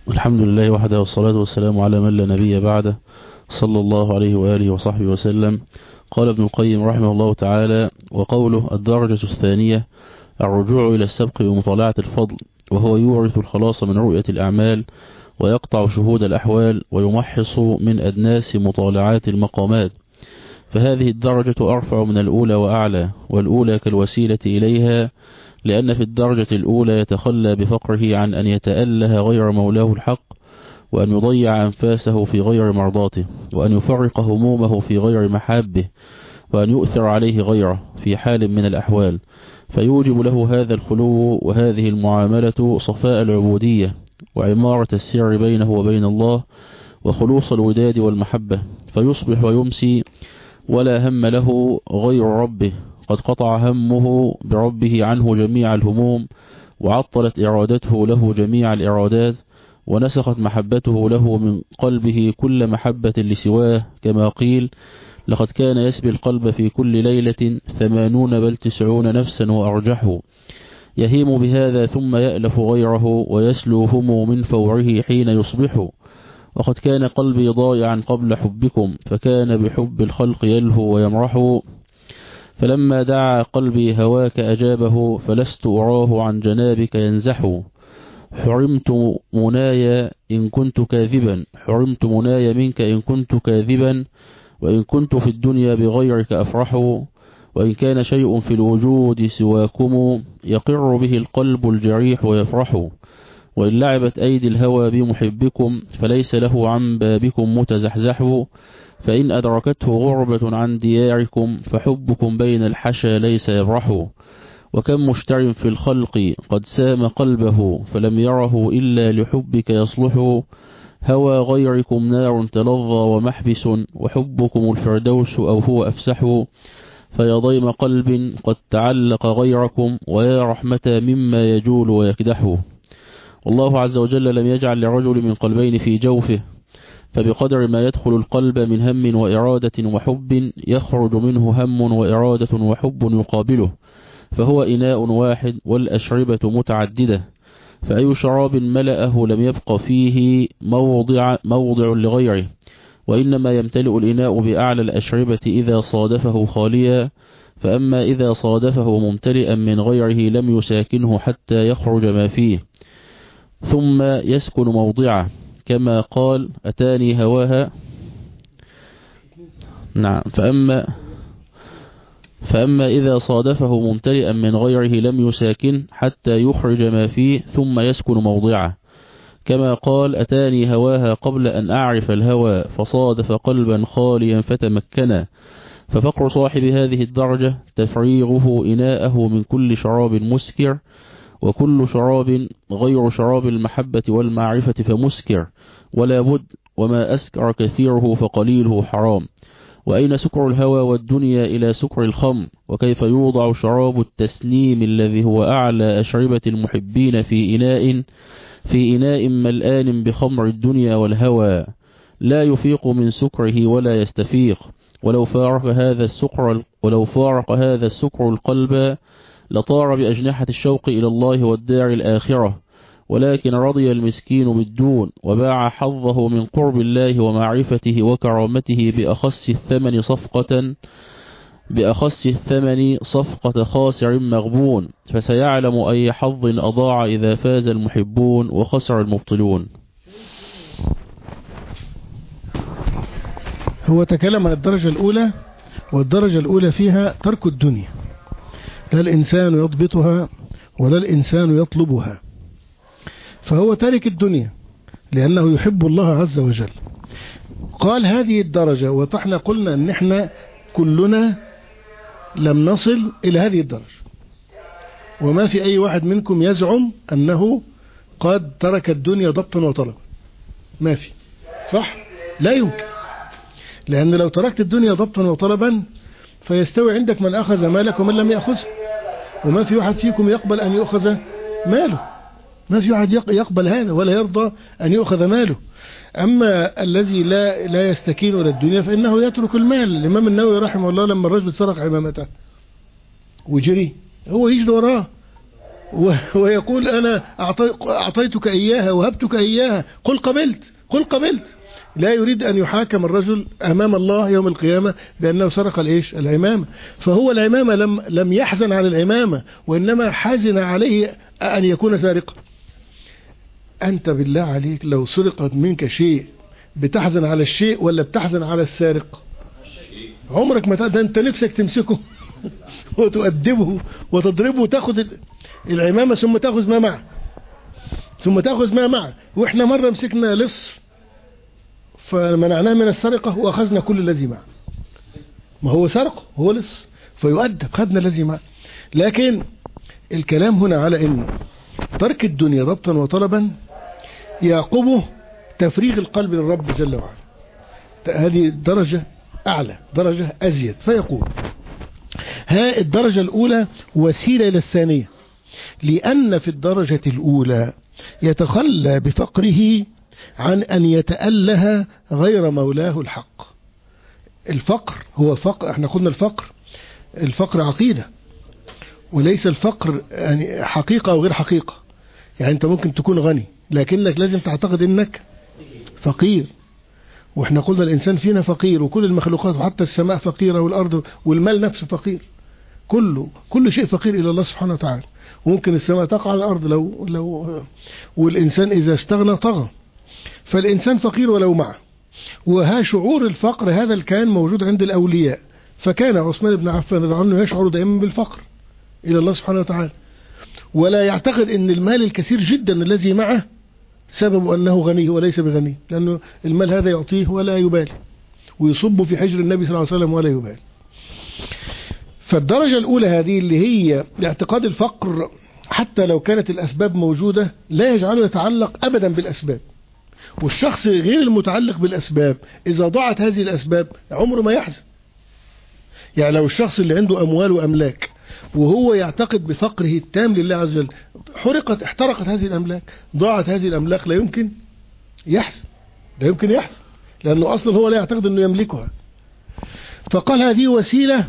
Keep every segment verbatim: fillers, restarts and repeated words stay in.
الحمد لله وحده، والصلاة والسلام على من لا نبي بعده، صلى الله عليه وآله وصحبه وسلم. قال ابن القيم رحمه الله تعالى: وقوله الدرجة الثانية الرجوع إلى السبق بمطالعة الفضل، وهو يورث الخلاص من رؤية الأعمال، ويقطع شهود الأحوال، ويمحص من أدناس مطالعات المقامات. فهذه الدرجة أرفع من الأولى وأعلى، والأولى كالوسيلة إليها، لأن في الدرجة الأولى يتخلى بفقره عن أن يتأله غير مولاه الحق، وأن يضيع أنفاسه في غير مرضاته، وأن يفرق همومه في غير محابه، وأن يؤثر عليه غيره في حال من الأحوال، فيوجب له هذا الخلو وهذه المعاملة صفاء العبودية، وعمارة السر بينه وبين الله، وخلوص الوداد والمحبة، فيصبح ويمسي ولا هم له غير ربه، قد قطع همه بربه عنه جميع الهموم، وعطلت إرادته له جميع الإرادات، ونسخت محبته له من قلبه كل محبة لسواه، كما قيل: لقد كان يسبي القلب في كل ليلة ثمانون بل تسعون نفسا وأرجحه، يهيم بهذا ثم يألف غيره، ويسلوهم من فوعه حين يصبح. وقد كان قلبي ضائعا قبل حبكم، فكان بحب الخلق يلهو ويمرح، فلما دعا قلبي هواك أجابه، فلست أراه عن جنابك ينزح. حرمت مناي إن كنت كاذبا، حرمت مناي منك إن كنت كاذبا، وإن كنت في الدنيا بغيرك أفرح، وإن كان شيء في الوجود سواكم، يقر به القلب الجريح ويفرح. وإن لعبت أيدي الهوى بمحبكم، فليس له عن بابكم متزحزح، فإن أدركته غربة عن دياركم، فحبكم بين الحشا ليس يبرح. وكم مشتر في الخلق قد سام قلبه، فلم يره إلا لحبك يصلح، هوى غيركم نار تلظى ومحبس، وحبكم الفردوس أو هو أفسح. فيا ضيم قلب قد تعلق غيركم، ويا رحمة مما يجول ويكدح. والله عز وجل لم يجعل لرجل من قلبين في جوفه، فبقدر ما يدخل القلب من هم وإرادة وحب، يخرج منه هم وإرادة وحب يقابله، فهو إناء واحد، والأشربة متعددة، فأي شراب ملأه لم يبق فيه موضع, موضع لغيره، وإنما يمتلئ الإناء بأعلى الأشربة إذا صادفه خاليا، فأما إذا صادفه ممتلئا من غيره لم يساكنه حتى يخرج ما فيه، ثم يسكن موضعه، كما قال: أتاني هواها. نعم. فأما فأما إذا صادفه ممتلئا من غيره لم يساكن حتى يخرج ما فيه، ثم يسكن موضعه، كما قال: أتاني هواها قبل أن أعرف الهوى، فصادف قلبا خاليا فتمكنا. ففقر صاحب هذه الدرجة تفريغه إناءه من كل شراب مسكر، وكل شراب غير شراب المحبة والمعرفة فمسكر ولا بد، وما أسكر كثيره فقليله حرام. وأين سكر الهوى والدنيا إلى سكر الخمر؟ وكيف يوضع شراب التسنيم الذي هو أعلى أشربة المحبين في إناء في إناء ملآن بخمر الدنيا والهوى، لا يفيق من سكره ولا يستفيق. ولو فارق هذا السكر ولو فارق هذا السكر القلب، لطار بأجنحة الشوق إلى الله والدار الآخرة، ولكن رضي المسكين بالدون، وباع حظه من قرب الله ومعرفته وكرامته بأخس الثمن صفقة بأخس الثمن صفقة خاسر مغبون، فسيعلم أي حظ أضاع إذا فاز المحبون وخسر المبطلون. هو تكلم عن الدرجة الأولى، والدرجة الأولى فيها ترك الدنيا، لا الإنسان يضبطها ولا الإنسان يطلبها، فهو تارك الدنيا لأنه يحب الله عز وجل. قال هذه الدرجة، وطحنا قلنا أن احنا كلنا لم نصل إلى هذه الدرجة، وما في أي واحد منكم يزعم أنه قد ترك الدنيا ضبطا وطلبا، ما في، صح؟ لا يمكن، لأن لو تركت الدنيا ضبطا وطلبا فيستوي عندك من أخذ مالك ومن لم يأخذه، وما في واحد فيكم يقبل أن يأخذ ماله، ما في واحد يقبل هذا ولا يرضى أن يأخذ ماله. أما الذي لا لا يستكين إلى الدنيا فإنه يترك المال. الإمام النووي رحمه الله لما الرجل سرق عمامته وجري، هو يجري وراه ويقول أنا أعطيتك إياها وهبتك إياها، قل قبلت قل قبلت. لا يريد أن يحاكم الرجل أمام الله يوم القيامة بأنه سرق الإيش العمامة. فهو العمامة لم لم يحزن على العمامة، وإنما حزن عليه أن يكون سارقا. أنت بالله عليك لو سرقت منك شيء بتحزن على الشيء ولا بتحزن على السارق؟ عمرك ما ده أنت نفسك تمسكه وتؤدبه وتضربه وتأخذ العمامة ثم تأخذ ما معه ثم تأخذ ما معه. وإحنا مرة مسكنا لص فمنعناه من السرقة وأخذنا كل الذي معه. ما هو سرقه، هو لص فيؤدب، خذنا الذي معه. لكن الكلام هنا على إن ترك الدنيا ضبطا وطلبا يعقبه تفريغ القلب للرب جل وعلا. هذه درجة أعلى، درجة أزيد. فيقول ها الدرجة الأولى وسيلة إلى الثانية، لأن في الدرجة الأولى يتخلى بفقره عن أن يتأله غير مولاه الحق. الفقر هو فقر، احنا قلنا الفقر الفقر عقيدة، وليس الفقر يعني حقيقة أو غير حقيقة. يعني أنت ممكن تكون غني لكنك لازم تعتقد أنك فقير. واحنا قلنا الإنسان فينا فقير، وكل المخلوقات وحتى السماء فقيرة والأرض والمال نفسه فقير. كله كل شيء فقير إلى الله سبحانه وتعالى. وممكن السماء تقع على الأرض لو لو والإنسان إذا استغنى طغى. فالإنسان فقير ولو معه. وها شعور الفقر هذا كان موجود عند الأولياء. فكان عثمان بن عفان رضي الله عنه يشعر دائما بالفقر إلى الله سبحانه وتعالى، ولا يعتقد أن المال الكثير جدا الذي معه سبب أنه غني وليس بغني، لأنه المال هذا يعطيه ولا يبالي، ويصب في حجر النبي صلى الله عليه وسلم ولا يبالي. فالدرجة الأولى هذه اللي هي اعتقاد الفقر حتى لو كانت الأسباب موجودة لا يجعله يتعلق أبدا بالأسباب. والشخص غير المتعلق بالأسباب إذا ضاعت هذه الأسباب عمره ما يحزن. يعني لو الشخص اللي عنده أموال وأملاك وهو يعتقد بفقره التام لله عز وجل، حرقت احترقت هذه الأملاك، ضاعت هذه الأملاك، لا يمكن يحزن، لا يمكن يحزن، لأنه أصلا هو لا يعتقد أنه يملكها. فقال هذه وسيلة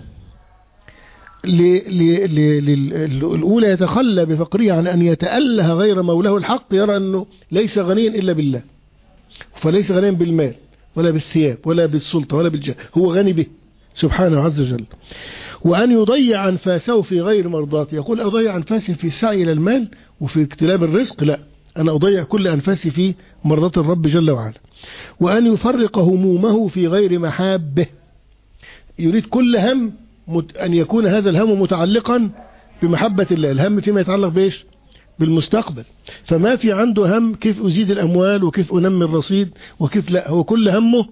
الأولى يتخلى بفقره عن أن يتأله غير مولاه الحق، يرى أنه ليس غنيا إلا بالله، فليس غنيا بالمال ولا بالثياب ولا بالسلطة ولا بالجاه، هو غني به سبحانه عز وجل. وأن يضيع أنفاسه في غير مرضاته، يقول أضيع أنفاسي في السعي إلى المال وفي اكتلاب الرزق، لا، أنا أضيع كل أنفاسي في مرضاة الرب جل وعلا. وأن يفرق همومه في غير محابه، يريد كل هم أن يكون هذا الهم متعلقا بمحبة الله. الهم فيما يتعلق بإيش؟ بالمستقبل. فما في عنده هم كيف أزيد الأموال وكيف أنمي الرصيد وكيف، لا، هو كل همه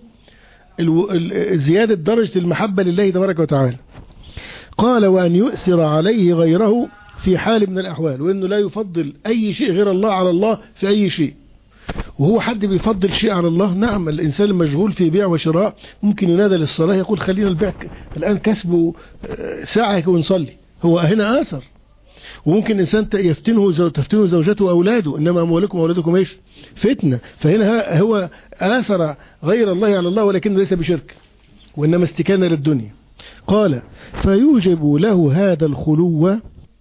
زيادة درجة المحبة لله تبارك وتعالى. قال وأن يؤثر عليه غيره في حال من الأحوال، وأنه لا يفضل أي شيء غير الله على الله في أي شيء. وهو حد بيفضل شيء على الله؟ نعم، الإنسان المشغول في بيع وشراء ممكن ينادى للصلاة يقول خلينا البيع الآن كسبه ساعة ونصلي، هو هنا آثر. وممكن إنسان يفتنه تفتنه زوجته وأولاده، إنما أموالكم وأولادكم إيش؟ فتنة. فهنا هو آثر غير الله على الله، ولكنه ليس بشرك وإنما استكانة للدنيا. قال فيوجب له هذا الخلو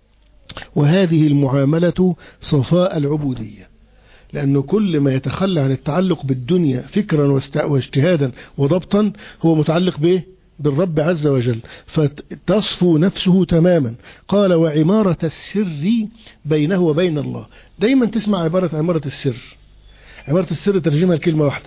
وهذه المعاملة صفاء العبودية، لأنه كل ما يتخلى عن التعلق بالدنيا فكرا واجتهادا وضبطا هو متعلق به بالرب عز وجل، فتصفو نفسه تماما. قال وعمارة السر بينه وبين الله. دايما تسمع عبارة عمارة السر. عمارة السر ترجمها الكلمة واحدة،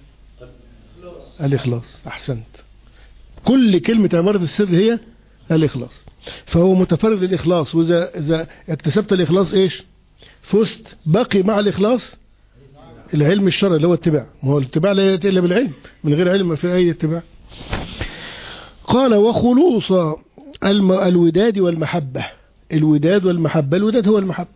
الإخلاص. أحسنت. كل كلمة عمارة السر هي الإخلاص. فهو متفرد الإخلاص، وإذا إذا اكتسبت الإخلاص إيش؟ فزت. بقي مع الإخلاص العلم الشرعي اللي هو اتباع. ما هو الاتباع لا يأتي إلا بالعلم، من غير علم ما في أي اتباع. قال وخلوص الوداد والمحبة. الوداد والمحبة، الوداد هو المحبة،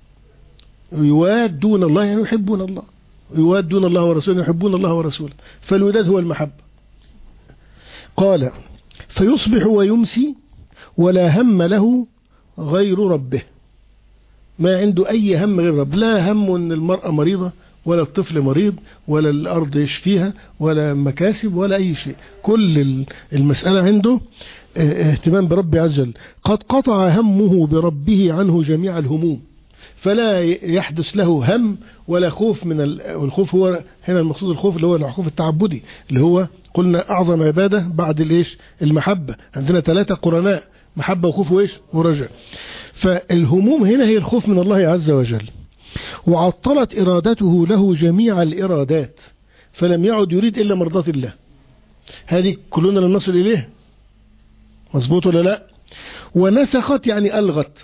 يوادون الله يعني يحبون الله، يوادون الله ورسوله يحبون الله ورسوله، فالوداد هو المحبة. قال فيصبح ويمسي ولا هم له غير ربه، ما عنده أي هم غير رب. لا هم أن المرأة مريضة ولا الطفل مريض ولا الأرض يشفيها ولا مكاسب ولا أي شيء، كل المسألة عنده اهتمام برب عز وجل. قد قطع همه بربه عنه جميع الهموم. فلا يحدث له هم ولا خوف من الخوف. هو هنا المقصود الخوف اللي هو الخوف التعبدي، اللي هو قلنا أعظم عبادة بعد الإيش المحبة. عندنا ثلاثة قرناء، محبة وخوف وإيش ورجاء. فالهموم هنا هي الخوف من الله عز وجل، وعطلت إرادته له جميع الإرادات، فلم يعد يريد إلا مرضاة الله. هذه كلنا لم نصل إليه، مظبوط ولا لا؟ ونسخت يعني ألغت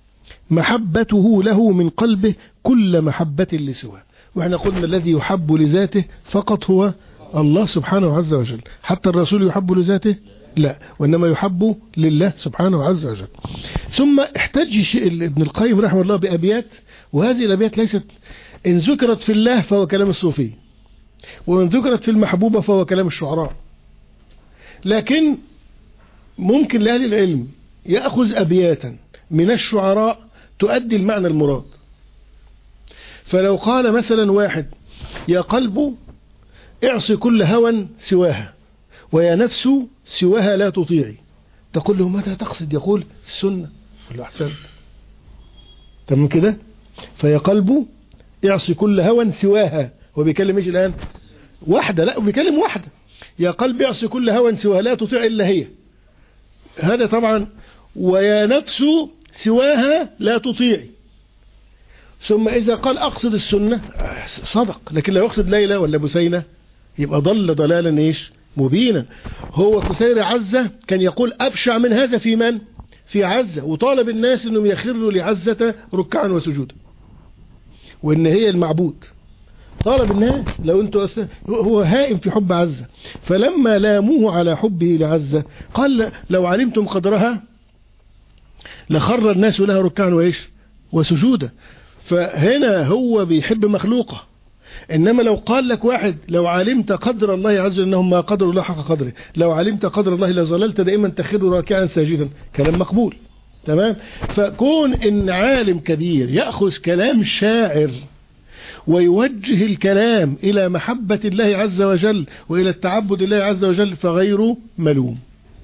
محبته له من قلبه كل محبة لسواه. وإحنا قلنا الذي يحب لذاته فقط هو الله سبحانه عز وجل. حتى الرسول يحب لذاته؟ لا، وإنما يحب لله سبحانه عز وجل. ثم احتج ابن القيم رحمه الله بأبيات، وهذه الأبيات ليست، إن ذكرت في الله فهو كلام الصوفي، وإن ذكرت في المحبوبة فهو كلام الشعراء. لكن ممكن لأهل العلم يأخذ أبياتا من الشعراء تؤدي المعنى المراد. فلو قال مثلا واحد: يا قلب اعص كل هوى سواها، ويا نفس سواها لا تطيعي، تقول له ماذا تقصد؟ يقول السنة. قال له أحسن، تمام كده. فيا قلب اعص كل هوى سواها، هو بيكلم ايش الآن؟ واحدة، لا بيكلم واحدة. يا قلب اعص كل هوى سواها لا تطيع إلا هي، هذا طبعا. ويا نفس سواها لا تطيعي. ثم إذا قال أقصد السنة صدق، لكن لو يقصد ليلى ولا بسينة يبقى ضل ضلالا إيش مبينا. هو كسير عزة كان يقول أبشع من هذا في من؟ في عزة، وطالب الناس أنهم يخروا لعزة ركعا وسجودا، وإن هي المعبود. طالب الناس، لو أنتوا أصلا هو هائم في حب عزة. فلما لاموه على حبه لعزة قال: لو علمتم قدرها لخر الناس لها ركعا وإيش وسجودا. فهنا هو بيحب مخلوقه. إنما لو قال لك واحد: لو علمت قدر الله عز وجل إنهم ما قدر الله حق قدره، لو علمت قدر الله لظللت دائما تخر راكعا ساجدا، كلام مقبول. تمام. فكون إن عالم كبير يأخذ كلام الشاعر ويوجه الكلام إلى محبة الله عز وجل وإلى التعبد الله عز وجل فغير ملوم.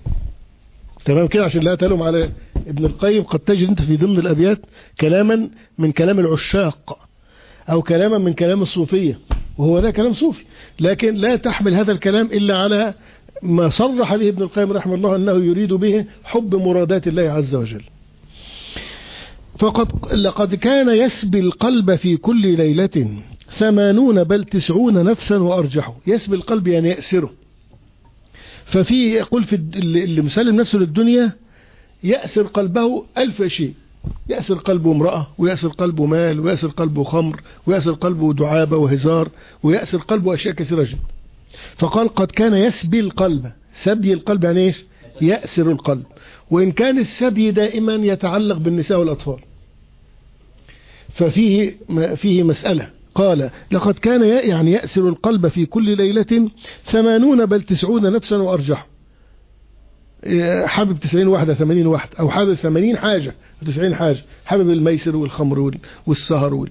تمام كده، عشان لا تلوم على ابن القيم. قد تجد انت في ضمن الأبيات كلاما من كلام العشاق أو كلاما من كلام الصوفية، وهو ده كلام صوفي، لكن لا تحمل هذا الكلام إلا على ما صرح به ابن القيم رحمه الله أنه يريد به حب مرادات الله عز وجل. فقد لقد كان يسبي القلب في كل ليلة ثمانون بل تسعون نفسا وأرجحه. يسبي القلب يعني يأسره. ففي يقول في اللي مسلم نفسه للدنيا يأسر قلبه ألف شيء. يأسر قلبه امرأة، ويأسر قلبه مال، ويأسر قلبه خمر، ويأسر قلبه دعابة وهزار، ويأسر قلبه أشياء كثيرة جدا. فقال: قد كان يسبي القلب. سبي القلب يعني ايش؟ يأسر القلب. وإن كان السبي دائما يتعلق بالنساء والأطفال، ففيه فيه مسألة. قال: لقد كان يعني يأسر القلب في كل ليلة ثمانون بل تسعون نفسا وأرجح. حابب تسعين واحدة، ثمانين واحد، أو حابب ثمانين حاجة تسعين حاجة. حابب الميسر والخمر والسهر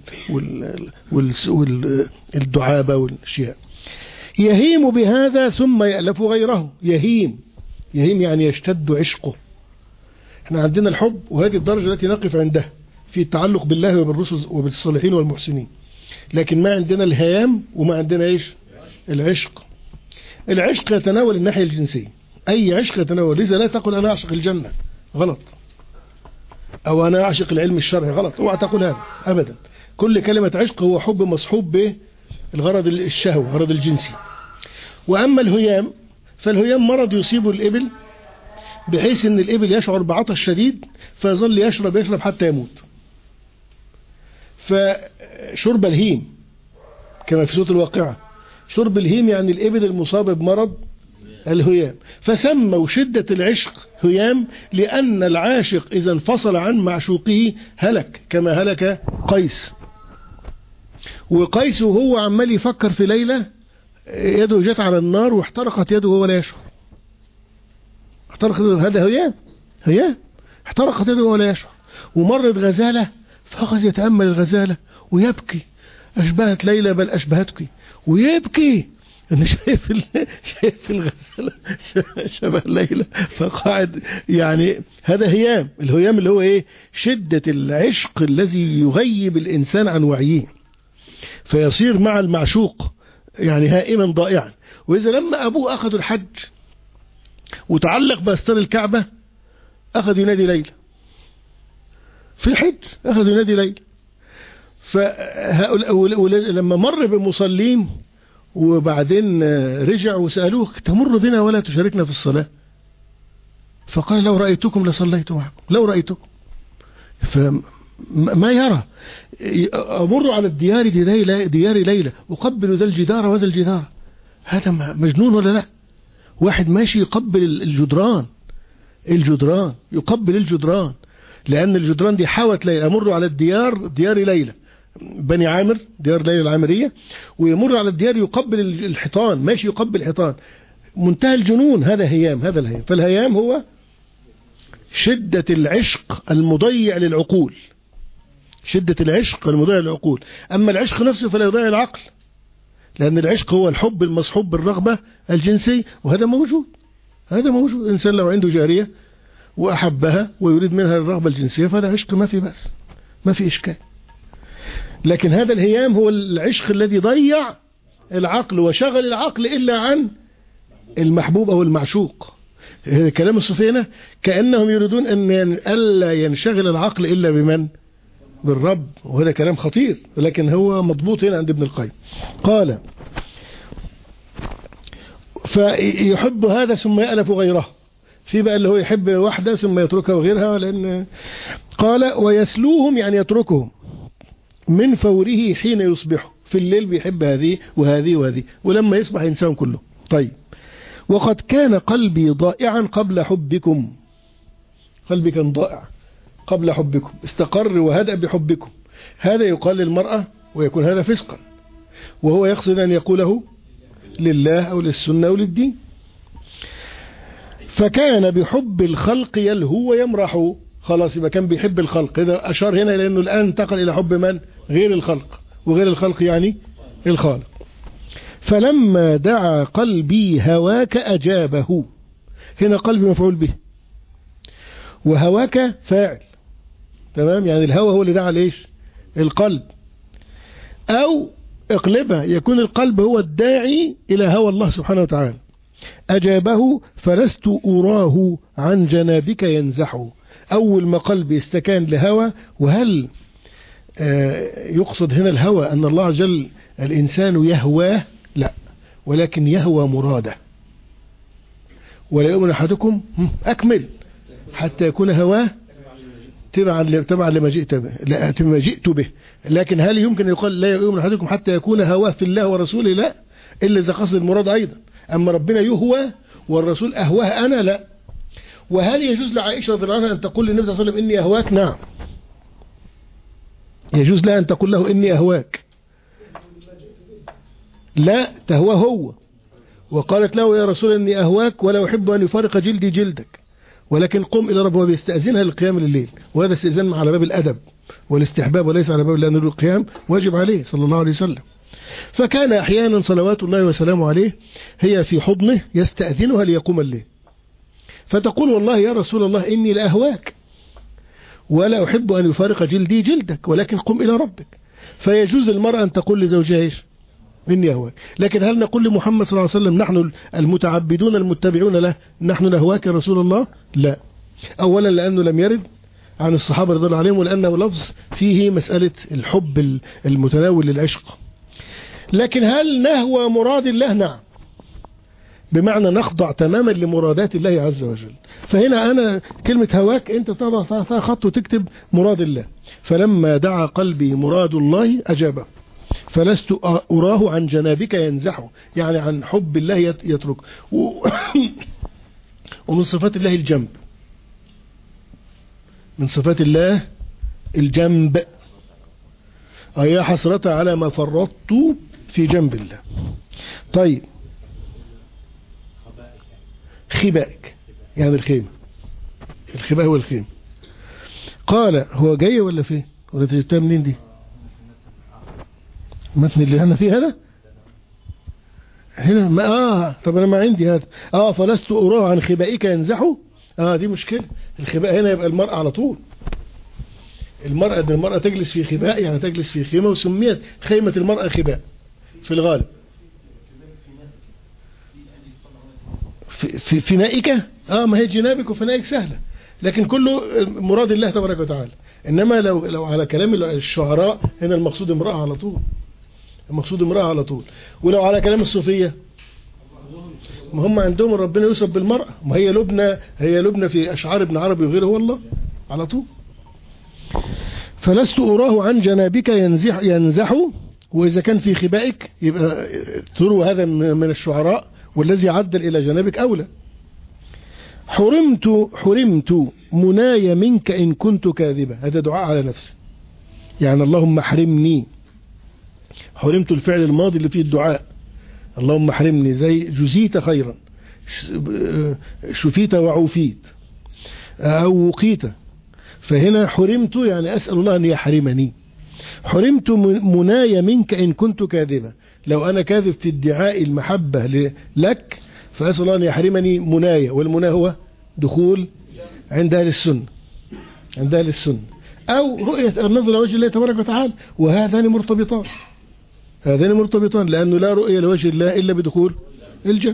والدعابة والأشياء. يهيم بهذا ثم يألف غيره. يهيم يهيم يعني يشتد عشقه. احنا عندنا الحب، وهذه الدرجة التي نقف عندها في التعلق بالله وبالرسل وبالصالحين والمحسنين. لكن ما عندنا الهيام، وما عندنا ايش؟ العشق. العشق يتناول الناحية الجنسية، أي عشق يتناول. لذا لا تقل أنا أعشق الجنة، غلط، أو أنا أعشق العلم الشرعي، غلط. اوعى تقول هذا أبدا. كل كلمة عشق هو حب مصحوب بالغرض الشهوي، الغرض الجنسي. وأما الهيام فالهيام مرض يصيب الإبل، بحيث أن الإبل يشعر بعطش شديد فيظل يشرب يشرب حتى يموت. فشرب الهيم كما في سورة الواقعة، شرب الهيم يعني الإبل المصابة بمرض الهيام. فسموا شدة العشق هيام، لأن العاشق إذا انفصل عن معشوقه هلك، كما هلك قيس. وقيس وهو عمال يفكر في ليلة يده جت على النار واحترقت يده وهو لا يشعر. احترقت يده، هذا هيام هيام احترقت يده وهو لا يشعر. ومرت غزالة فأخذ يتأمل الغزالة ويبكي: أشبهت ليلى بل أشبهتك. ويبكي أنا شايف شايف الغزالة شبه ليلى فقاعد، يعني هذا هيام. الهيام اللي هو إيه؟ شدة العشق الذي يغيب الإنسان عن وعيه فيصير مع المعشوق يعني هائما ضائعا. وإذا لما أبوه أخذوا الحج وتعلق بأستار الكعبة أخذ ينادي ليلى في الحج، أخذ ينادي ليلى. فلما مر بمصلين وبعدين رجع وسألوه تمر بنا ولا تشاركنا في الصلاة؟ فقال لو رأيتكم لصليت معكم، لو رأيتكم. فما يرى أمر على الديار ديار ليلى أقبل ذا الجدار وذا الجدار، هذا مجنون ولا لا؟ واحد ماشي يقبل الجدران، الجدران يقبل الجدران، لأن الجدران دي حوت ليلى. أمر على الديار ديار ليلى بني عامر، ديار ليلى العامرية، ويمر على الديار يقبل الحيطان، ماشي يقبل الحيطان، منتهى الجنون. هذا هيام، هذا الهيام. فالهيام هو شدة العشق المضيع للعقول، شدة العشق المضيع للعقول. أما العشق نفسه فلا يضيع العقل، لأن العشق هو الحب المصحوب بالرغبة الجنسية، وهذا موجود، هذا موجود. الإنسان لو عنده جارية وأحبها ويريد منها الرغبة الجنسية فهذا عشق ما في بس، ما في إشكال. لكن هذا الهيام هو العشق الذي ضيع العقل وشغل العقل إلا عن المحبوب أو المعشوق. كلام الصوفية كأنهم يريدون أن ألا ينشغل العقل إلا بمن؟ بالرب. وهذا كلام خطير، لكن هو مضبوط هنا عند ابن القيم. قال فيحب هذا ثم يألف غيره، في بقى اللي هو يحب واحدة ثم يتركها وغيرها. لأن قال ويسلوهم يعني يتركهم من فوره حين يصبح، في الليل بيحب هذه وهذه وهذه، ولما يصبح ينساهم كله. طيب وقد كان قلبي ضائعا قبل حبكم، قلبي كان ضائع قبل حبكم، استقر وهدأ بحبكم. هذا يقال للمرأة ويكون هذا فسقا، وهو يقصد أن يقوله لله أو للسنة أو للدين. فكان بحب الخلق يلهو ويمرح، خلاص يبقى كان بيحب الخلق. إذا أشار هنا لأنه الآن انتقل إلى حب من؟ غير الخلق، وغير الخلق يعني الخالق. فلما دعا قلبي هواك أجابه، هنا قلبي مفعول به وهواك فاعل، تمام؟ يعني الهوى هو اللي دعا ليش؟ القلب. أو اقلبها يكون القلب هو الداعي إلى هوى الله سبحانه وتعالى. أجابه فلست أراه عن جنابك ينزحه، أول ما قلبي استكان لهوى. وهل يقصد هنا الهوى أن الله جل الإنسان يهواه؟ لا، ولكن يهوى مراده. ولا يؤمن أحدكم أكمل حتى يكون هواه تبعا تبعا لما جئت به، لا لما جئت به. لكن هل يمكن يقال لا يؤمن أحدكم حتى يكون هواه في الله ورسوله؟ لا، إلا إذا قصد المراد أيضا. أما ربنا يهوى والرسول أهواه أنا لا. وهل يجوز لعائشة رضي الله عنها أن تقول للنبي صلى الله عليه وسلم إني أهواك؟ نعم، يجوز لها أن تقول له إني أهواك، لا تهواه هو. وقالت له يا رسول إني أهواك ولا أحب أن يفارق جلدي جلدك، ولكن قم إلى ربه. وبيستأذنها للقيام الليل، وهذا استئذان على باب الأدب والاستحباب وليس على باب لأن القيام واجب عليه صلى الله عليه وسلم. فكان أحيانا صلوات الله وسلامه عليه هي في حضنه يستأذنها ليقوم الليل، فتقول والله يا رسول الله إني لأهواك ولا أحب أن يفارق جلدي جلدك، ولكن قم إلى ربك. فيجوز المرأة أن تقول لزوجها إيش؟ إني أهواك. لكن هل نقول لمحمد صلى الله عليه وسلم نحن المتعبدون المتبعون له نحن نهواك يا رسول الله؟ لا. أولا لأنه لم يرد عن الصحابة رضي الله عنهم، ولأنه لفظ فيه مسألة الحب المتناول للعشق. لكن هل نهوى مراد الله؟ نعم، بمعنى نخضع تماما لمرادات الله عز وجل. فهنا أنا كلمة هواك أنت تضع فيها خط وتكتب مراد الله. فلما دعا قلبي مراد الله أجابه، فلست أراه عن جنابك ينزحه، يعني عن حب الله يترك. ومن صفات الله الجنب، من صفات الله الجنب. أي حسرة على ما فرطت في جنب الله. طيب خبائك يعني الخيمة، الخباء هو الخيمة. قال هو جاي ولا فين ولا تجيبتها منين دي؟ متن اللي انا فيه هذا هنا ما اه طب انا ما عندي هذا اه فلست اراه عن خبائك ينزحه. اه دي مشكلة. الخباء هنا يبقى المرأة على طول. المرأة ان المرأة تجلس في خباء يعني تجلس في خيمة، وسميت خيمة المرأة خباء في الغالب. في, في فنائك اه ما هي جنابك وفنائك سهلة، لكن كله مراد الله تبارك وتعالى. انما لو لو على كلام الشعراء هنا المقصود امرأة على طول، المقصود امرأة على طول. ولو على كلام الصوفية ما هم عندهم ربنا يوصف بالمرأة، ما هي لبنى، هي لبنى في أشعار ابن عربي وغيره والله على طول. فلست أراه عن جنابك ينزح ينزح، وإذا كان في خبائك يبقى تروا هذا من الشعراء، والذي عدل إلى جنابك أولى. حرمت حرمت مناي منك إن كنت كاذبة، هذا دعاء على نفسه، يعني اللهم احرمني. حرمت الفعل الماضي اللي فيه الدعاء، اللهم احرمني، زي جزيت خيرا، شفيت وعوفيت أو وقيت. فهنا حرمت يعني أسأل الله أن يحرمني. حرمت مناي منك إن كنت كاذبا، لو أنا كاذب في ادعاء المحبة لك فأسأل الله أن يحرمني مناي، والمناي هو دخول عند أهل السنة، عند أهل السنة، أو رؤية النظر لوجه الله تبارك وتعالى، وهذان مرتبطان، هذان مرتبطان، لأنه لا رؤية لوجه الله إلا بدخول الجنة.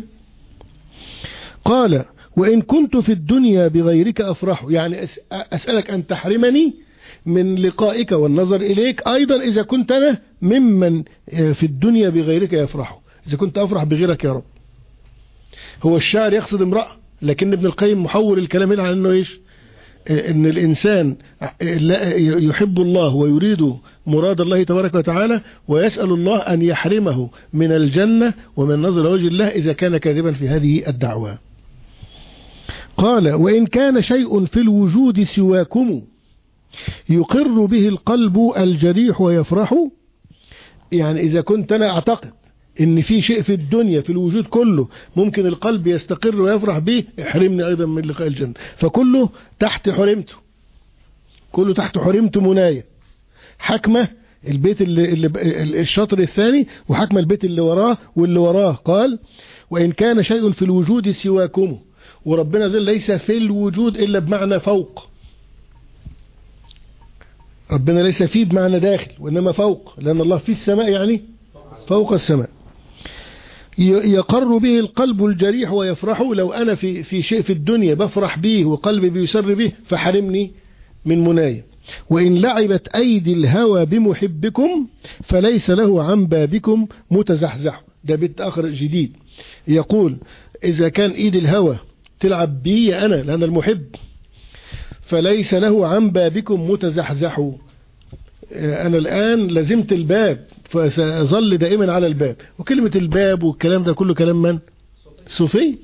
قال وإن كنت في الدنيا بغيرك أفرح، يعني أسألك أن تحرمني من لقائك والنظر إليك، أيضا إذا كنت أنا ممن في الدنيا بغيرك يفرح، إذا كنت أفرح بغيرك يا رب. هو الشاعر يقصد امرأة، لكن ابن القيم محول الكلام هنا عن أنه إيش؟ إن الإنسان يحب الله ويريد مراد الله تبارك وتعالى، ويسأل الله أن يحرمه من الجنة ومن نظر وجه الله إذا كان كاذبا في هذه الدعوة. قال وإن كان شيء في الوجود سواكم يقر به القلب الجريح ويفرح، يعني إذا كنت أنا أعتقد إن في شيء في الدنيا في الوجود كله ممكن القلب يستقر ويفرح به، احرمني أيضا من لقاء الجنة. فكله تحت حرمته، كله تحت حرمته مناية. حكمة البيت اللي, اللي الشطر الثاني، وحكمة البيت اللي وراه واللي وراه. قال وإن كان شيء في الوجود سواكم، وربنا زل ليس في الوجود إلا بمعنى فوق، ربنا ليس فيه بمعنى داخل وإنما فوق، لأن الله في السماء يعني فوق السماء. يقر به القلب الجريح ويفرح، لو أنا في في شيء في الدنيا بفرح به وقلبي بيسر به فحرمني من منايا. وإن لعبت أيدي الهوى بمحبكم فليس له عن بابكم متزحزح. ده بيت آخر جديد يقول إذا كان إيد الهوى تلعب بي أنا لأن المحب، فليس له عن بابكم متزحزح. أنا الآن لزمت الباب فسأظل دائما على الباب. وكلمة الباب والكلام ده كله كلام من؟ صوفي.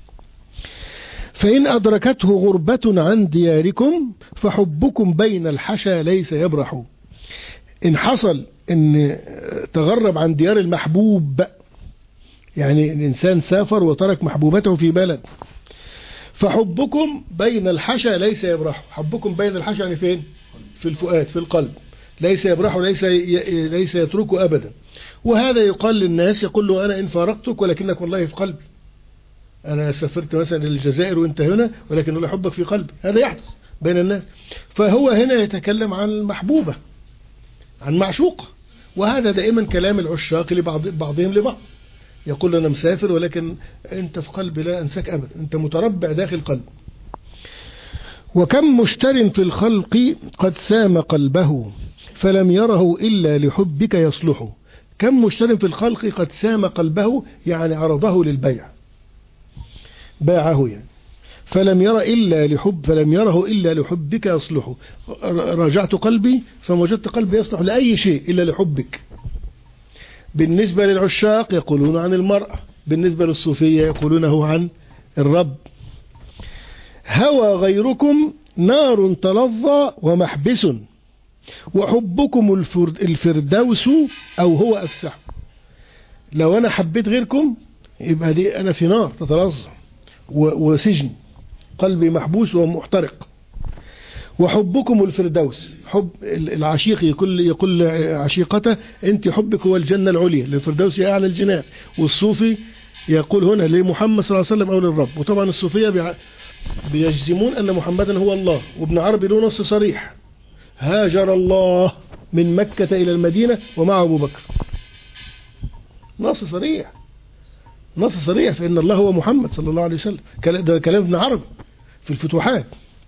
فإن أدركته غربة عن دياركم فحبكم بين الحشا ليس يبرح. إن حصل إن تغرب عن ديار المحبوب، يعني الإنسان سافر وترك محبوبته في بلد، فحبكم بين الحشا ليس يبرح. حبكم بين الحشا يعني فين؟ في الفؤاد، في القلب، ليس يبرح، ليس ليس يتركه أبدا. وهذا يقال للناس، يقول له أنا إن فارقتك ولكنك والله في قلبي، أنا سافرت مثلا للجزائر وأنت هنا ولكن لا حبك في قلبي. هذا يحدث بين الناس. فهو هنا يتكلم عن المحبوبة، عن معشوق، وهذا دائما كلام العشاق لبعض بعضهم لبعض. يقول أنا مسافر ولكن أنت في قلبي لا أنساك أبدا، أنت متربع داخل قلب. وكم مشتر في الخلق قد سام قلبه فلم يره إلا لحبك يصلح. كم مشتر في الخلق قد سام قلبه، يعني عرضه للبيع، باعه يعني، فلم ير إلا لحب فلم يره إلا لحبك يصلح. رجعت قلبي فوجدت قلبي يصلح لأي شيء إلا لحبك. بالنسبة للعشاق يقولون عن المرأة، بالنسبة للصوفية يقولونه عن الرب. هوى غيركم نار تلظى ومحبس وحبكم الفردوس أو هو أفسح. لو أنا حبيت غيركم يبقى دي أنا في نار تتلظى وسجن، قلبي محبوس ومحترق. وحبكم الفردوس، حب العشيق يقول يقول عشيقته أنت حبك هو الجنة العليا، للفردوس هي أعلى الجنان. والصوفي يقول هنا لمحمد صلى الله عليه وسلم أو للرب. وطبعا الصوفية بيجزمون أن محمدا هو الله، وابن عربي له نص صريح: هاجر الله من مكة إلى المدينة ومعه أبو بكر. نص صريح، نص صريح فإن الله هو محمد صلى الله عليه وسلم. ده كلام ابن عربي في الفتوحات.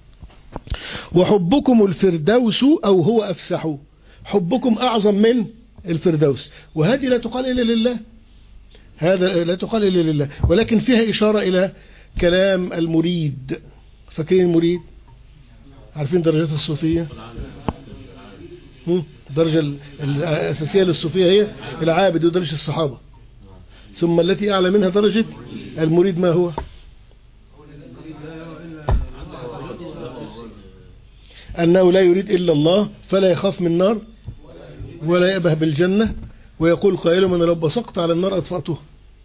وحبكم الفردوس أو هو أفسح، حبكم أعظم من الفردوس. وهذه لا تقال إلا لله، هذا لا تقال إلا لله، ولكن فيها إشارة إلى كلام المريد. فاكرين المريد؟ عارفين درجات الصوفية؟ الدرجة الأساسية للصوفية هي العابد ودرجة الصحابة، ثم التي أعلى منها درجة المريد. ما هو؟ أنه لا يريد إلا الله، فلا يخاف من النار ولا يأبه بالجنة، ويقول قائل: من لو بصقت على النار أطفأته،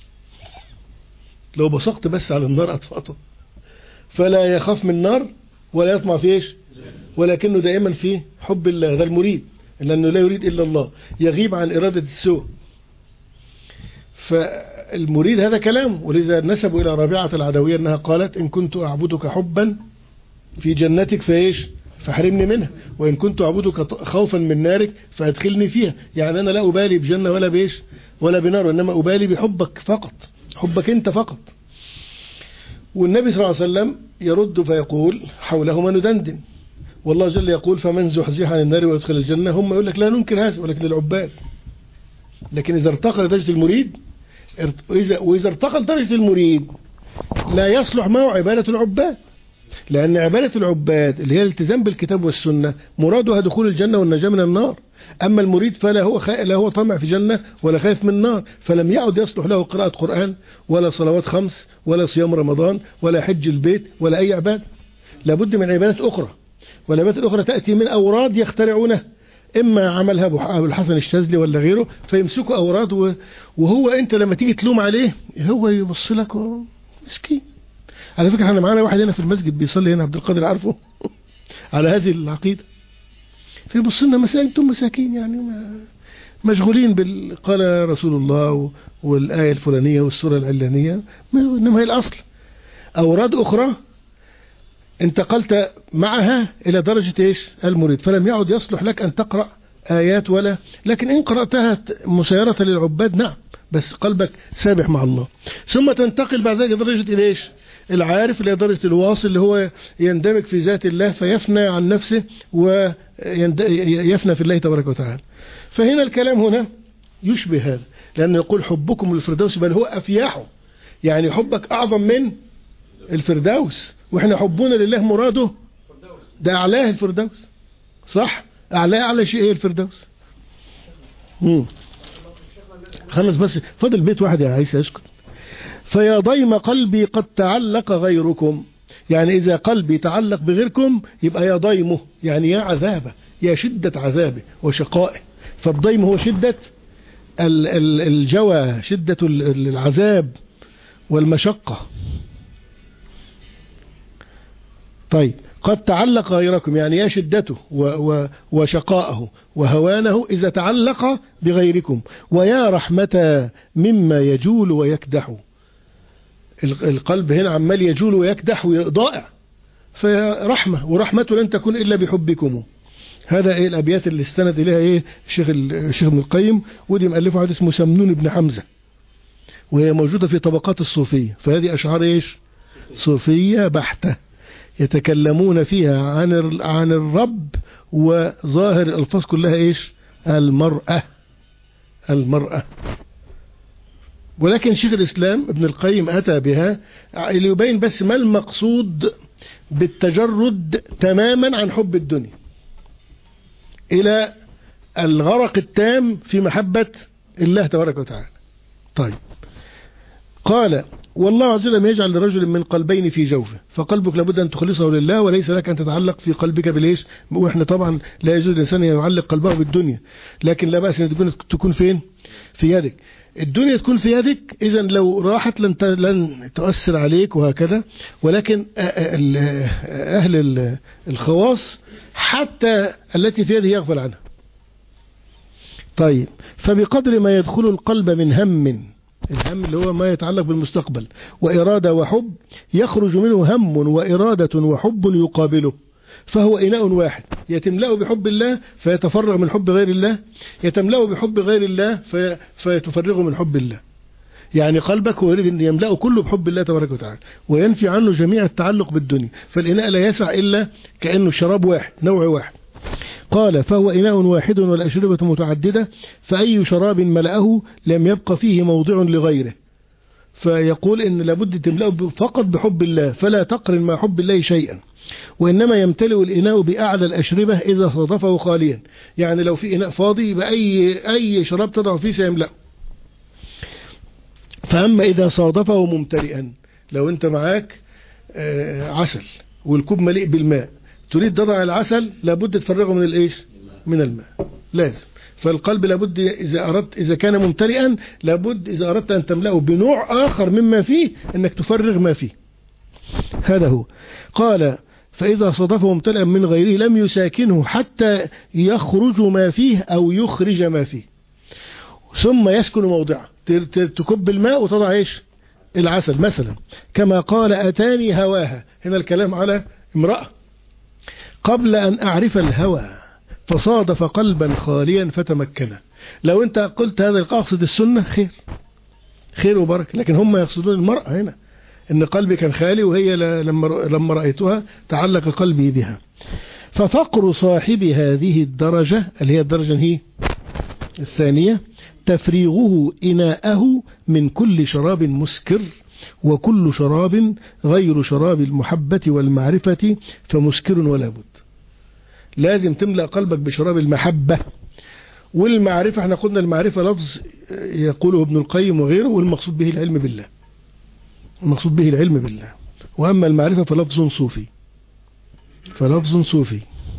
لو بصقت بس على النار أطفأته. فلا يخاف من النار ولا يطمع في إيش، ولكنه دائما في حب الله. هذا المريد، لأنه لا يريد إلا الله، يغيب عن إرادة السوء. فالمريد هذا كلام. ولذا نسبوا إلى رابعة العدوية أنها قالت: إن كنت أعبدك حبا في جنتك فإيش فحرمني منها، وإن كنت أعبدك خوفا من نارك فأدخلني فيها. يعني أنا لا أبالي بجنة ولا بإيش ولا بنار، وإنما أبالي بحبك فقط، حبك أنت فقط. والنبي صلى الله عليه وسلم يرد فيقول: حولهما ندندن، والله جل يقول: فمن زحزح عن النار ويدخل الجنة. هم يقول لك لا ننكر هذا، ولكن للعباد. لكن إذا ارتقى لدرجة المريد، وإذا ارتقى لدرجة المريد لا يصلح معه عبادة العباد، لأن عبادة العباد اللي هي الالتزام بالكتاب والسنة مرادها دخول الجنة والنجاة من النار. أما المريد فلا هو خائف، لا هو طمع في جنة ولا خايف من النار، فلم يعد يصلح له قراءة قرآن ولا صلوات خمس ولا صيام رمضان ولا حج البيت ولا أي عبادة. لابد من عبادات أخرى، والعبادات الأخرى تأتي من أوراد يخترعونها، إما عملها أبو الحسن الشاذلي ولا غيره، فيمسكوا أوراد، وهو أنت لما تيجي تلوم عليه هو يبص لك مسكين. على فكرة احنا معانا واحد هنا في المسجد بيصلي هنا، عبد القادر عارفه على هذه العقيدة، فيبص لنا مساكين، انتم مساكين يعني مشغولين بال قال رسول الله والآية الفلانية والسورة العلانية، إنما هي الأصل أوراد أخرى انتقلت معها إلى درجة إيش المريد، فلم يعد يصلح لك أن تقرأ آيات ولا، لكن إن قرأتها مسيرة للعباد نعم، بس قلبك سابح مع الله. ثم تنتقل بعد ذلك درجة إيش العارف، إلى درجة الواصل اللي هو يندمج في ذات الله فيفنى عن نفسه ويفنى في الله تبارك وتعالى. فهنا الكلام هنا يشبه هذا، لأنه يقول حبكم الفردوس، بل هو أفياحه، يعني حبك أعظم من الفردوس، وإحنا حبنا لله مراده ده أعلاه الفردوس، صح؟ أعلاه أعلى شيء هي الفردوس. مم. خلص بس فضل بيت واحد يا عيسى اسكت. فيا ضيم قلبي قد تعلق غيركم، يعني إذا قلبي تعلق بغيركم يبقى يا ضيمه، يعني يا عذابه، يا شدة عذابه وشقائه. فالضيم هو شدة الجوى، شدة العذاب والمشقة. طيب قد تعلق غيركم يعني يا شدته وشقاءه وهوانه إذا تعلق بغيركم، ويا رحمة مما يجول ويكدح. القلب هنا عمال يجول ويكدح وضائع، فرحمة، ورحمة لن تكون إلا بحبكم. هذا إيه الأبيات اللي استند إليها إيه الشيخ الشيخ ابن القيم، ودي مؤلفه واحد اسمه سمنون بن حمزة، وهي موجودة في طبقات الصوفية. فهذه أشعار إيش صوفية بحتة، يتكلمون فيها عن عن الرب، وظاهر الألفاظ كلها إيش المرأة المرأة. ولكن شيخ الإسلام ابن القيم أتى بها ليبين بس ما المقصود بالتجرد تماما عن حب الدنيا إلى الغرق التام في محبة الله تبارك وتعالى. طيب قال والله عز وجل يجعل لرجل من قلبين في جوفه، فقلبك لابد أن تخلصه لله، وليس لك أن تتعلق في قلبك بالإيش. وإحنا طبعا لا يجوز الإنسان يعلق قلبه بالدنيا، لكن لا بأس أن تكون تكون فين؟ في يدك. الدنيا تكون في يدك، إذا لو راحت لن لن تؤثر عليك وهكذا. ولكن أهل الخواص حتى التي في يده يغفل عنها. طيب، فبقدر ما يدخل القلب من هم، الهم اللي هو ما يتعلق بالمستقبل، وإرادة وحب، يخرج منه هم وإرادة وحب يقابله، فهو إناء واحد يتملأ بحب الله فيتفرغ من حب غير الله، يتملأ بحب غير الله في فيتفرغ من حب الله. يعني قلبك هو يريد أن يملأه كله بحب الله تبارك وتعالى، وينفي عنه جميع التعلق بالدنيا، فالإناء لا يسع إلا كأنه شراب واحد، نوع واحد. قال فهو إناء واحد والأشربة متعددة، فأي شراب ملأه لم يبق فيه موضع لغيره. فيقول إن لابد تملأه فقط بحب الله، فلا تقرن مع حب الله شيئا، وإنما يمتلئ الإناء بأعلى الأشربة إذا صادفه خاليا. يعني لو في إناء فاضي يبقى أي أي شراب تضع فيه سيملأ. فأما إذا صادفه ممتلئا، لو أنت معاك عسل والكوب مليء بالماء، تريد تضع العسل لابد تفرغه من الإيش؟ من الماء، لازم. فالقلب لابد إذا أردت إذا كان ممتلئا لابد إذا أردت أن تملأه بنوع آخر مما فيه أنك تفرغ ما فيه. هذا هو. قال فإذا صادفه ممتلئا من غيره لم يساكنه حتى يخرج ما فيه أو يخرج ما فيه، ثم يسكن موضعه. تكب الماء وتضع إيش؟ العسل مثلا، كما قال أتاني هواها. هنا الكلام على امرأة. قبل أن أعرف الهوى فصادف قلبا خاليا فتمكنه. لو أنت قلت هذا أقصد السنة، خير خير وبركة، لكن هم يقصدون المرأة هنا، إن قلبي كان خالي وهي لما لما رأيتها تعلق قلبي بها. ففقر صاحب هذه الدرجة اللي هي الدرجة هي الثانية تفريغه إناءه من كل شراب مسكر، وكل شراب غير شراب المحبة والمعرفة فمسكر ولا بد. لازم تملأ قلبك بشراب المحبة والمعرفة. احنا قلنا المعرفة لفظ يقوله ابن القيم وغيره، والمقصود به العلم بالله، المقصود به العلم بالله. وأما المعرفة فلفظ صوفي، فلفظ صوفي.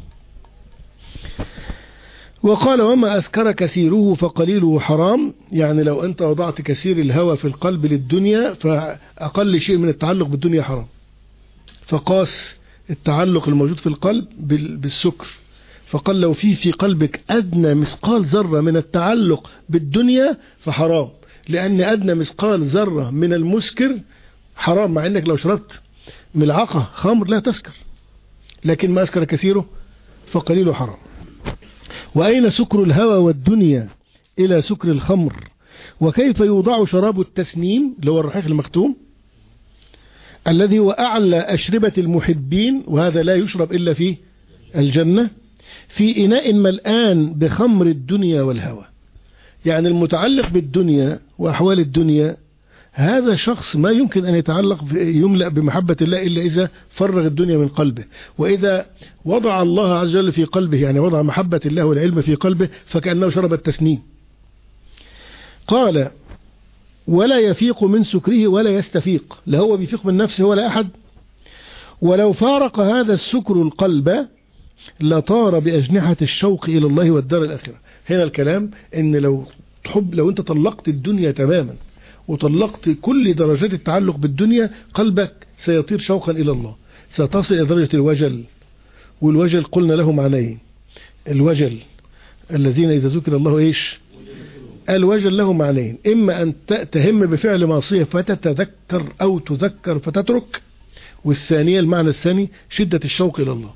وقال وما أسكر كثيره فقليله حرام. يعني لو أنت وضعت كثير الهوى في القلب للدنيا فأقل شيء من التعلق بالدنيا حرام. فقاس التعلق الموجود في القلب بالسكر، فقال لو في في قلبك أدنى مثقال ذرة من التعلق بالدنيا فحرام، لأن أدنى مثقال ذرة من المسكر حرام، مع أنك لو شربت ملعقة خمر لا تسكر، لكن ما أسكر كثيره فقليله حرام. وأين سكر الهوى والدنيا إلى سكر الخمر؟ وكيف يوضع شراب التسنيم اللي هو الرحيق المختوم الذي هو أعلى أشربة المحبين، وهذا لا يشرب إلا في الجنة، في إناء ملآن بخمر الدنيا والهوى. يعني المتعلق بالدنيا وأحوال الدنيا هذا شخص ما يمكن أن يتعلق يملأ بمحبة الله إلا إذا فرغ الدنيا من قلبه. وإذا وضع الله عز وجل في قلبه، يعني وضع محبة الله والعلم في قلبه، فكأنه شرب التسنيم. قال ولا يفيق من سكره ولا يستفيق، لا هو بيفيق من نفسه ولا أحد. ولو فارق هذا السكر القلب لطار بأجنحة الشوق إلى الله والدار الآخرة. هنا الكلام إن لو تحب، لو أنت طلقت الدنيا تماما وطلقت كل درجات التعلق بالدنيا، قلبك سيطير شوقا إلى الله، ستصل إلى درجة الوجل. والوجل قلنا له معنيين. الوجل الذين إذا ذكر الله إيش؟ الوجل له معنيين، إما أن تهم بفعل معصية فتتذكر أو تذكر فتترك، والثانية المعنى الثاني شدة الشوق إلى الله.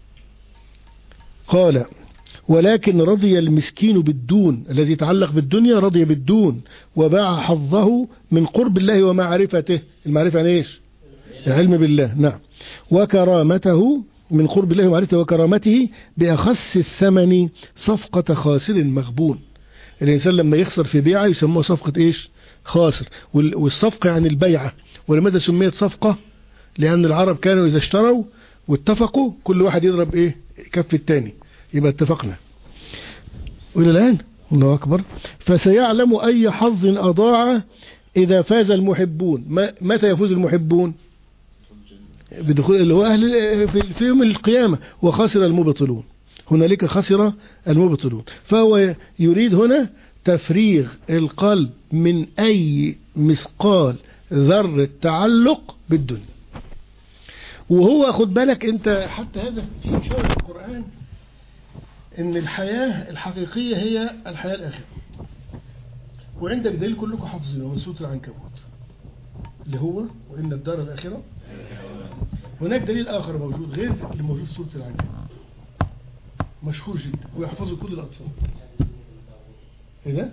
قال ولكن رضي المسكين بالدون، الذي يتعلق بالدنيا رضي بالدون وباع حظه من قرب الله ومعرفته. المعرفة يعني إيش؟ العلم بالله، نعم. وكرامته من قرب الله ومعرفته وكرامته بأخس الثمن صفقة خاسر مغبون. الإنسان لما يخسر في بيعة يسموها صفقة إيش؟ خاسر. والصفقة يعني البيعة. ولماذا سميت صفقة؟ لأن العرب كانوا إذا اشتروا واتفقوا كل واحد يضرب إيه؟ كف التاني، يبقى اتفقنا. وإلى الآن الله أكبر. فسيعلم أي حظ أضاع إذا فاز المحبون، متى يفوز المحبون؟ بدخول اللي هو أهل في يوم القيامة. وخسر المبطلون، هنالك خسر المبطلون. فهو يريد هنا تفريغ القلب من أي مثقال ذرة تعلق بالدنيا. وهو خد بالك انت حتى هذا في إشارة في القرآن ان الحياة الحقيقية هي الحياة الآخرة. وعندك دليل كلكم حافظينه من سورة العنكبوت اللي هو وإن الدار الآخرة. هناك دليل آخر موجود غير اللي موجود في سورة العنكبوت مشهور جدا ويحفظه كل الأطفال. ايه ده؟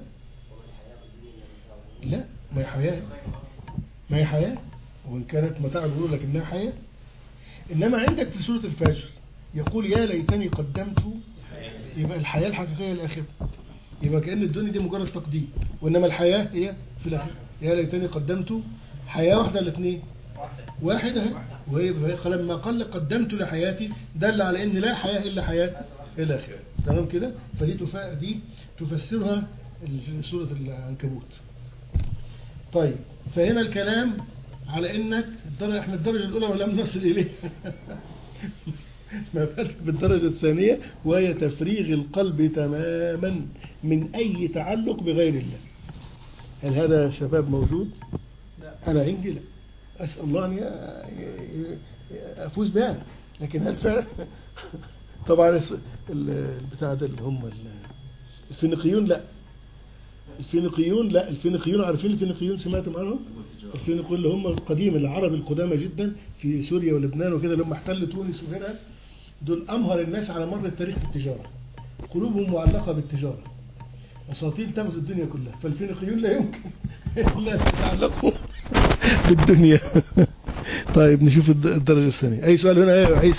لا، ما هي حياة، ما هي حياة وإن كانت متاع بيقول لك إنها حياة. إنما عندك في سورة الفجر يقول يا ليتني قدمت، يبقى الحياة الحقيقية الآخرة. يبقى كأن الدنيا دي مجرد تقديم، وإنما الحياة هي في الآخرة. يا ليتني قدمت حياة واحدة الاثنين واحدة، وهي لما قال قدمت لحياتي دل على إن لا حياة إلا حياة الآخرة. تمام كده؟ فدي تفا... دي تفسرها سورة العنكبوت. طيب فهنا الكلام على إنك احنا الدرجة الأولى ولم نصل إليه ما بالك بالدرجة الثانية وهي تفريغ القلب تماما من أي تعلق بغير الله. هل هذا شباب موجود؟ أنا عندي لا، أسأل الله أن أفوز بها، لكن هل فعلا طبعا البتاع ده اللي هم الفينيقيون لا، الفينيقيون لا، الفينيقيون عارفين الفينيقيون سمعتم عنهم؟ الفينيقيون اللي هم القديم العرب القدامى جدا في سوريا ولبنان وكده اللي هم احتلوا تونس وغيرها، دول أمهر الناس على مر التاريخ في التجارة، قلوبهم معلقة بالتجارة، أساطيل تغزو الدنيا كلها. فالفينيقيون لا يمكن إلا تتعلقوا بالدنيا. طيب نشوف الدرجة الثانية. أي سؤال هنا يا عيسى؟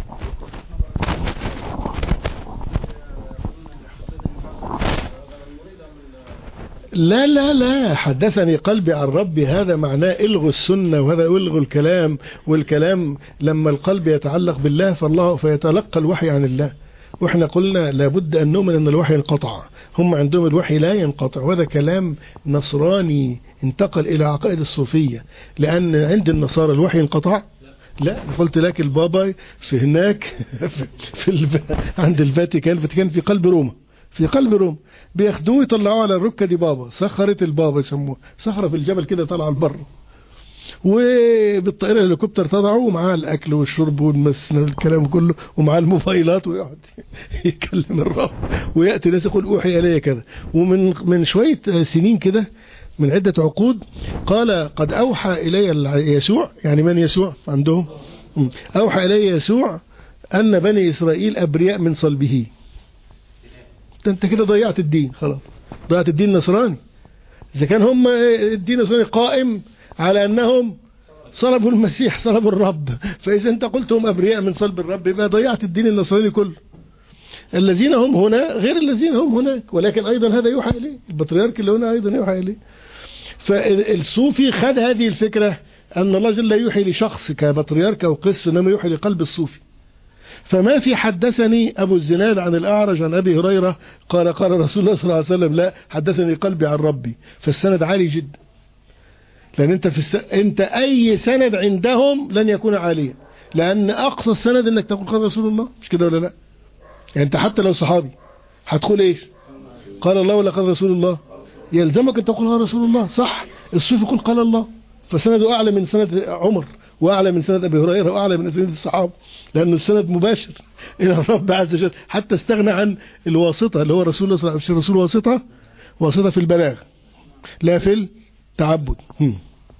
لا لا لا، حدثني قلبي عن ربي هذا معناه الغوا السنة وهذا الغوا الكلام، والكلام لما القلب يتعلق بالله فالله فيتلقى الوحي عن الله. واحنا قلنا لابد أن نؤمن أن الوحي انقطع، هم عندهم الوحي لا ينقطع، وهذا كلام نصراني انتقل إلى عقائد الصوفية. لأن عند النصارى الوحي انقطع؟ لا، قلت لك البابا في هناك في الب... عند الفاتيكان، الفاتيكان في قلب روما، في قلب روما بياخدوه يطلعوه على الركة دي بابا، صخرة البابا يسموها، صخرة في الجبل كده طالعه البر، وبالطائرة الهليكوبتر تضعه ومعاه الأكل والشرب والمس الكلام كله ومعاه الموبايلات ويقعد يكلم الرب، ويأتي ناس يقول أوحي إلي كذا. ومن من شوية سنين كده من عدة عقود قال قد أوحى إلي يسوع، يعني من يسوع عندهم؟ أوحى إلي يسوع أن بني إسرائيل أبرياء من صلبه. أنت كده ضيعت الدين، خلاص ضيعت الدين النصراني. إذا كان هم الدين النصراني قائم على أنهم صلبوا المسيح، صلبوا الرب، فإذا أنت قلتهم أبرياء من صلب الرب يبقى ضيعت الدين النصراني كله. الذين هم هنا غير الذين هم هناك، ولكن أيضا هذا يوحى إليه، البطريرك اللي هنا أيضا يوحى إليه. فالصوفي خد هذه الفكرة أن الله جل يوحي لشخص كبطريرك أو قس، إنما يوحي لقلب الصوفي. فما في حدثني أبو الزناد عن الأعرج عن أبي هريرة قال قال رسول الله صلى الله عليه وسلم، لا، حدثني قلبي عن ربي. فالسند عالي جدا، لأن أنت في الس... أنت أي سند عندهم لن يكون عاليا، لأن أقصى السند أنك تقول قال رسول الله، مش كده ولا لا؟ يعني أنت حتى لو صحابي هتقول إيش؟ قال الله ولا قال رسول الله؟ يلزمك أن تقول قال رسول الله، صح؟ الصوفي يقول قال الله، فسنده أعلى من سند عمر وأعلى من سند أبي هريرة وأعلى من سند الصحابة، لأن السند مباشر إلى الرب عز وجل، حتى استغنى عن الواسطة اللي هو رسول الله صلى الله عليه وسلم. الرسول واسطة، واسطة في البلاغ لا في التعبد. هم.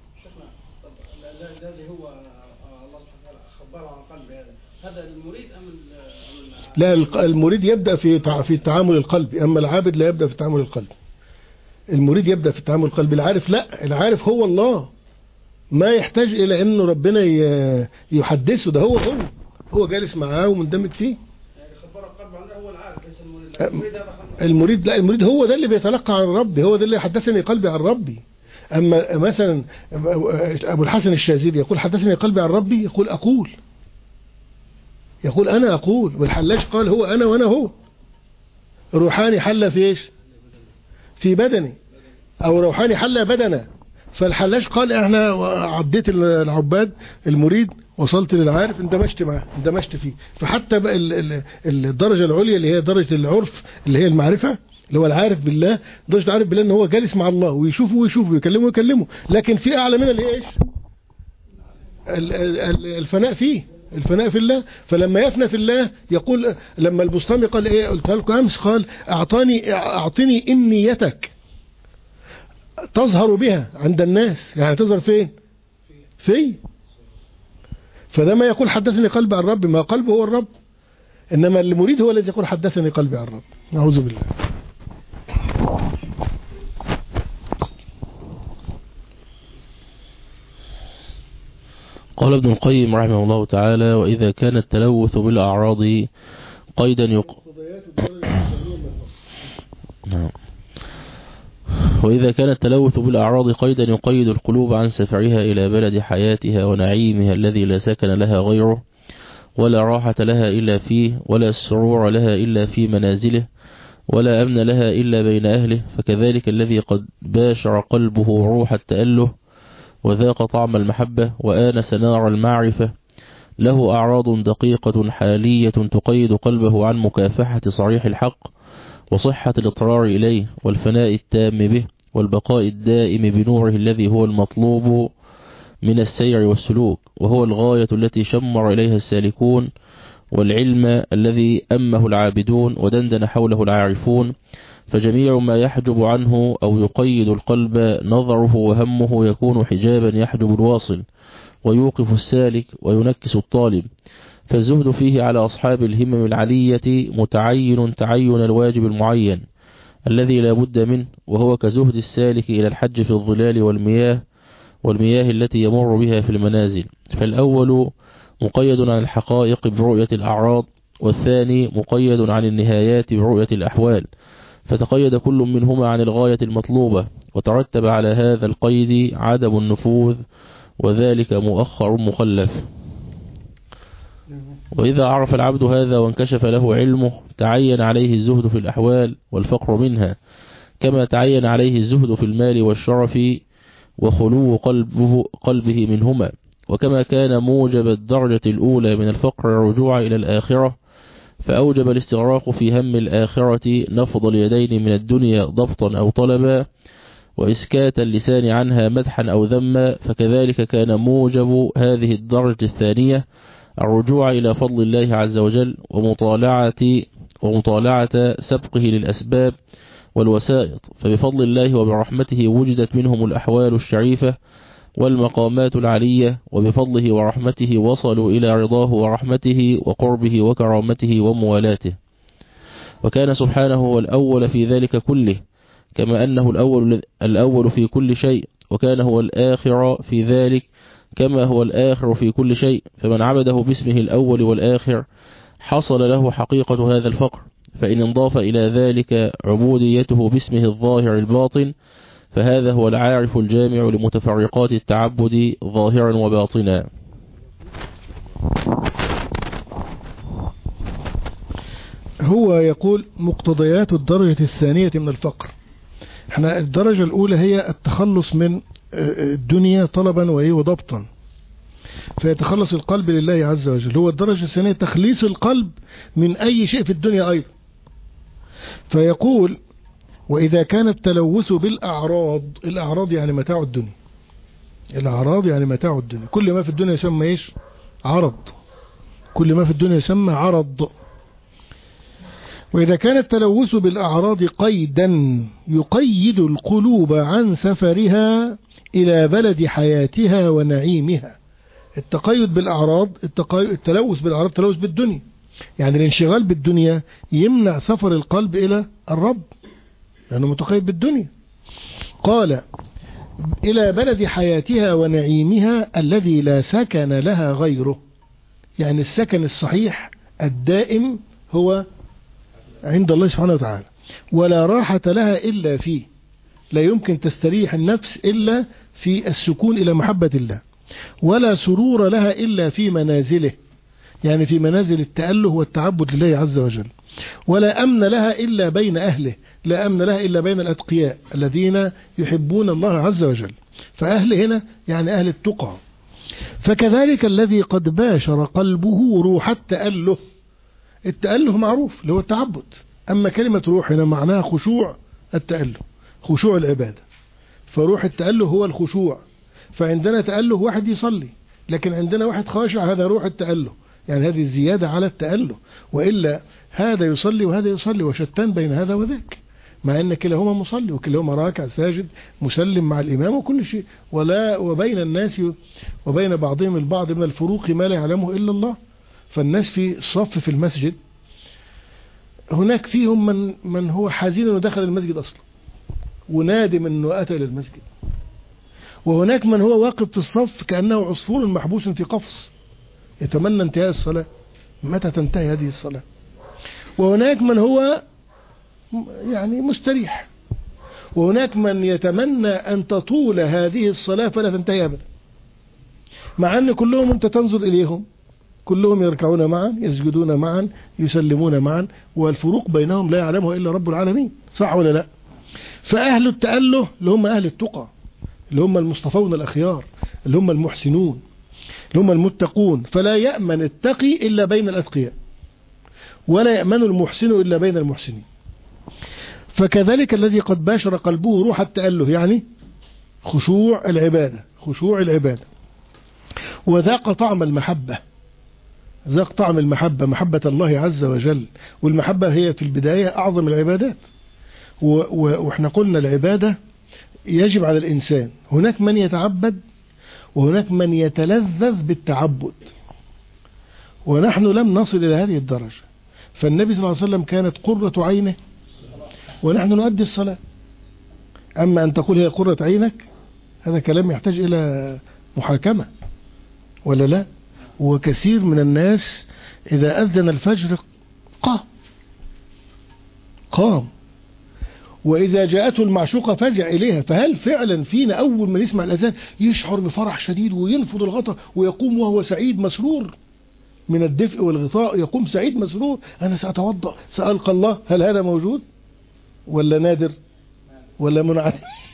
الذي هو الله سبحانه وتعالى خبر عن قلب هذا، هذا المريد أم لا؟ المريد يبدأ في في التعامل القلبي، أما العابد لا يبدأ في التعامل القلبي. المريد يبدأ في التعامل القلبي، العارف لا، العارف هو الله، ما يحتاج إلى أنه ربنا يحدثه، ده هو هو هو جالس معاه ومندمج فيه. يعني خبر القلب عنه هو العارف ليس المريد. المريد لا، المريد هو ده اللي بيتلقى عن ربي، هو ده اللي حدثني قلبي عن ربي. أما مثلا أبو الحسن الشاذلي يقول حدثني قلبي عن ربي، يقول أقول يقول أنا أقول. والحلاج قال هو أنا وأنا هو. روحاني حل في إيش؟ في بدني، أو روحاني حل بدنا، فالحلاج قال احنا عديت العباد المريد وصلت للعارف اندمجت معاه اندمجت فيه. فحتى بقى الدرجة العليا اللي هي درجة العرف اللي هي المعرفة اللي هو العارف بالله، درجة العارف بالله ان هو جالس مع الله ويشوفه ويشوفه ويكلمه ويكلمه. لكن في اعلى منها اللي هي ايش؟ الفناء فيه، الفناء في الله. فلما يفنى في الله يقول، لما البسطامي قال ايه قلت لكم امس، قال اعطاني اعطني امنيتك تظهر بها عند الناس. يعني تظهر فين؟ في. فده ما يقول حدثني قلبي عن ربي، ما قلبه هو الرب، انما المريد هو الذي يقول حدثني قلبي عن ربي. نعوذ بالله. قال ابن القيم رحمه الله تعالى: وإذا كان التلوث بالأعراض قيدا يق... وإذا كان التلوث بالأعراض قيدا يقيد القلوب عن سفرها إلى بلد حياتها ونعيمها الذي لا سكن لها غيره، ولا راحة لها إلا فيه، ولا سرور لها إلا في منازله، ولا أمن لها إلا بين أهله، فكذلك الذي قد باشر قلبه روح التأله وذاق طعم المحبة وآنس نار المعرفة له أعراض دقيقة حالية تقيد قلبه عن مكافحة صريح الحق وصحة الاضطرار إليه والفناء التام به والبقاء الدائم بنوره الذي هو المطلوب من السير والسلوك، وهو الغاية التي شمر إليها السالكون، والعلم الذي أمه العابدون ودندن حوله العارفون. فجميع ما يحجب عنه أو يقيد القلب نظره وهمه يكون حجابا يحجب الواصل ويوقف السالك وينكس الطالب. فالزهد فيه على أصحاب الهمم العلية متعين تعين الواجب المعين الذي لا بد منه، وهو كزهد السالك إلى الحج في الظلال والمياه والمياه التي يمر بها في المنازل. فالأول مقيد عن الحقائق برؤية الأعراض، والثاني مقيد عن النهايات برؤية الأحوال، فتقيد كل منهما عن الغاية المطلوبة، وترتب على هذا القيد عدم النفوذ، وذلك مؤخر مخلف. وإذا عرف العبد هذا وانكشف له علمه تعين عليه الزهد في الأحوال والفقر منها، كما تعين عليه الزهد في المال والشرف وخلو قلبه, قلبه منهما. وكما كان موجب الدرجة الأولى من الفقر الرجوع إلى الآخرة، فأوجب الاستغراق في هم الآخرة نفض اليدين من الدنيا ضبطا أو طلبا وإسكات اللسان عنها مدحا أو ذما، فكذلك كان موجب هذه الدرجة الثانية الرجوع إلى فضل الله عز وجل ومطالعة, ومطالعة سبقه للأسباب والوسائط. فبفضل الله وبرحمته وجدت منهم الأحوال الشريفة والمقامات العلية، وبفضله ورحمته وصلوا إلى رضاه ورحمته وقربه وكرامته وموالاته. وكان سبحانه هو الأول في ذلك كله، كما أنه الأول, الأول في كل شيء، وكان هو الآخر في ذلك كما هو الآخر في كل شيء. فمن عبده باسمه الأول والآخر حصل له حقيقة هذا الفقر، فإن انضاف إلى ذلك عبوديته باسمه الظاهر الباطن فهذا هو العارف الجامع لمتفرقات التعبد ظاهرا وباطنا. هو يقول مقتضيات الدرجة الثانية من الفقر. احنا الدرجة الأولى هي التخلص من الدنيا طلبا وضبطا، فيتخلص القلب لله عز وجل. هو الدرجة الثانية تخليص القلب من أي شيء في الدنيا أيضا. فيقول وإذا كان التلوث بالأعراض، الأعراض يعني متاع الدنيا، الأعراض يعني متاع الدنيا، كل ما في الدنيا يسمى إيش؟ عرض، كل ما في الدنيا يسمى عرض. وإذا كان التلوث بالأعراض قيدا يقيد القلوب عن سفرها إلى بلد حياتها ونعيمها. التقيد بالأعراض، التلوث بالأعراض التلوث بالدنيا، يعني الانشغال بالدنيا يمنع سفر القلب إلى الرب لأنه متقيد بالدنيا. قال إلى بلد حياتها ونعيمها الذي لا سكن لها غيره، يعني السكن الصحيح الدائم هو عند الله سبحانه وتعالى، ولا راحة لها إلا فيه، لا يمكن تستريح النفس إلا في السكون إلى محبة الله، ولا سرور لها إلا في منازله، يعني في منازل التأله والتعبد لله عز وجل. ولا أمن لها إلا بين أهله، لا أمن لها إلا بين الأتقياء الذين يحبون الله عز وجل. فأهل هنا يعني أهل التقى. فكذلك الذي قد باشر قلبه روح التأله، التأله معروف اللي هو التعبد، أما كلمة روح هنا معناها خشوع التأله، خشوع العبادة. فروح التأله هو الخشوع. فعندنا تأله واحد يصلي، لكن عندنا واحد خاشع، هذا روح التأله، يعني هذه الزيادة على التأله. وإلا هذا يصلي وهذا يصلي، وشتان بين هذا وذاك، مع أن كلاهما مصلي وكلاهما راكع ساجد مسلم مع الإمام وكل شيء. ولا وبين الناس وبين بعضهم البعض من الفروق ما لا يعلمه إلا الله. فالناس في صف في المسجد، هناك فيهم من من هو حزين انه دخل المسجد اصلا ونادم انه اتى للمسجد، وهناك من هو واقف في الصف كانه عصفور محبوس في قفص يتمنى انتهاء الصلاه، متى تنتهي هذه الصلاه. وهناك من هو يعني مستريح، وهناك من يتمنى ان تطول هذه الصلاه فلا تنتهي ابدا، مع ان كلهم انت تنظر اليهم كلهم يركعون معا يسجدون معا يسلمون معا، والفروق بينهم لا يعلمه إلا رب العالمين، صح ولا لا؟ فأهل التأله اللي هم أهل التقى، اللي هم المصطفون الأخيار، اللي هم المحسنون، اللي هم المتقون. فلا يأمن التقي إلا بين الأتقياء، ولا يأمن المحسن إلا بين المحسنين. فكذلك الذي قد باشر قلبه روح التأله، يعني خشوع العبادة، خشوع العبادة، وذاق طعم المحبة، ذاق طعم المحبة، محبة الله عز وجل. والمحبة هي في البداية أعظم العبادات. وإحنا قلنا العبادة يجب على الإنسان، هناك من يتعبد وهناك من يتلذذ بالتعبد، ونحن لم نصل إلى هذه الدرجة. فالنبي صلى الله عليه وسلم كانت قرة عينه ونحن نؤدي الصلاة. أما أن تقول هي قرة عينك، هذا كلام يحتاج إلى محاكمة ولا لا؟ وكثير من الناس إذا أذن الفجر قام قام وإذا جاءته المعشوقة فزع إليها. فهل فعلا فينا أول ما يسمع الأذان يشعر بفرح شديد وينفض الغطاء ويقوم وهو سعيد مسرور من الدفء والغطاء، يقوم سعيد مسرور أنا سأتوضأ سألقى الله؟ هل هذا موجود ولا نادر ولا منعدم؟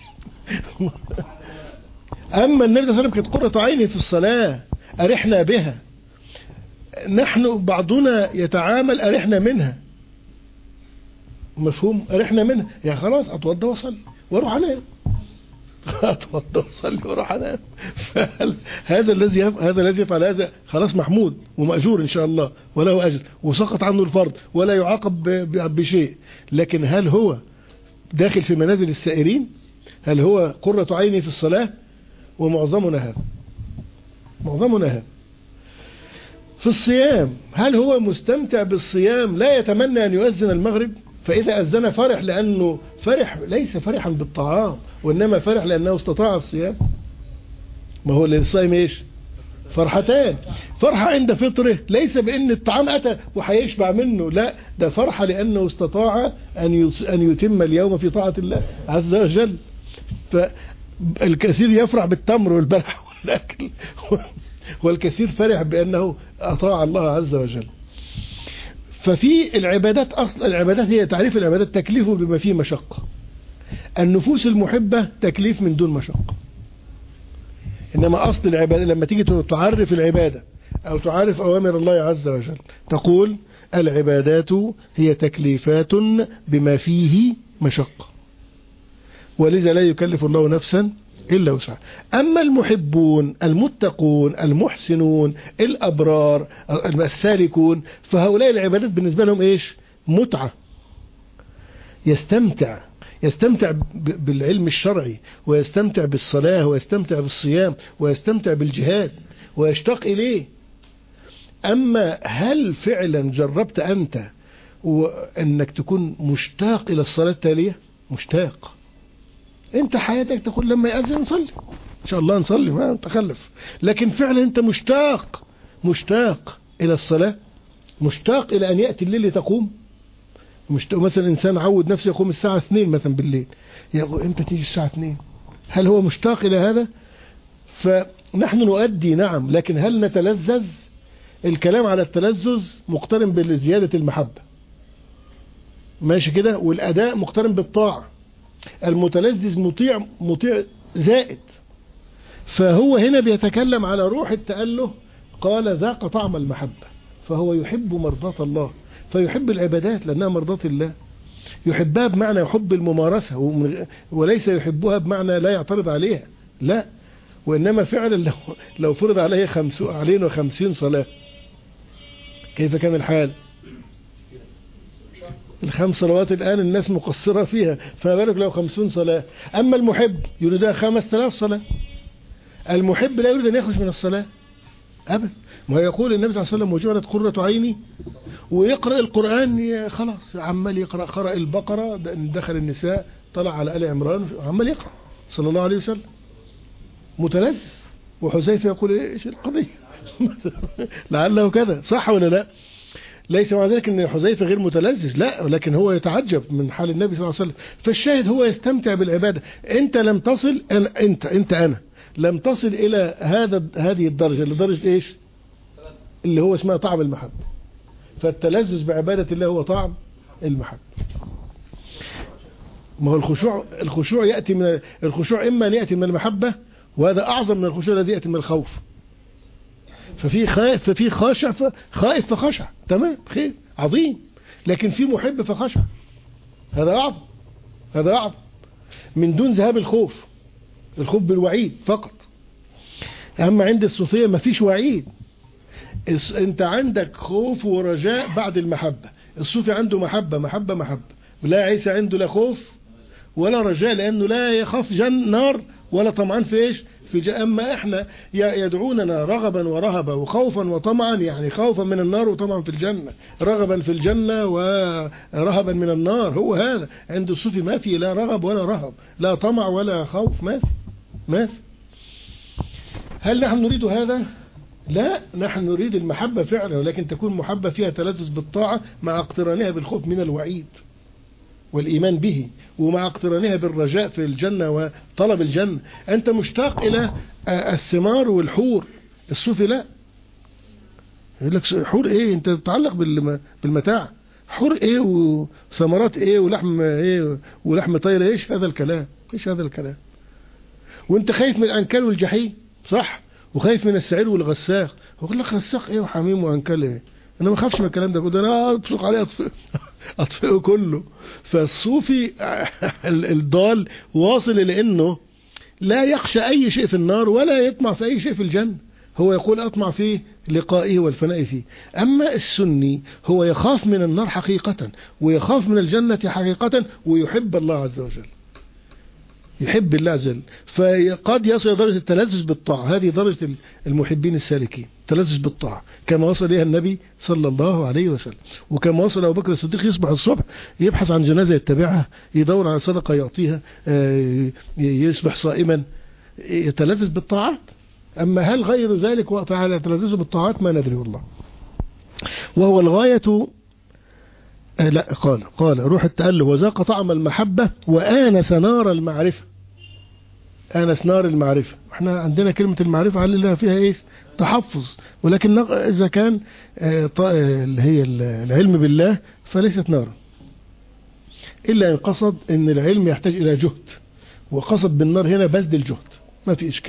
أما النبي صلى الله عليه وسلم كانت قرة عينه في الصلاة، أرحنا بها. نحن بعضنا يتعامل أرحنا منها، مفهوم؟ أرحنا منها، يا خلاص أتوضى وصلي واروح انام، أتوضى وصلي واروح انام. هذا الذي هذا الذي يفعل هذا خلاص محمود ومأجور إن شاء الله وله أجر وسقط عنه الفرض ولا يعاقب بشيء. لكن هل هو داخل في منازل السائرين؟ هل هو قرة عيني في الصلاة؟ ومعظمنا هذا، معظمنا هذا. في الصيام هل هو مستمتع بالصيام لا يتمنى أن يؤذن المغرب؟ فإذا أذن فرح لأنه فرح، ليس فرحا بالطعام وإنما فرح لأنه استطاع الصيام. ما هو للصائم إيش؟ فرحتان، فرحة عند فطره ليس بأن الطعام أتى وحيشبع منه، لا، ده فرحة لأنه استطاع أن أن يتم اليوم في طاعة الله عز وجل. فالكثير يفرح بالتمر والبلح والأكل، والكثير فرح بأنه أطاع الله عز وجل. ففي العبادات، أصل العبادات هي تعريف العبادات تكليف بما فيه مشقة. النفوس المحبة تكليف من دون مشقة. إنما أصل العبادة لما تيجي تعرف العبادة أو تعرف أوامر الله عز وجل تقول العبادات هي تكليفات بما فيه مشقة، ولذا لا يكلف الله نفسا إلا وسعها. أما المحبون المتقون المحسنون الأبرار السالكون فهؤلاء العبادات بالنسبة لهم إيش؟ متعة، يستمتع يستمتع بالعلم الشرعي ويستمتع بالصلاة ويستمتع بالصيام ويستمتع بالجهاد ويشتاق إليه. أما هل فعلا جربت أنت أنك تكون مشتاق إلى الصلاة التالية؟ مشتاق. أنت حياتك تقول لما يأذن نصلي إن شاء الله نصلي ما نتخلف، لكن فعلا أنت مشتاق مشتاق إلى الصلاة، مشتاق إلى أن يأتي الليل تقوم. مشتاق مثلا إنسان عود نفسه يقوم الساعة اثنين مثلا بالليل، يقول إمتى تيجي الساعة اثنين؟ هل هو مشتاق إلى هذا؟ فنحن نؤدي نعم، لكن هل نتلذذ؟ الكلام على التلذذ مقترن بزيادة المحبة، ماشي كده، والأداء مقترن بالطاعة. المتلذذ مطيع مطيع زائد. فهو هنا بيتكلم على روح التأله، قال ذاق طعم المحبة، فهو يحب مرضاة الله، فيحب العبادات لأنها مرضاة الله، يحبها بمعنى يحب الممارسة، وليس يحبها بمعنى لا يعترض عليها، لا، وإنما فعلا لو, لو فرض عليه خمس علينا خمسين صلاة كيف كان الحال؟ الخمس صلوات الآن الناس مقصرة فيها، فما بالك لو خمسون صلاة. أما المحب يريدها خمس ثلاث صلاة. المحب لا يريد أن يخرج من الصلاة أبدا. ما يقول النبي صلى الله عليه وسلم وجعلت قرة عيني، ويقرأ القرآن خلاص عمال يقرأ، قرأ البقرة، دخل النساء، طلع على آل عمران، عمال يقرأ صلى الله عليه وسلم متلذذ. وحذيفة يقول ايش القضية؟ لعله كذا، صح ولا لا؟ ليس مع ذلك ان حذيفة غير متلذذ، لا، ولكن هو يتعجب من حال النبي صلى الله عليه وسلم. فالشاهد هو يستمتع بالعبادة. انت لم تصل، أنا انت انت انا لم تصل الى هذا هذه الدرجة، لدرجة ايش؟ اللي هو اسمها طعم المحبة. فالتلذذ بعبادة الله هو طعم المحبة. ما هو الخشوع الخشوع يأتي من الخشوع، إما أن يأتي من المحبة، وهذا أعظم من الخشوع الذي يأتي من الخوف. ففي خائف ففي خاشع خائف فخشع، تمام، خير عظيم. لكن في محب فخشع، هذا أعظم، هذا أعظم من دون ذهاب الخوف. الخوف بالوعيد فقط. أما عند الصوفية ما فيش وعيد، أنت عندك خوف ورجاء بعد المحبة. الصوفي عنده محبة محبة محبة، لا عيسى عنده لا خوف ولا رجاء، لأنه لا يخاف جن نار ولا طمعان في إيش؟ في جنة. أما إحنا يدعوننا رغبا ورهبا وخوفا وطمعا، يعني خوفا من النار وطمعا في الجنة، رغبا في الجنة ورهبا من النار. هو هذا عند الصوفي، ما في لا رغب ولا رهب، لا طمع ولا خوف، ما في ما في. هل نحن نريد هذا؟ لا، نحن نريد المحبة فعلا، ولكن تكون محبة فيها تلذذ بالطاعة مع اقترانها بالخوف من الوعيد والإيمان به، ومع اقترانها بالرجاء في الجنة وطلب الجنة. أنت مشتاق إلى الثمار والحور، الصوفي لا، يقول لك حور إيه؟ أنت تتعلق بالمتاع، حور إيه وثمرات إيه ولحم إيه ولحم طير، إيش هذا الكلام؟ إيش هذا الكلام؟ وأنت خايف من الأنكال والجحيم، صح؟ وخايف من السعير والغساق. يقول لك غساق إيه وحميم وأنكال إيه؟ أنا ما خافش من الكلام ده، كده أنا أطلق عليه أطفئ أطفئه كله. فالصوفي الضال واصل إلى أنه لا يخشى أي شيء في النار ولا يطمع في أي شيء في الجنة، هو يقول أطمع في لقائه والفناء فيه. أما السني هو يخاف من النار حقيقة، ويخاف من الجنة حقيقة، ويحب الله عز وجل، يحب الله عز وجل. فقد يصل درجة التلذذ بالطاعة، هذه درجة المحبين السالكين، تلذذ بالطاعة، كما وصل إليها النبي صلى الله عليه وسلم. وكما وصل أبو بكر الصديق يصبح الصبح يبحث عن جنازة يتبعها، يدور على صدقة يعطيها، يصبح صائما، يتلذذ بالطاعات. أما هل غير ذلك وقتها يتلذذ بالطاعات؟ ما ندري والله. وهو الغاية. آه لا، قال قال روح التأله وذاق طعم المحبة وآنس نار المعرفة. آنس نار المعرفة. احنا عندنا كلمة المعرفة على لها فيها ايش؟ تحفظ، ولكن إذا كان آه اللي هي العلم بالله فليست نار، إلا إن قصد إن العلم يحتاج إلى جهد، وقصد بالنار هنا بذل الجهد، ما في إشكال.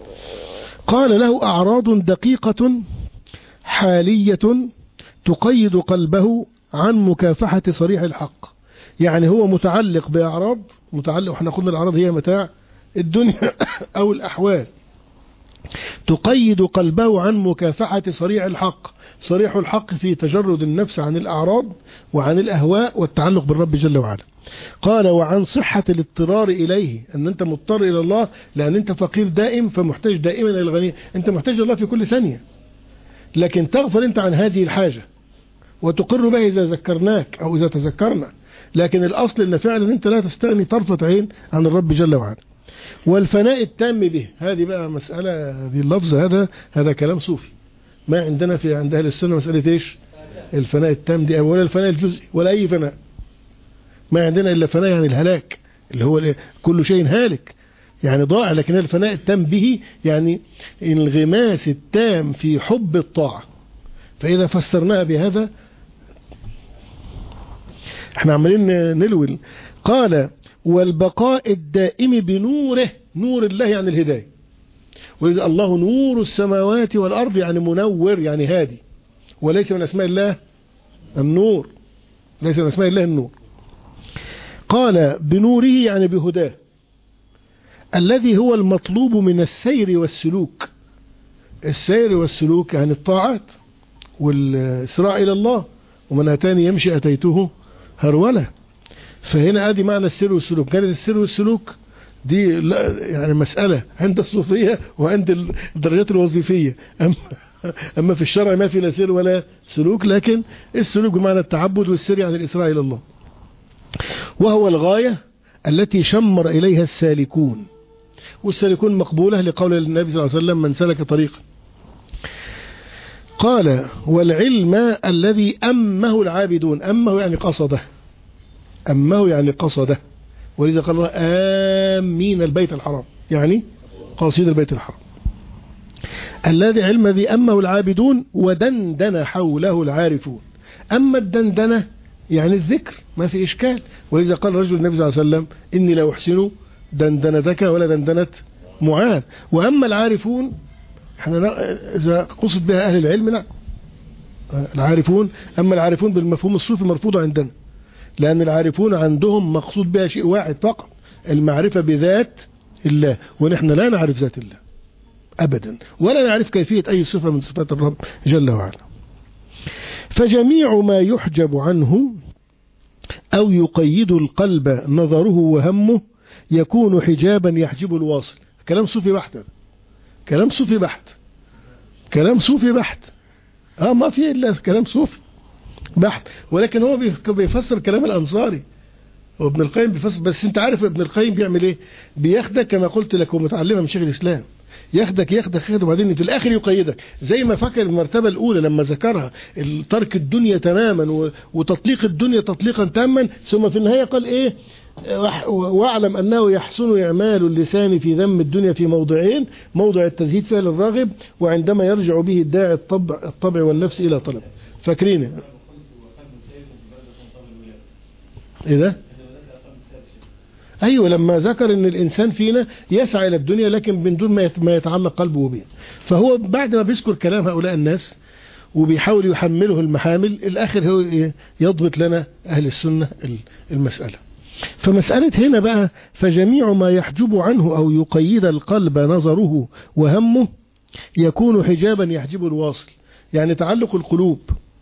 قال له أعراض دقيقة حالية تقيد قلبه عن مكافحة صريح الحق. يعني هو متعلق بأعراض، متعلق، احنا قلنا الأعراض هي متاع الدنيا أو الأحوال، تقيد قلبه عن مكافحة صريح الحق. صريح الحق في تجرد النفس عن الأعراض وعن الأهواء والتعلق بالرب جل وعلا. قال وعن صحة الاضطرار إليه، أن أنت مضطر إلى الله لأن أنت فقير دائم، فمحتاج دائما إلى الغني، أنت محتاج الله في كل ثانية، لكن تغفل أنت عن هذه الحاجة وتقر به إذا ذكرناك أو إذا تذكرنا، لكن الأصل أن فعلا أنت لا تستغني طرفة عين عن الرب جل وعلا. والفناء التام به، هذه بقى مسألة، هذه اللفظ هذا هذا كلام صوفي. ما عندنا في عند أهل السنة مسألة إيش؟ الفناء التام دي، ولا الفناء الجزئي ولا أي فناء. ما عندنا إلا فناء يعني الهلاك، اللي هو كل شيء هالك يعني ضائع، لكن الفناء التام به يعني الانغماس التام في حب الطاعة، فإذا فسرناها بهذا احنا عمالين نلول. قال والبقاء الدائم بنوره، نور الله يعني الهداية، ولذا الله نور السماوات والأرض يعني منور يعني هادي، وليس من أسماء الله النور، ليس من أسماء الله النور. قال بنوره يعني بهداه الذي هو المطلوب من السير والسلوك. السير والسلوك يعني الطاعات والإسراع إلى الله، ومن أتاني يمشي أتيته هرولة. فهنا ادي معنى السير والسلوك. كانت السير والسلوك دي يعني مسألة عند الصوفية وعند الدرجات الوظيفية، أما, أما في الشرع ما في لا سير ولا سلوك، لكن السلوك بمعنى التعبد والسير يعني الإسراء إلى الله، وهو الغاية التي شمر إليها السالكون. والسالكون مقبولة لقول النبي صلى الله عليه وسلم من سلك طريقا. قال والعلم الذي أمه العابدون، أمه يعني قصده، أمه يعني قصده، ولذا قال الله آمين البيت الحرام يعني قاصد البيت الحرام. الذي علم ذي أمه العابدون ودندن حوله العارفون. أما الدندنة يعني الذكر ما في إشكال، ولذا قال رجل النبي صلى الله عليه وسلم إني لا أحسن دندنتك ولا دندنة معاذ. وأما العارفون احنا إذا قصد بها أهل العلم نعم العارفون، أما العارفون بالمفهوم الصوفي مرفوض عندنا، لأن العارفون عندهم مقصود بها شيء واحد فقط، المعرفة بذات الله، ونحن لا نعرف ذات الله أبدا، ولا نعرف كيفية أي صفة من صفات الرب جل وعلا. فجميع ما يحجب عنه أو يقيد القلب نظره وهمه يكون حجابا يحجب الواصل. كلام صوفي بحت، كلام صوفي بحت، كلام صوفي بحت، اه ما في إلا كلام صوفي بحت، ولكن هو بيفسر كلام الأنصاري وابن القيم بيفسر. بس انت عارف ابن القيم بيعمل ايه؟ بياخدك كما قلت لك ومتعلمة من شيخ الإسلام، ياخدك ياخدك ياخدك وبعدين في الآخر يقيدك، زي ما فكر المرتبة الأولى لما ذكرها ترك الدنيا تماما وتطليق الدنيا تطليقا تاما، ثم في النهاية قال ايه؟ واعلم أنه يحسن إعمال اللسان في ذم الدنيا في موضعين، موضع التزهيد فيها للراغب، وعندما يرجع به الداعي الطبع, الطبع والنفس إلى طلب. فاكرين ايه ده؟ ايوه لما ذكر ان الانسان فينا يسعى الى الدنيا لكن من دون ما يتعلق قلبه بها. فهو بعد ما بيذكر كلام هؤلاء الناس وبيحاول يحمله المحامل، الاخر هو يضبط لنا اهل السنة المسألة. فمسألة هنا بقى فجميع ما يحجب عنه او يقيد القلب نظره وهمه يكون حجابا يحجب الواصل، يعني تعلق القلوب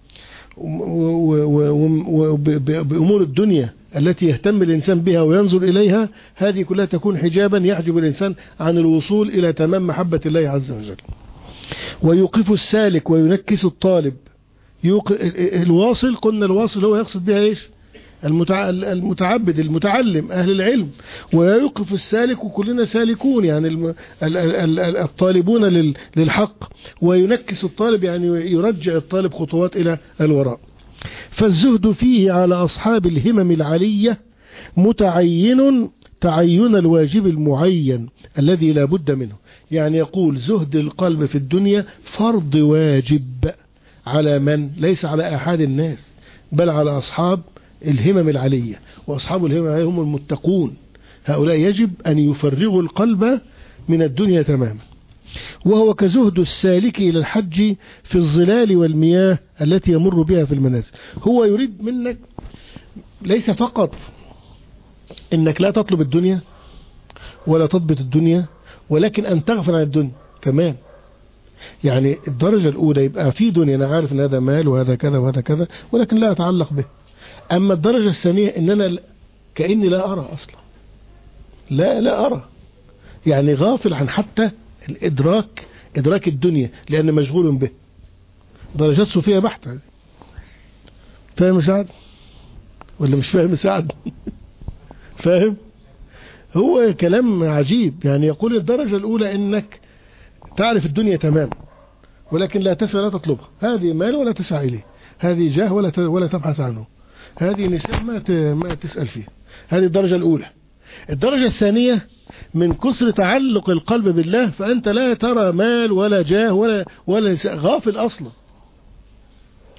بأمور الدنيا التي يهتم الإنسان بها وينظر إليها، هذه كلها تكون حجابا يحجب الإنسان عن الوصول إلى تمام محبة الله عز وجل. ويوقف السالك وينكس الطالب. الواصل قلنا الواصل هو يقصد بها إيش؟ المتعبد المتعلم أهل العلم. ويوقف السالك وكلنا سالكون يعني الطالبون للحق. وينكس الطالب يعني يرجع الطالب خطوات إلى الوراء. فالزهد فيه على أصحاب الهمم العلية متعين تعين الواجب المعين الذي لا بد منه. يعني يقول زهد القلب في الدنيا فرض واجب على من؟ ليس على أحد الناس بل على أصحاب الهمم العلية، وأصحاب الهمم العلية هم المتقون. هؤلاء يجب أن يفرغوا القلب من الدنيا تماما. وهو كزهد السالك إلى الحج في الظلال والمياه التي يمر بها في المنازل. هو يريد منك ليس فقط إنك لا تطلب الدنيا ولا تضبط الدنيا، ولكن أن تغفل عن الدنيا كمان. يعني الدرجة الأولى يبقى في دنيا أنا عارف أن هذا مال وهذا كذا وهذا كذا ولكن لا أتعلق به. أما الدرجة الثانية إن أنا كأني لا أرى أصلا، لا لا أرى، يعني غافل عن حتى الإدراك إدراك الدنيا لأن مشغول به. درجات صوفية بحتة. فاهم سعد ولا مش فاهم سعد؟ فاهم؟ هو كلام عجيب. يعني يقول الدرجة الأولى إنك تعرف الدنيا تمام ولكن لا تسعى لا تطلبها، هذه مال ولا تسعى إليه، هذه جاه ولا ولا تبحث عنه، هذه نساء ما ما تسأل فيه. هذه الدرجة الأولى. الدرجة الثانية من كثر تعلق القلب بالله فأنت لا ترى مال ولا جاه ولا ولا غافل أصلا،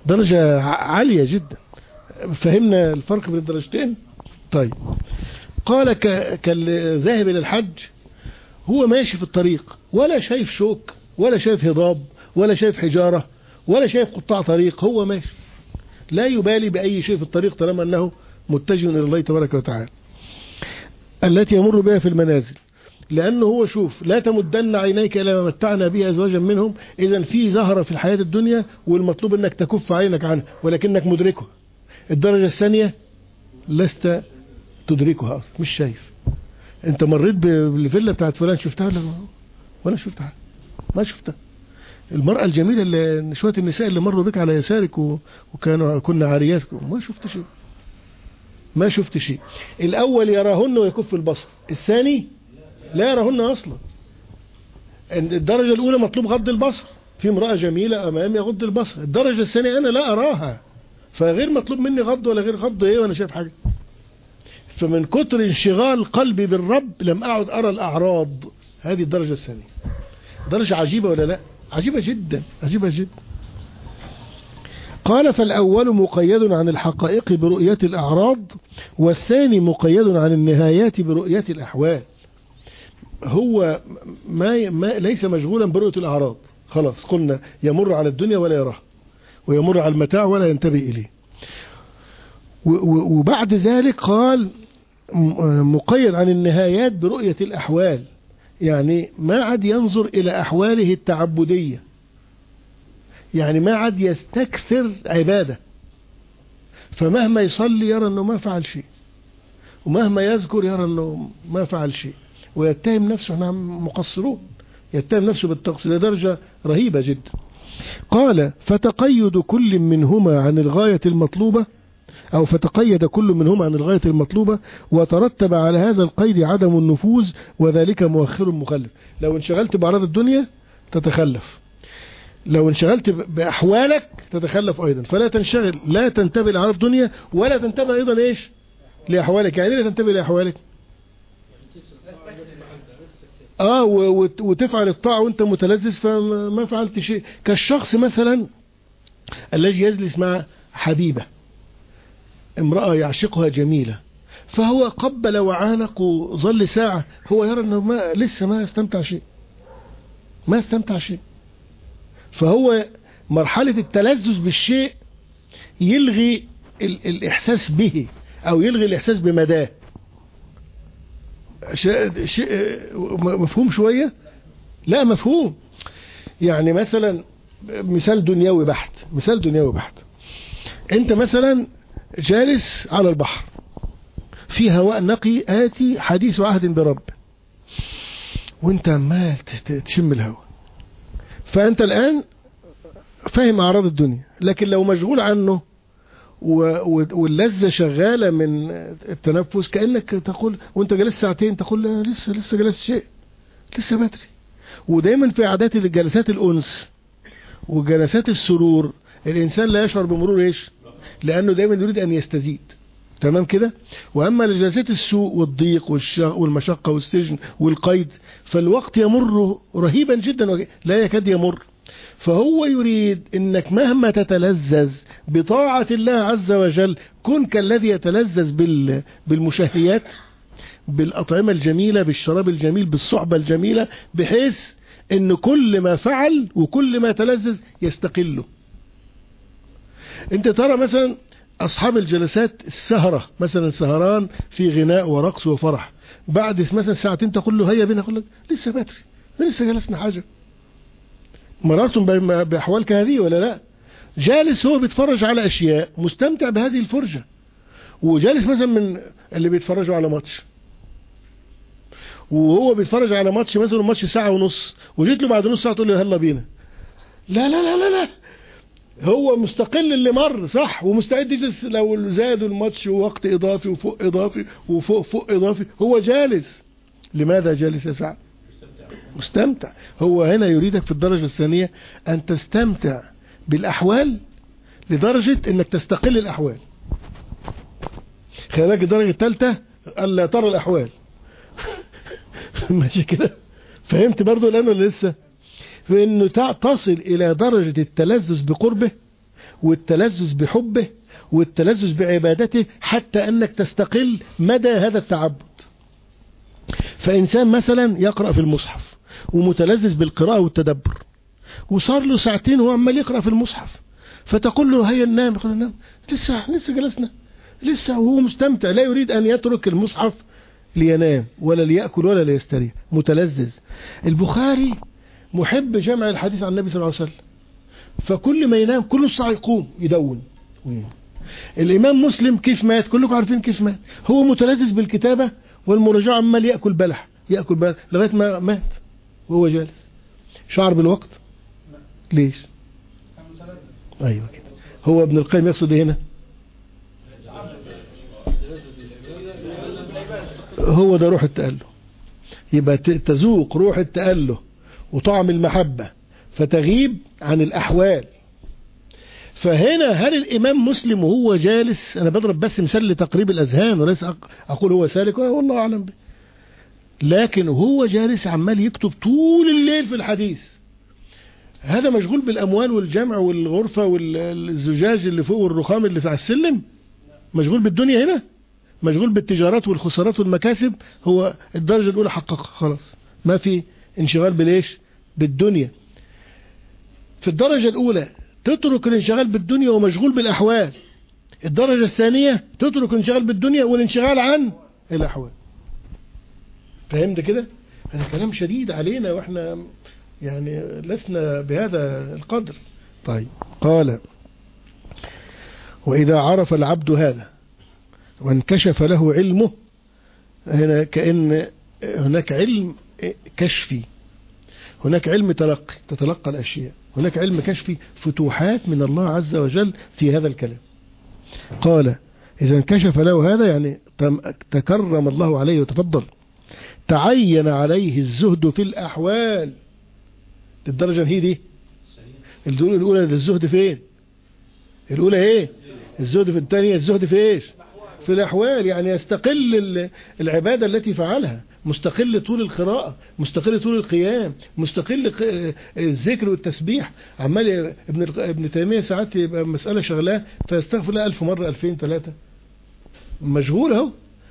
درجة عالية جدا. فهمنا الفرق بين الدرجتين؟ طيب. قال كالذاهب إلى الحج، هو ماشي في الطريق ولا شايف شوك ولا شايف هضاب ولا شايف حجارة ولا شايف قطاع طريق، هو ماشي لا يبالي بأي شيء في الطريق طالما أنه متجه إلى الله تبارك وتعالى، التي يمر بها في المنازل. لأنه هو شوف، لا تمدن عينيك إلى ما متعنا به أزواجا منهم. إذا في زهرة في الحياة الدنيا والمطلوب أنك تكف عينك عنها ولكنك مدركها. الدرجة الثانية لست تدركها أصلا، مش شايف. أنت مريت بالفيلا بتاعت فلان، شفتها ولا ولا شفتها؟ ما شفتها. المرأة الجميلة اللي شوية النساء اللي مروا بك على يسارك وكانوا كنا عاريات، ما شفت شيء، ما شفت شيء. الأول يراهن ويكف البصر، الثاني لا يراهن أصلا. الدرجة الأولى مطلوب غض البصر، في امرأة جميلة أمامي يغض البصر. الدرجة الثانية أنا لا أراها، فغير مطلوب مني غض ولا غير غض إيه وأنا شايف حاجة. فمن كتر انشغال قلبي بالرب لم أعد أرى الأعراض. هذه الدرجة الثانية. درجة عجيبة ولا لا؟ عجيبة جدا، عجيبة جدا. قال فالأول مقيد عن الحقائق برؤية الأعراض، والثاني مقيد عن النهايات برؤية الأحوال. هو ما, ما ليس مشغولا برؤية الأعراض، خلاص قلنا يمر على الدنيا ولا يراها، ويمر على المتاع ولا ينتبه إليه. وبعد ذلك قال مقيد عن النهايات برؤية الأحوال، يعني ما عاد ينظر إلى أحواله التعبدية، يعني ما عاد يستكثر عبادة. فمهما يصلي يرى أنه ما فعل شيء، ومهما يذكر يرى أنه ما فعل شيء، ويتهم نفسه احنا مقصرون، يتهم نفسه بالتقصير لدرجة رهيبة جدا. قال فتقيد كل منهما عن الغاية المطلوبة، أو فتقيد كل منهما عن الغاية المطلوبة، وترتب على هذا القيد عدم النفوذ، وذلك مؤخر مخلف. لو انشغلت بأعراض الدنيا تتخلف، لو انشغلت بأحوالك تتخلف أيضا. فلا تنشغل، لا تنتبه لأعراض الدنيا ولا تنتبه أيضا إيش لأحوالك. يعني لا تنتبه لأحوالك آه وتفعل الطاعة وانت متلذذ فما فعلت شيء. كالشخص مثلا الذي يجلس مع حبيبة، امرأة يعشقها جميلة، فهو قبل وعانق وظل ساعة، هو يرى أنه ما لسه ما استمتع شيء، ما استمتع شيء. فهو مرحلة التلذذ بالشيء يلغي الإحساس به، أو يلغي الإحساس بمداه. شيء مفهوم شوية؟ لا مفهوم. يعني مثلا مثال دنيوي بحت، مثال دنيوي بحت. انت مثلا جالس على البحر في هواء نقي آتي حديث عهد برب، وانت عمال تشم الهواء. فانت الآن فاهم أعراض الدنيا، لكن لو مشغول عنه واللذة شغالة من التنفس، كأنك تقول وانت جلس ساعتين تقول لسه لسه جلس شيء، لسه بدري. ودايما في عادات الجلسات الأنس وجلسات السرور الإنسان لا يشعر بمرور إيش، لأنه دايما يريد أن يستزيد. تمام كده. وأما لجلسات السوء والضيق والمشقة والسجن والقيد فالوقت يمر رهيبا جدا لا يكاد يمر. فهو يريد انك مهما تتلذذ بطاعة الله عز وجل كن كالذي يتلذذ بالمشاهيات، بالأطعمة الجميلة، بالشراب الجميل، بالصحبة الجميلة، بحيث ان كل ما فعل وكل ما تلذذ يستقله. انت ترى مثلا اصحاب الجلسات السهرة، مثلا سهران في غناء ورقص وفرح، بعد مثلا ساعتين تقول له هيا بينا، يقول لك لسه بدري، لسه جلسنا حاجة. مررتم بأحوال كهذه ولا لا؟ جالس هو بيتفرج على أشياء، مستمتع بهذه الفرجة، وجالس مثلا من اللي بيتفرجوا على ماتش، وهو بيتفرج على ماتش مثلا ماتش ساعة ونص، وجيت له بعد نص ساعة تقول له يلا بينا، لا لا لا لا لا، هو مستقل اللي مر صح، ومستعد يجلس لو زادوا الماتش ووقت إضافي وفوق إضافي وفوق فوق إضافي، هو جالس. لماذا جالس يا سعد؟ مستمتع. هو هنا يريدك في الدرجة الثانية أن تستمتع بالأحوال لدرجة أنك تستقل الأحوال. خلي بالك الدرجة الثالثة ألا ترى الأحوال. ماشي كده؟ فهمت برضو الآن ولا لسه؟ فإنه تصل إلى درجة التلذذ بقربه والتلذذ بحبه والتلذذ بعبادته حتى أنك تستقل مدى هذا التعبد. فإنسان مثلا يقرأ في المصحف ومتلذذ بالقراءة والتدبر، وصار له ساعتين وهو عمال يقرأ في المصحف، فتقول له هيا ننام، يقول ننام، لسه لسه جلسنا لسه، وهو مستمتع لا يريد أن يترك المصحف لينام ولا ليأكل ولا ليستريح، متلذذ. البخاري محب جمع الحديث عن النبي صلى الله عليه وسلم، فكل ما ينام كل ساعة يقوم يدون. الإمام مسلم كيف مات؟ كلكم عارفين كيف مات، هو متلذذ بالكتابة والمراجعة، عمال يأكل بلح يأكل بلح لغاية ما مات وهو جالس. شعر بالوقت؟ ليش؟ أيوة كده. هو ابن القيم يقصد هنا هو ده روح التأله، يبقى تذوق روح التأله وطعم المحبة فتغيب عن الأحوال. فهنا هل الإمام مسلم وهو جالس، أنا بضرب بس مثال لتقريب الأذهان وليس أقول هو سالك والله أعلم به، لكن هو جالس عمال يكتب طول الليل في الحديث، هذا مشغول بالأموال والجمع والغرفة والزجاج اللي فوق والرخام اللي في على السلم، مشغول بالدنيا هنا، مشغول بالتجارات والخسارات والمكاسب، هو الدرجة الأولى حققها خلاص، ما في انشغال بالإيش؟ بالدنيا. في الدرجة الأولى تترك الانشغال بالدنيا ومشغول بالأحوال، الدرجة الثانية تترك الانشغال بالدنيا والانشغال عن الأحوال. فهمت كده؟ هذا كلام شديد علينا وإحنا يعني لسنا بهذا القدر. طيب قال وإذا عرف العبد هذا وانكشف له علمه، هنا كأن هناك علم كشفي، هناك علم تلقي تتلقى الأشياء، هناك علم كشفي فتوحات من الله عز وجل في هذا الكلام. قال إذا انكشف له هذا يعني تكرم الله عليه وتفضل، تعين عليه الزهد في الأحوال. الدرجة هي دي الأولى، الزهد فين؟ الأولى ايه؟ الزهد في الثانية، الزهد في ايش؟ في الأحوال، يعني يستقل العبادة التي فعلها، مستقل طول القراءة، مستقل طول القيام، مستقل الذكر والتسبيح. عمال ابن ابن تيمية ساعات يبقى مسألة شغلاه فيستغفر لها ألف مرة ألفين ثلاثة، مشغول اهو.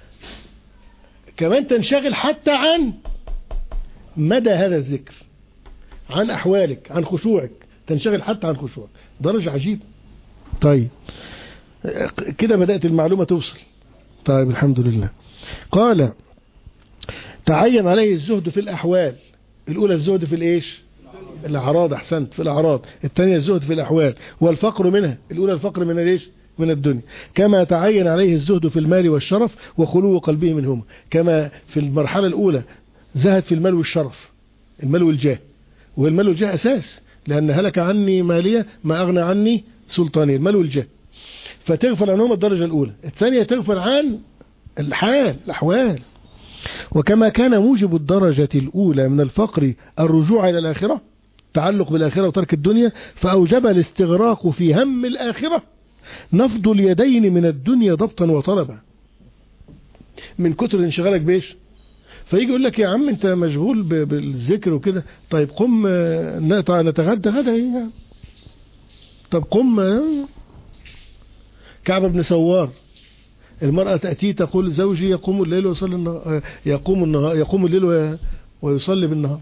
كمان تنشغل حتى عن مدى هذا الذكر، عن أحوالك، عن خشوعك، تنشغل حتى عن خشوعك، درجة عجيبة. طيب كده بدأت المعلومة توصل. طيب الحمد لله. قال تعين عليه الزهد في الأحوال، الأولى الزهد في الإيش؟ الأعراض، أحسنت، في الأعراض. الثانية الزهد في الأحوال، والفقر منها، الأولى الفقر من الإيش؟ من الدنيا. كما تعين عليه الزهد في المال والشرف وخلو قلبه منهما، كما في المرحلة الأولى زهد في المال والشرف، المال والجاه، والمال والجاه أساس، لأن هلك عني مالية ما أغنى عني سلطاني، المال والجاه، فتغفل عنهم الدرجة الأولى. الثانية تغفل عن الحال، الأحوال. وكما كان موجب الدرجة الأولى من الفقر الرجوع إلى الآخرة، تعلق بالآخرة وترك الدنيا، فأوجب الاستغراق في هم الآخرة نفض اليدين من الدنيا ضبطا وطلبا، من كتر انشغالك بيش. فيجي يقول لك يا عم انت مشغول بالذكر وكده، طيب قم نتغدى غدا ايه، طب قم. كعب بن سوار، المرأة تأتي تقول زوجي يقوم الليل ويصلي النهار، يقوم النهار يقوم الليل ويصلي بالنهار،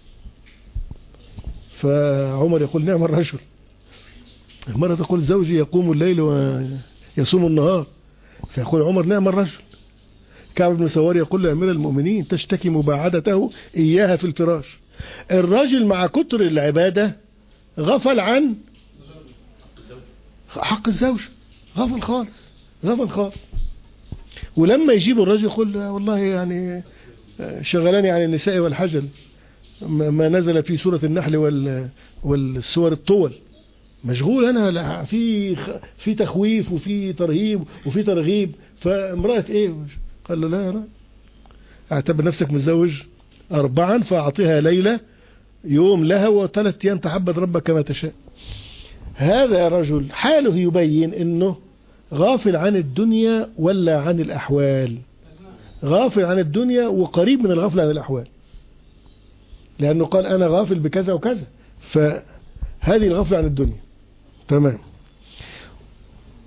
فعمر يقول نعم الرجل. المرأة تقول زوجي يقوم الليل ويصوم النهار، فيقول عمر نعم الرجل. كعب بن سوار يقول لأمير المؤمنين تشتكي مباعدته إياها في الفراش. الرجل مع كتر العبادة غفل عن حق الزوج، غفل خالص، غفل خالص. ولما يجيب الرجل يقول والله يعني شغلاني عن النساء والحجل ما نزل في سورة النحل والسور الطول، مشغول أنا في في تخويف وفي ترهيب وفي ترغيب. فامرأة ايه؟ قال له لا يا رجل، اعتبر نفسك متزوج أربعا فأعطيها ليلة يوم لها وثلاث أيام تعبد ربك كما تشاء. هذا يا رجل حاله يبين انه غافل عن الدنيا ولا عن الأحوال؟ غافل عن الدنيا وقريب من الغفل عن الأحوال، لأنه قال أنا غافل بكذا وكذا، فهذه الغفل عن الدنيا. تمام.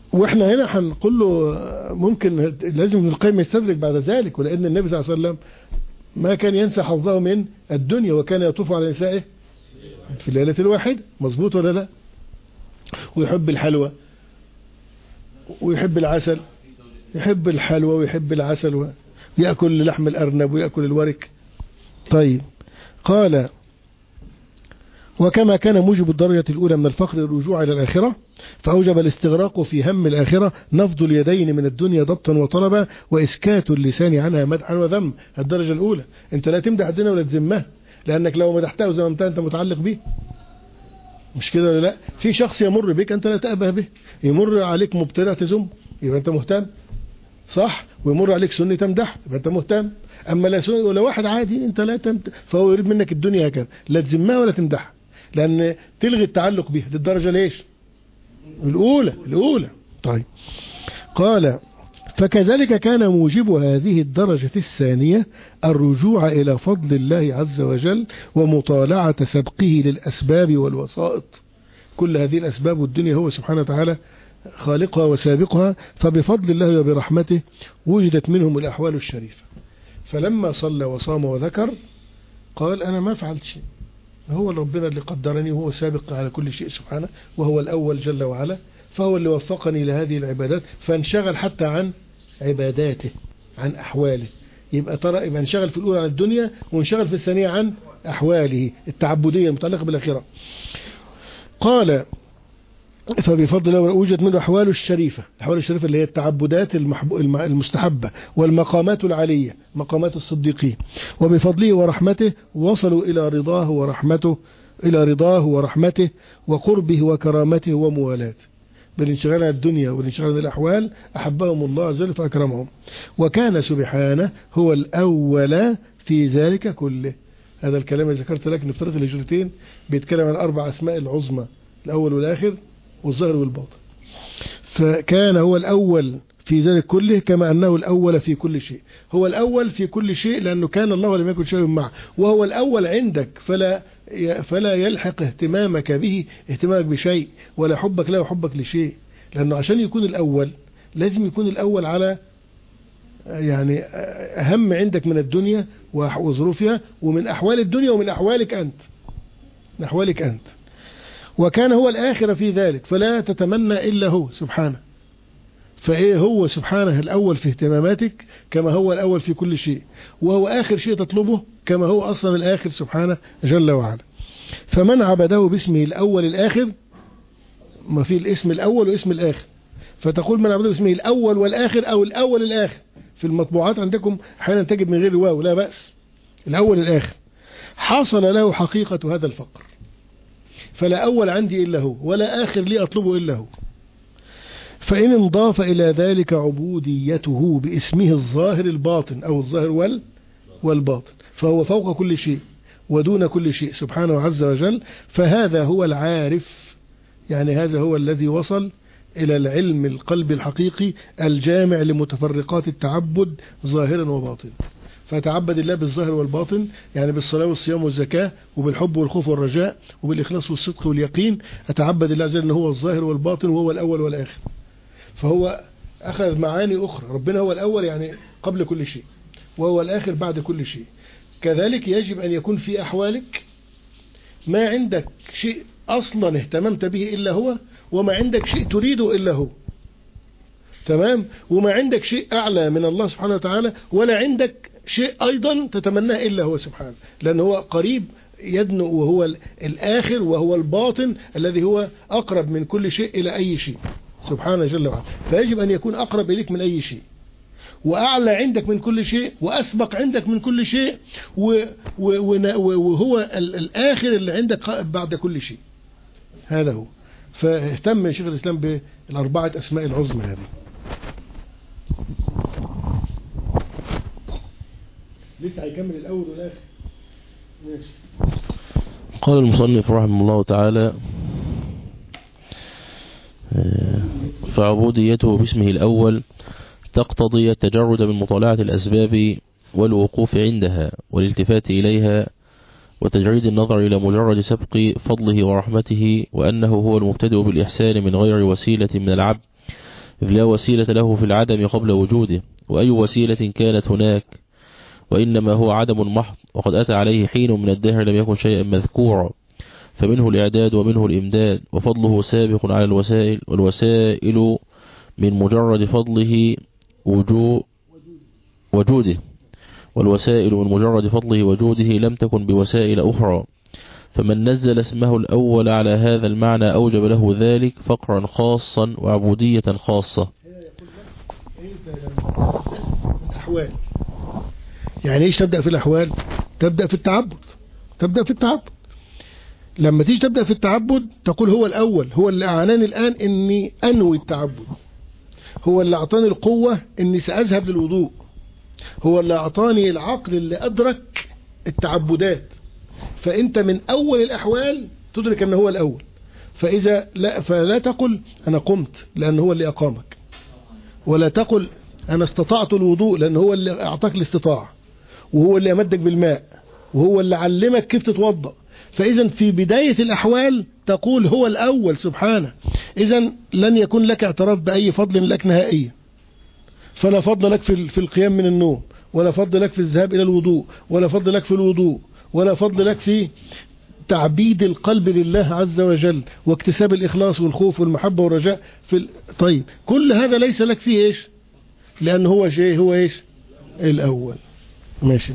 واحنا هنا هنقول له ممكن لازم ابن القيم يستدرك بعد ذلك، ولأن النبي صلى الله عليه وسلم ما كان ينسى حظه من الدنيا، وكان يطوف على نسائه في ليلة الواحد. مظبوط ولا لا؟ ويحب الحلوى ويحب العسل، يحب الحلوى ويحب العسل ويأكل لحم الأرنب ويأكل الورك. طيب قال: وكما كان موجب الدرجة الأولى من الفقر الرجوع إلى الآخرة، فأوجب الاستغراق في هم الآخرة نفض اليدين من الدنيا ضبطا وطلبا، وإسكات اللسان عنها مدحا وذم. الدرجة الأولى أنت لا تمدح الدنيا ولا تذمها، لأنك لو مدحتها وذممتها أنت متعلق به، مش كده ولا لا؟ في شخص يمر بك أنت لا تأبه به، يمر عليك مبتدع تزم يبقى أنت مهتم، صح؟ ويمر عليك سني تمدح يبقى أنت مهتم. أما لا سني ولا واحد عادي أنت لا تمدح، فهو يريد منك الدنيا هكذا، لا تذمها ولا تمدحها، لأن تلغي التعلق بها. دي الدرجة ليش؟ الأولى الأولى. طيب قال: فكذلك كان موجب هذه الدرجة الثانية الرجوع إلى فضل الله عز وجل ومطالعة سبقه للأسباب والوسائط. كل هذه الأسباب والدنيا هو سبحانه وتعالى خالقها وسابقها، فبفضل الله وبرحمته وجدت منهم الأحوال الشريفة. فلما صلى وصام وذكر قال: أنا ما فعلت شيء، هو ربنا اللي قدرني، وهو سابق على كل شيء سبحانه، وهو الأول جل وعلا، فهو اللي وفقني لهذه العبادات. فانشغل حتى عن عباداته، عن أحواله. يبقى ترى يبقى انشغل في الأولى عن الدنيا، وانشغل في الثانية عن أحواله التعبدية المتعلقة بالآخرة. قال: فبفضل الله وجدت منه أحوال الشريفة. الأحوال الشريفة اللي هي التعبدات المستحبة والمقامات العالية، مقامات الصديقين. وبفضله ورحمته وصلوا إلى رضاه ورحمته، إلى رضاه ورحمته وقربه وكرامته وموالاته. بالانشغال عن الدنيا والانشغال عن الأحوال أحبهم الله عز وجل فأكرمهم. وكان سبحانه هو الأول في ذلك كله. هذا الكلام اللي ذكرت لك نفترض الهجرتين بيتكلم عن أربع أسماء العظمى، الأول والآخر والظاهر والباطن. فكان هو الأول في ذلك كله كما أنه الأول في كل شيء. هو الأول في كل شيء لأنه كان الله ولم يكن شيء معه، وهو الأول عندك، فلا فلا يلحق اهتمامك به اهتمامك بشيء، ولا حبك له حبك لشيء، لأنه عشان يكون الأول لازم يكون الأول على يعني أهم عندك من الدنيا وظروفها، ومن أحوال الدنيا، ومن أحوالك أنت، من أحوالك أنت. وكان هو الآخر في ذلك فلا تتمنى إلا هو سبحانه. فإيه هو سبحانه الأول في اهتماماتك كما هو الأول في كل شيء، وهو آخر شيء تطلبه كما هو أصلا الآخر سبحانه جل وعلا. فمن عبده باسمه الأول الآخر، ما في الاسم الأول واسم الآخر، فتقول من عبده باسمه الأول والآخر أو الأول الآخر. في المطبوعات عندكم أحيانا تجد من غير الواو، لا بأس، الأول الآخر. حصل له حقيقة هذا الفقر، فلا أول عندي إلا هو، ولا آخر لي أطلبه إلا هو. فإن انضاف إلى ذلك عبوديته باسمه الظاهر الباطن أو الظاهر والباطن، فهو فوق كل شيء ودون كل شيء سبحانه عز وجل. فهذا هو العارف، يعني هذا هو الذي وصل إلى العلم القلب الحقيقي الجامع لمتفرقات التعبد ظاهرا وباطنا. فتعبد الله بالظاهر والباطن، يعني بالصلاة والصيام والزكاة وبالحب والخوف والرجاء وبالإخلاص والصدق واليقين. أتعبد الله عز وجل أنه هو الظاهر والباطن وهو الأول والآخر. فهو أخذ معاني أخرى، ربنا هو الأول يعني قبل كل شيء، وهو الآخر بعد كل شيء. كذلك يجب أن يكون في أحوالك ما عندك شيء أصلا اهتممت به إلا هو، وما عندك شيء تريده إلا هو، تمام؟ وما عندك شيء أعلى من الله سبحانه وتعالى، ولا عندك شيء أيضا تتمناه إلا هو سبحانه، لأنه هو قريب يدنو، وهو الآخر وهو الباطن الذي هو أقرب من كل شيء إلى أي شيء سبحانه جل وعلا. فيجب أن يكون أقرب إليك من أي شيء، وأعلى عندك من كل شيء، وأسبق عندك من كل شيء، وهو الآخر اللي عندك بعد كل شيء. هذا هو. فاهتم شيخ الإسلام بالأربعة أسماء العظمى هذه. لسه هيكمل الأول والآخر. ماشي. قال المصنف رحمه الله تعالى: فعبوديته باسمه الأول تقتضي التجرد من مطالعة الأسباب والوقوف عندها والالتفات إليها، وتجريد النظر إلى مجرد سبق فضله ورحمته، وأنه هو المبتدئ بالإحسان من غير وسيلة من العبد، إذ لا وسيلة له في العدم قبل وجوده، وأي وسيلة كانت هناك، وإنما هو عدم محض، وقد أتى عليه حين من الدهر لم يكن شيئا مذكورا، فمنه الإعداد ومنه الإمداد، وفضله سابق على الوسائل، والوسائل من مجرد فضله وجو وجوده والوسائل من مجرد فضله وجوده لم تكن بوسائل أخرى، فمن نزل اسمه الأول على هذا المعنى أوجب له ذلك فقرا خاصا وعبودية خاصة. الأحوال يعني إيش تبدأ في الأحوال؟ تبدأ في التعبد تبدأ في التعبد لما تيجي تبدأ في التعبد تقول هو الأول، هو اللي أعاناني الآن إني أنوي التعبد، هو اللي أعطاني القوة إني سأذهب للوضوء، هو اللي أعطاني العقل اللي أدرك التعبدات. فأنت من أول الأحوال تدرك أنه هو الأول، فإذا لا فلا تقل أنا قمت لأن هو اللي أقامك، ولا تقل أنا استطعت الوضوء لأن هو اللي أعطاك الاستطاعة، وهو اللي أمدك بالماء، وهو اللي علمك كيف تتوضأ. فإذا في بداية الأحوال تقول هو الأول سبحانه. إذا لن يكون لك اعتراف بأي فضل لك نهائيا، فلا فضل لك في القيام من النوم، ولا فضل لك في الذهاب إلى الوضوء، ولا فضل لك في الوضوء، ولا فضل لك في تعبيد القلب لله عز وجل، واكتساب الإخلاص والخوف والمحبة والرجاء في ال... طيب كل هذا ليس لك فيه إيش؟ لأن هو شيء هو إيش؟ الأول. ماشي.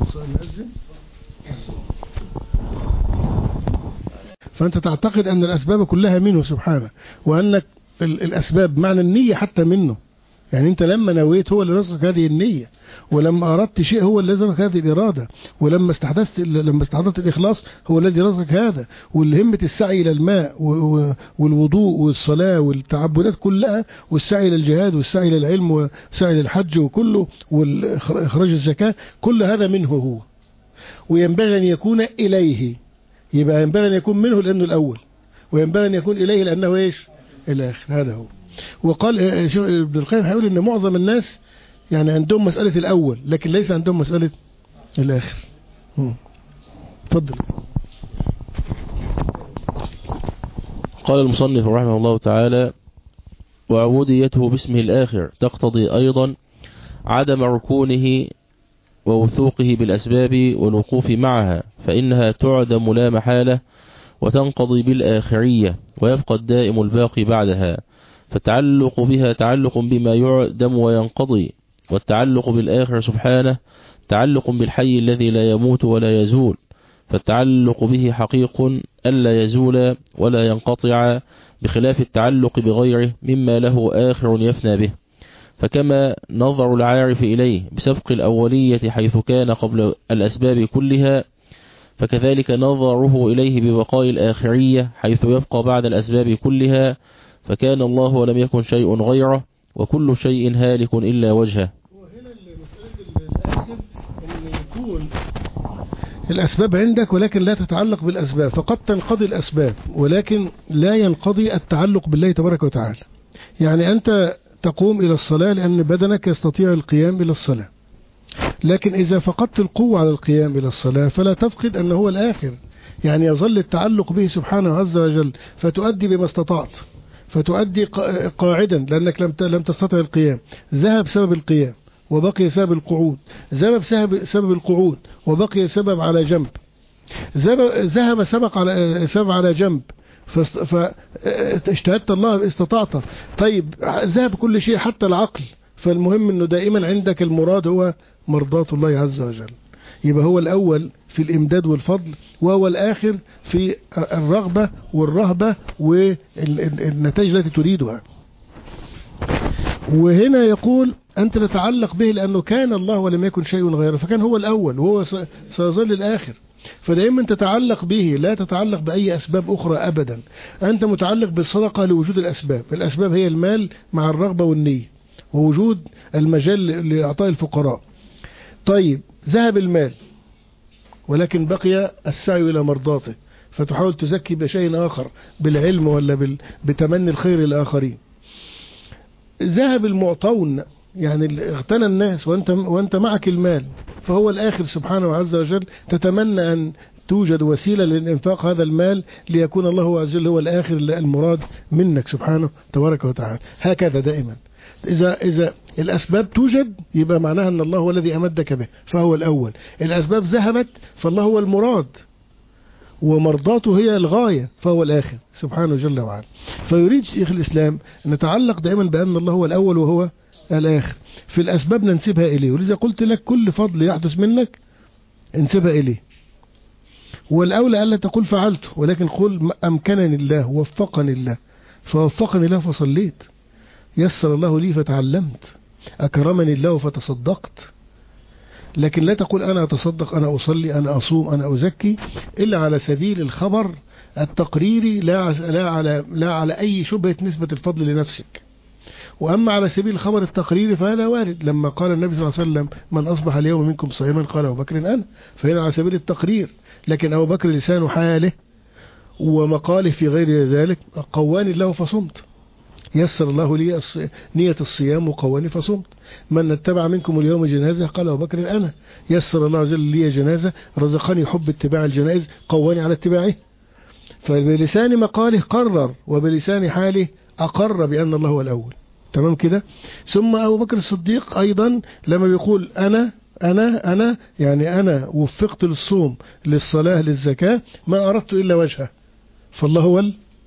فأنت تعتقد أن الأسباب كلها منه سبحانه، وأنك الأسباب معنى النية حتى منه، يعني أنت لما نويت هو اللي رزقك هذه النية، ولما أردت شيء هو الذي رزقك هذه الإرادة، ولما استحدثت لما استحضرت الإخلاص هو الذي رزقك هذا، والهمة السعي إلى الماء والوضوء والصلاة والتعبدات كلها، والسعي إلى الجهاد والسعي إلى العلم والسعي إلى الحج وكله والإخراج الزكاة، كل هذا منه هو، وينبغي أن يكون إليه. يبقى ينبغي أن يكون منه لأنه الأول، وينبغي أن يكون إليه لأنه إيش؟ الآخر. هذا هو. وقال ابن القيم هيقول إن معظم الناس يعني عندهم مسألة الأول لكن ليس عندهم مسألة الآخر. تفضل. قال المصنف رحمه الله تعالى: وعبوديته باسمه الآخر تقتضي أيضا عدم ركونه ووثوقه بالأسباب والوقوف معها، فإنها تعدم لا محالة وتنقضي بالآخرية، ويبقى الدائم الباقي بعدها، فالتعلق بها تعلق بما يعدم وينقضي، والتعلق بالآخر سبحانه تعلق بالحي الذي لا يموت ولا يزول، فالتعلق به حقيق ألا يزول ولا ينقطع، بخلاف التعلق بغيره مما له آخر يفنى به. فكما نظر العارف إليه بسبق الأولية حيث كان قبل الأسباب كلها، فكذلك نظره إليه ببقاء الآخرية حيث يبقى بعد الأسباب كلها، فكان الله ولم يكن شيء غيره، وكل شيء هالك إلا وجهه. وهنا مسألة الآخر أن يكون الأسباب عندك ولكن لا تتعلق بالأسباب، فقد تنقضي الأسباب ولكن لا ينقضي التعلق بالله تبارك وتعالى. يعني أنت تقوم إلى الصلاة لأن بدنك يستطيع القيام إلى الصلاة، لكن إذا فقدت القوة على القيام إلى الصلاة فلا تفقد أنه هو الآخر، يعني يظل التعلق به سبحانه عز وجل، فتؤدي بما استطعت، فتؤدي قاعدا لأنك لم لم تستطع القيام، ذهب سبب القيام وبقي سبب القعود، ذهب سبب القعود وبقي سبب على جنب، ذهب سبق على سبب على جنب فاجتهدت الله استطعت. طيب ذهب كل شيء حتى العقل، فالمهم انه دائما عندك المراد هو مرضاة الله عز وجل. يبقى هو الأول في الإمداد والفضل، وهو الآخر في الرغبة والرهبة والنتائج التي تريدها. وهنا يقول أنت تتعلق به لأنه كان الله ولم يكن شيء غيره، فكان هو الأول وهو سيظل الآخر، فدائما تتعلق به لا تتعلق بأي أسباب أخرى أبدا. أنت متعلق بالصدقة لوجود الأسباب، الأسباب هي المال مع الرغبة والنية ووجود المجال لإعطاء الفقراء. طيب ذهب المال ولكن بقي السعي إلى مرضاته، فتحاول تزكي بشيء آخر بالعلم ولا بتمني الخير للآخرين. ذهب المعطون يعني اغتنى الناس وانت, وانت معك المال، فهو الآخر سبحانه عز وجل، تتمنى أن توجد وسيلة للإنفاق هذا المال ليكون الله عز وجل هو الآخر المراد منك سبحانه تبارك وتعالى. هكذا دائما إذا, إذا الأسباب توجد يبقى معناها أن الله هو الذي أمدك به فهو الأول. الأسباب ذهبت فالله هو المراد ومرضاته هي الغاية فهو الآخر سبحانه جل وعلا. فيريد شيخ الإسلام أن نتعلق دائما بأن الله هو الأول وهو الآخر. في الأسباب ننسبها إليه، ولذا قلت لك كل فضل يحدث منك انسبها إليه. والأولى ألا تقول فعلته، ولكن قل أمكنني الله وفقني الله، فوفقني الله فصليت، يسر الله لي فتعلمت، أكرمني الله فتصدقت. لكن لا تقول أنا أتصدق، أنا أصلي، أنا أصوم، أنا أزكي، إلا على سبيل الخبر التقريري، لا لا على لا على أي شبهة نسبة الفضل لنفسك. وأما على سبيل الخبر التقريري فهذا وارد، لما قال النبي صلى الله عليه وسلم من أصبح اليوم منكم صائما قال أبو بكر أنا، فهنا على سبيل التقرير. لكن أبو بكر لسان حاله ومقاله في غير ذلك قواني الله فصمت، يسر الله لي نية الصيام وقواني فصمت. من اتبع منكم اليوم جنازة قال أبو بكر أنا، يسر الله جل لي جنازة، رزقني حب اتباع الجنائز، قواني على اتباعه. فبلسان مقاله قرر وبلسان حاله أقر بأن الله هو الأول. تمام كده. ثم أبو بكر الصديق أيضا لما بيقول أنا أنا أنا يعني أنا وفقت للصوم للصلاة للزكاة ما أردت إلا وجهه، فالله هو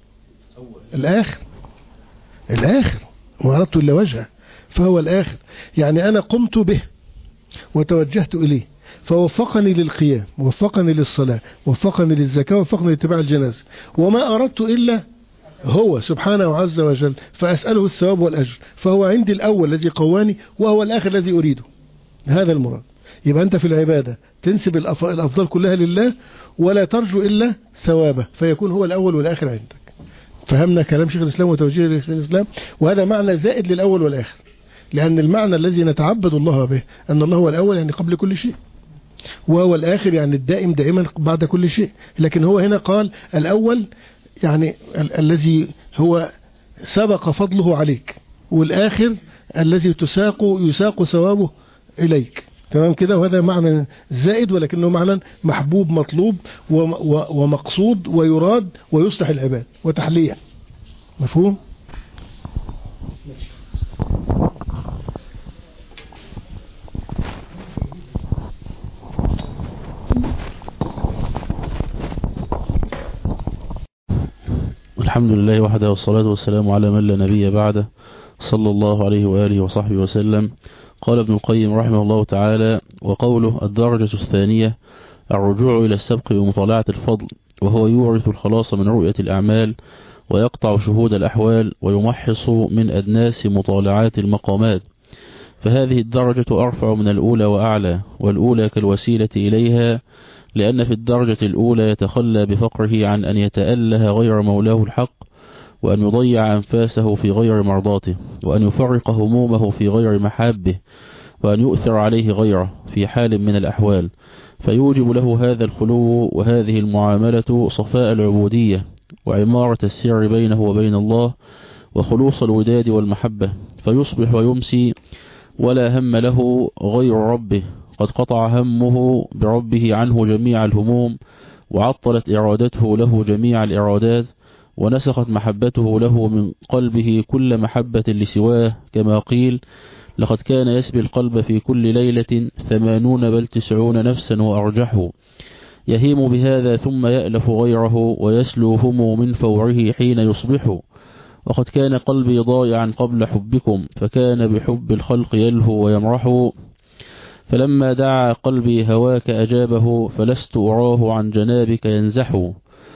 الآخر الآخر ما أردت إلا وجهه فهو الآخر. يعني أنا قمت به وتوجهت إليه فوفقني للقيام، وفقني للصلاة، وفقني للزكاة، وفقني لاتباع الجنازة، وما أردت إلا هو سبحانه عز وجل، فأسأله الثواب والأجر، فهو عندي الأول الذي قواني وهو الآخر الذي أريده. هذا المراد. يبقى أنت في العبادة تنسب الأفضل كلها لله ولا ترجو إلا ثوابه، فيكون هو الأول والآخر عندك. فهمنا كلام شيخ الإسلام وتوجيه شيخ الإسلام، وهذا معنى زائد للأول والآخر، لأن المعنى الذي نتعبد الله به أن الله هو الأول يعني قبل كل شيء، وهو الآخر يعني الدائم دائما بعد كل شيء. لكن هو هنا قال الأول يعني ال الذي هو سبق فضله عليك، والآخر الذي تساق يساق ثوابه إليك. تمام كده. وهذا معنى زائد ولكنه معنى محبوب مطلوب ومقصود ويراد ويصلح العباد وتحليه. مفهوم؟ الحمد لله وحده والصلاة والسلام على من لا نبي بعده صلى الله عليه وآله وصحبه وسلم. قال ابن القيم رحمه الله تعالى: وقوله الدرجة الثانية الرجوع إلى السبق بمطالعة الفضل، وهو يورث الخلاص من رؤية الأعمال ويقطع شهود الأحوال ويمحص من أدناس مطالعات المقامات. فهذه الدرجة أرفع من الأولى وأعلى، والأولى كالوسيلة إليها، لأن في الدرجة الأولى يتخلى بفقره عن أن يتأله غير مولاه الحق، وأن يضيع أنفاسه في غير مرضاته، وأن يفرق همومه في غير محابه، وأن يؤثر عليه غيره في حال من الأحوال، فيوجب له هذا الخلو وهذه المعاملة صفاء العبودية وعمارة السر بينه وبين الله وخلوص الوداد والمحبة، فيصبح ويمسي ولا هم له غير ربه، قد قطع همه بربه عنه جميع الهموم، وعطلت إرادته له جميع الإرادات، ونسخت محبته له من قلبه كل محبة لسواه، كما قيل: لقد كان يسبي القلب في كل ليلة ثمانون بل تسعون نفسا وأرجحه، يهيم بهذا ثم يألف غيره ويسلو همه من فوعه حين يصبح. وقد كان قلبي ضائعا قبل حبكم، فكان بحب الخلق يلهو ويمرح، فلما دعا قلبي هواك أجابه، فلست أراه عن جنابك ينزح.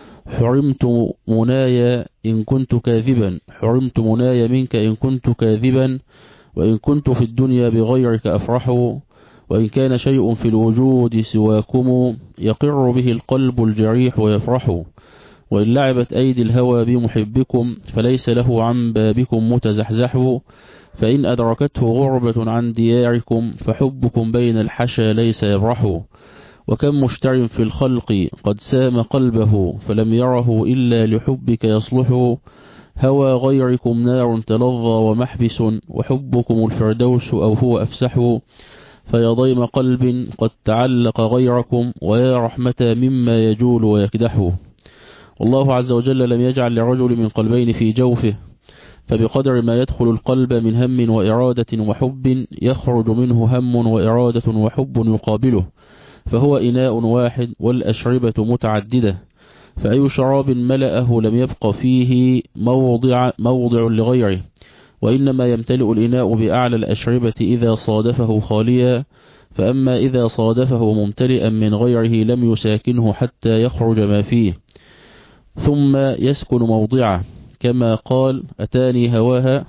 حرمت منايا إن كنت كاذبا، حرمت منايا منك إن كنت كاذبا، وإن كنت في الدنيا بغيرك أفرح، وإن كان شيء في الوجود سواكم يقر به القلب الجريح ويفرح، وإن لعبت أيدي الهوى بمحبكم فليس له عن بابكم متزحزح، فإن أدركته غربة عن دياركم فحبكم بين الحشا ليس يبرح. وكم مشتر في الخلق قد سام قلبه فلم يره إلا لحبك يصلح، هوى غيركم نار تلظى ومحبس، وحبكم الفردوس أو هو أفسح، فيا ضيم قلب قد تعلق غيركم، ويا رحمة مما يجول ويكدح. والله عز وجل لم يجعل لرجل من قلبين في جوفه، فبقدر ما يدخل القلب من هم وإرادة وحب يخرج منه هم وإرادة وحب يقابله، فهو إناء واحد والأشربة متعددة، فأي شراب ملأه لم يبق فيه موضع, موضع لغيره، وإنما يمتلئ الإناء بأعلى الأشربة إذا صادفه خاليا، فأما إذا صادفه ممتلئا من غيره لم يساكنه حتى يخرج ما فيه ثم يسكن موضعه، كما قال أتاني هواها.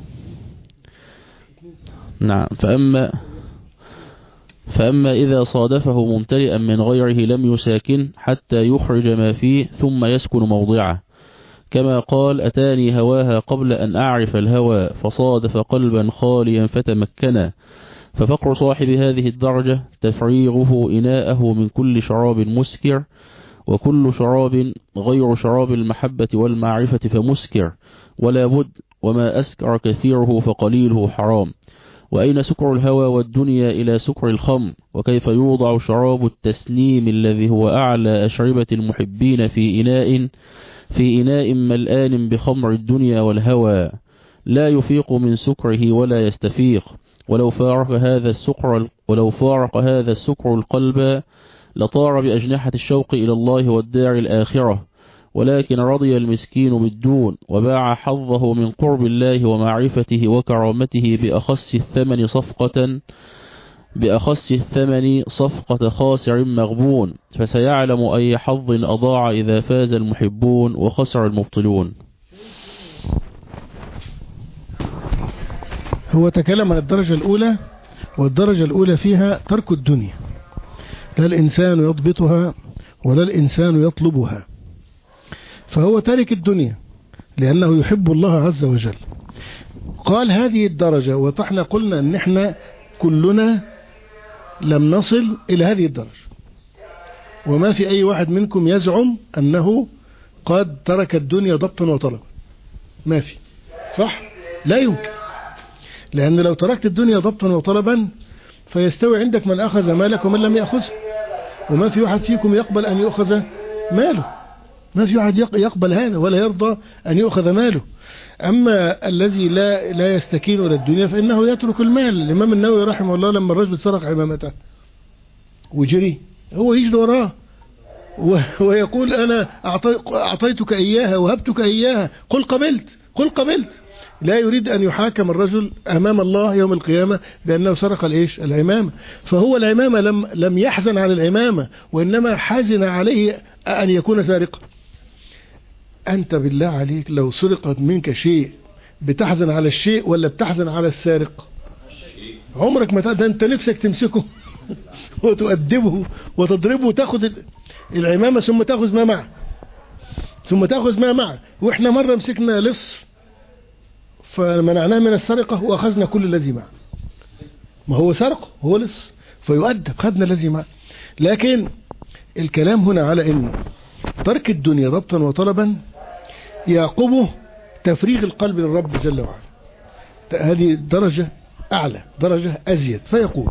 نعم. فأما فأما إذا صادفه ممتلئا من غيره لم يساكن حتى يخرج ما فيه ثم يسكن موضعه، كما قال أتاني هواها قبل أن أعرف الهوى فصادف قلبا خاليا فتمكنا. ففقر صاحب هذه الدرجة تفريغه إناءه من كل شراب مسكر، وكل شراب غير شراب المحبة والمعرفة فمسكر ولا بد، وما أسكر كثيره فقليله حرام. وأين سكر الهوى والدنيا إلى سكر الخمر؟ وكيف يوضع شراب التسنيم الذي هو أعلى أشربة المحبين في إناء في إناء ملآن بخمر الدنيا والهوى، لا يفيق من سكره ولا يستفيق. ولو فارق هذا السكر ولو فارق هذا السكر القلب لطار بأجنحة الشوق إلى الله والدار الآخرة، ولكن رضي المسكين بالدون وباع حظه من قرب الله ومعرفته وكرامته بأخس الثمن صفقة بأخس الثمن صفقة خاسر مغبون، فسيعلم أي حظ أضاع إذا فاز المحبون وخسر المبطلون. هو تكلم عن الدرجة الأولى، والدرجة الأولى فيها ترك الدنيا، لا الإنسان يضبطها ولا الإنسان يطلبها، فهو تارك الدنيا لأنه يحب الله عز وجل. قال هذه الدرجة، وطحنا قلنا أن احنا كلنا لم نصل إلى هذه الدرجة، وما في أي واحد منكم يزعم أنه قد ترك الدنيا ضبطا وطلبا، ما في، صح؟ لا يمكن، لأن لو تركت الدنيا ضبطا وطلبا فيستوي عندك من أخذ مالك ومن لم يأخذه، وما في واحد فيكم يقبل أن يؤخذ ماله، ما في واحد يقبل هذا ولا يرضى أن يؤخذ ماله. أما الذي لا لا يستكين إلى الدنيا فإنه يترك المال. الإمام النووي رحمه الله لما الرجل سرق عمامته وجري، هو يجري وراه ويقول أنا أعطيتك إياها وهبتك إياها، قل قبلت قل قبلت. لا يريد أن يحاكم الرجل أمام الله يوم القيامة بأنه سرق الإيش العمامة، فهو العمامة لم لم يحزن على العمامة، وإنما حزن عليه أن يكون سارقا. أنت بالله عليك لو سرقت منك شيء بتحزن على الشيء ولا بتحزن على السارق؟ عمرك ما ده أنت نفسك تمسكه وتؤدبه وتضربه وتأخذ العمامة ثم تأخذ ما معه ثم تأخذ ما معه. وإحنا مرة مسكنا لص فمنعناه من السرقة وأخذنا كل الذي معه، ما هو سرق هو لص فيؤدب، خذنا الذي معه. لكن الكلام هنا على أن ترك الدنيا ضبطا وطلبا يعقبه تفريغ القلب للرب جل وعلا، هذه درجة أعلى، درجة أزيد. فيقول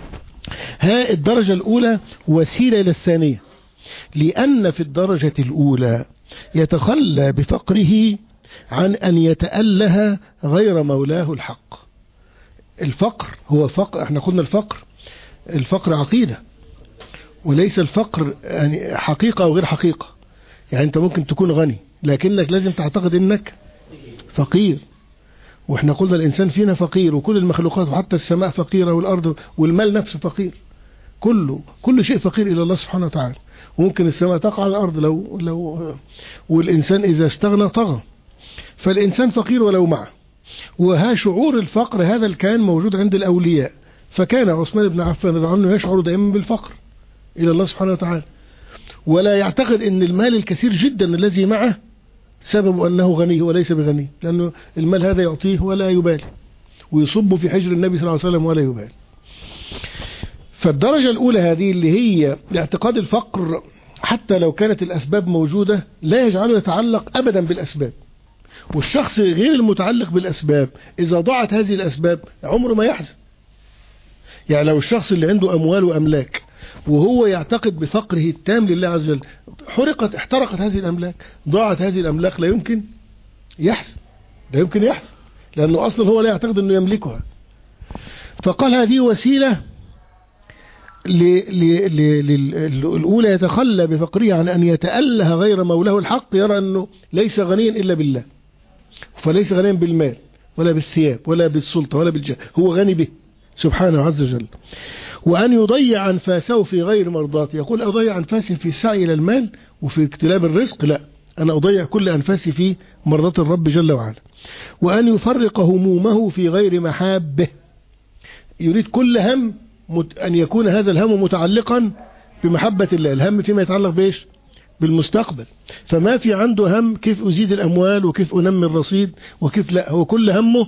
ها الدرجة الأولى وسيلة إلى الثانية، لأن في الدرجة الأولى يتخلى بفقره عن أن يتأله غير مولاه الحق. الفقر هو فقر، احنا قلنا الفقر الفقر عقيدة، وليس الفقر يعني حقيقة أو غير حقيقة. يعني أنت ممكن تكون غني لكنك لازم تعتقد أنك فقير، وإحنا قلنا الإنسان فينا فقير، وكل المخلوقات وحتى السماء فقيرة والأرض والمال نفسه فقير، كله كل شيء فقير إلى الله سبحانه وتعالى. وممكن السماء تقع على الأرض لو لو والإنسان إذا استغنى طغى، فالإنسان فقير ولو معه. وها شعور الفقر هذا كان موجود عند الأولياء، فكان عثمان بن عفان رضي الله عنه يشعر دائما بالفقر إلى الله سبحانه وتعالى، ولا يعتقد أن المال الكثير جدا الذي معه سبب أنه غني وليس بغني، لأنه المال هذا يعطيه ولا يبالي، ويصب في حجر النبي صلى الله عليه وسلم ولا يبالي. فالدرجة الأولى هذه اللي هي اعتقاد الفقر حتى لو كانت الأسباب موجودة لا يجعله يتعلق أبدا بالأسباب. والشخص غير المتعلق بالأسباب إذا ضاعت هذه الأسباب عمره ما يحزن. يعني لو الشخص اللي عنده أموال وأملاك وهو يعتقد بفقره التام لله عز وجل، حرقت احترقت هذه الأملاك، ضاعت هذه الأملاك، لا يمكن يحزن لا يمكن يحزن لأنه أصلا هو لا يعتقد أنه يملكها. فقال هذه وسيلة الأولى يتخلى بفقره عن أن يتأله غير مولاه الحق، يرى أنه ليس غنيا إلا بالله، فليس غنيا بالمال ولا بالثياب ولا بالسلطة ولا بالجاه، هو غني به سبحانه عز وجل. وأن يضيع أنفاسه في غير مرضاته، يقول أضيع أنفاسي في السعي إلى المال وفي اكتلاب الرزق، لا، أنا أضيع كل أنفاسي في مرضات الرب جل وعلا. وأن يفرق همومه في غير محابه، يريد كل هم أن يكون هذا الهم متعلقا بمحبة الله، الهم فيما يتعلق بإيش؟ بالمستقبل. فما في عنده هم كيف أزيد الأموال وكيف أنمي الرصيد وكيف، لا، هو كل همه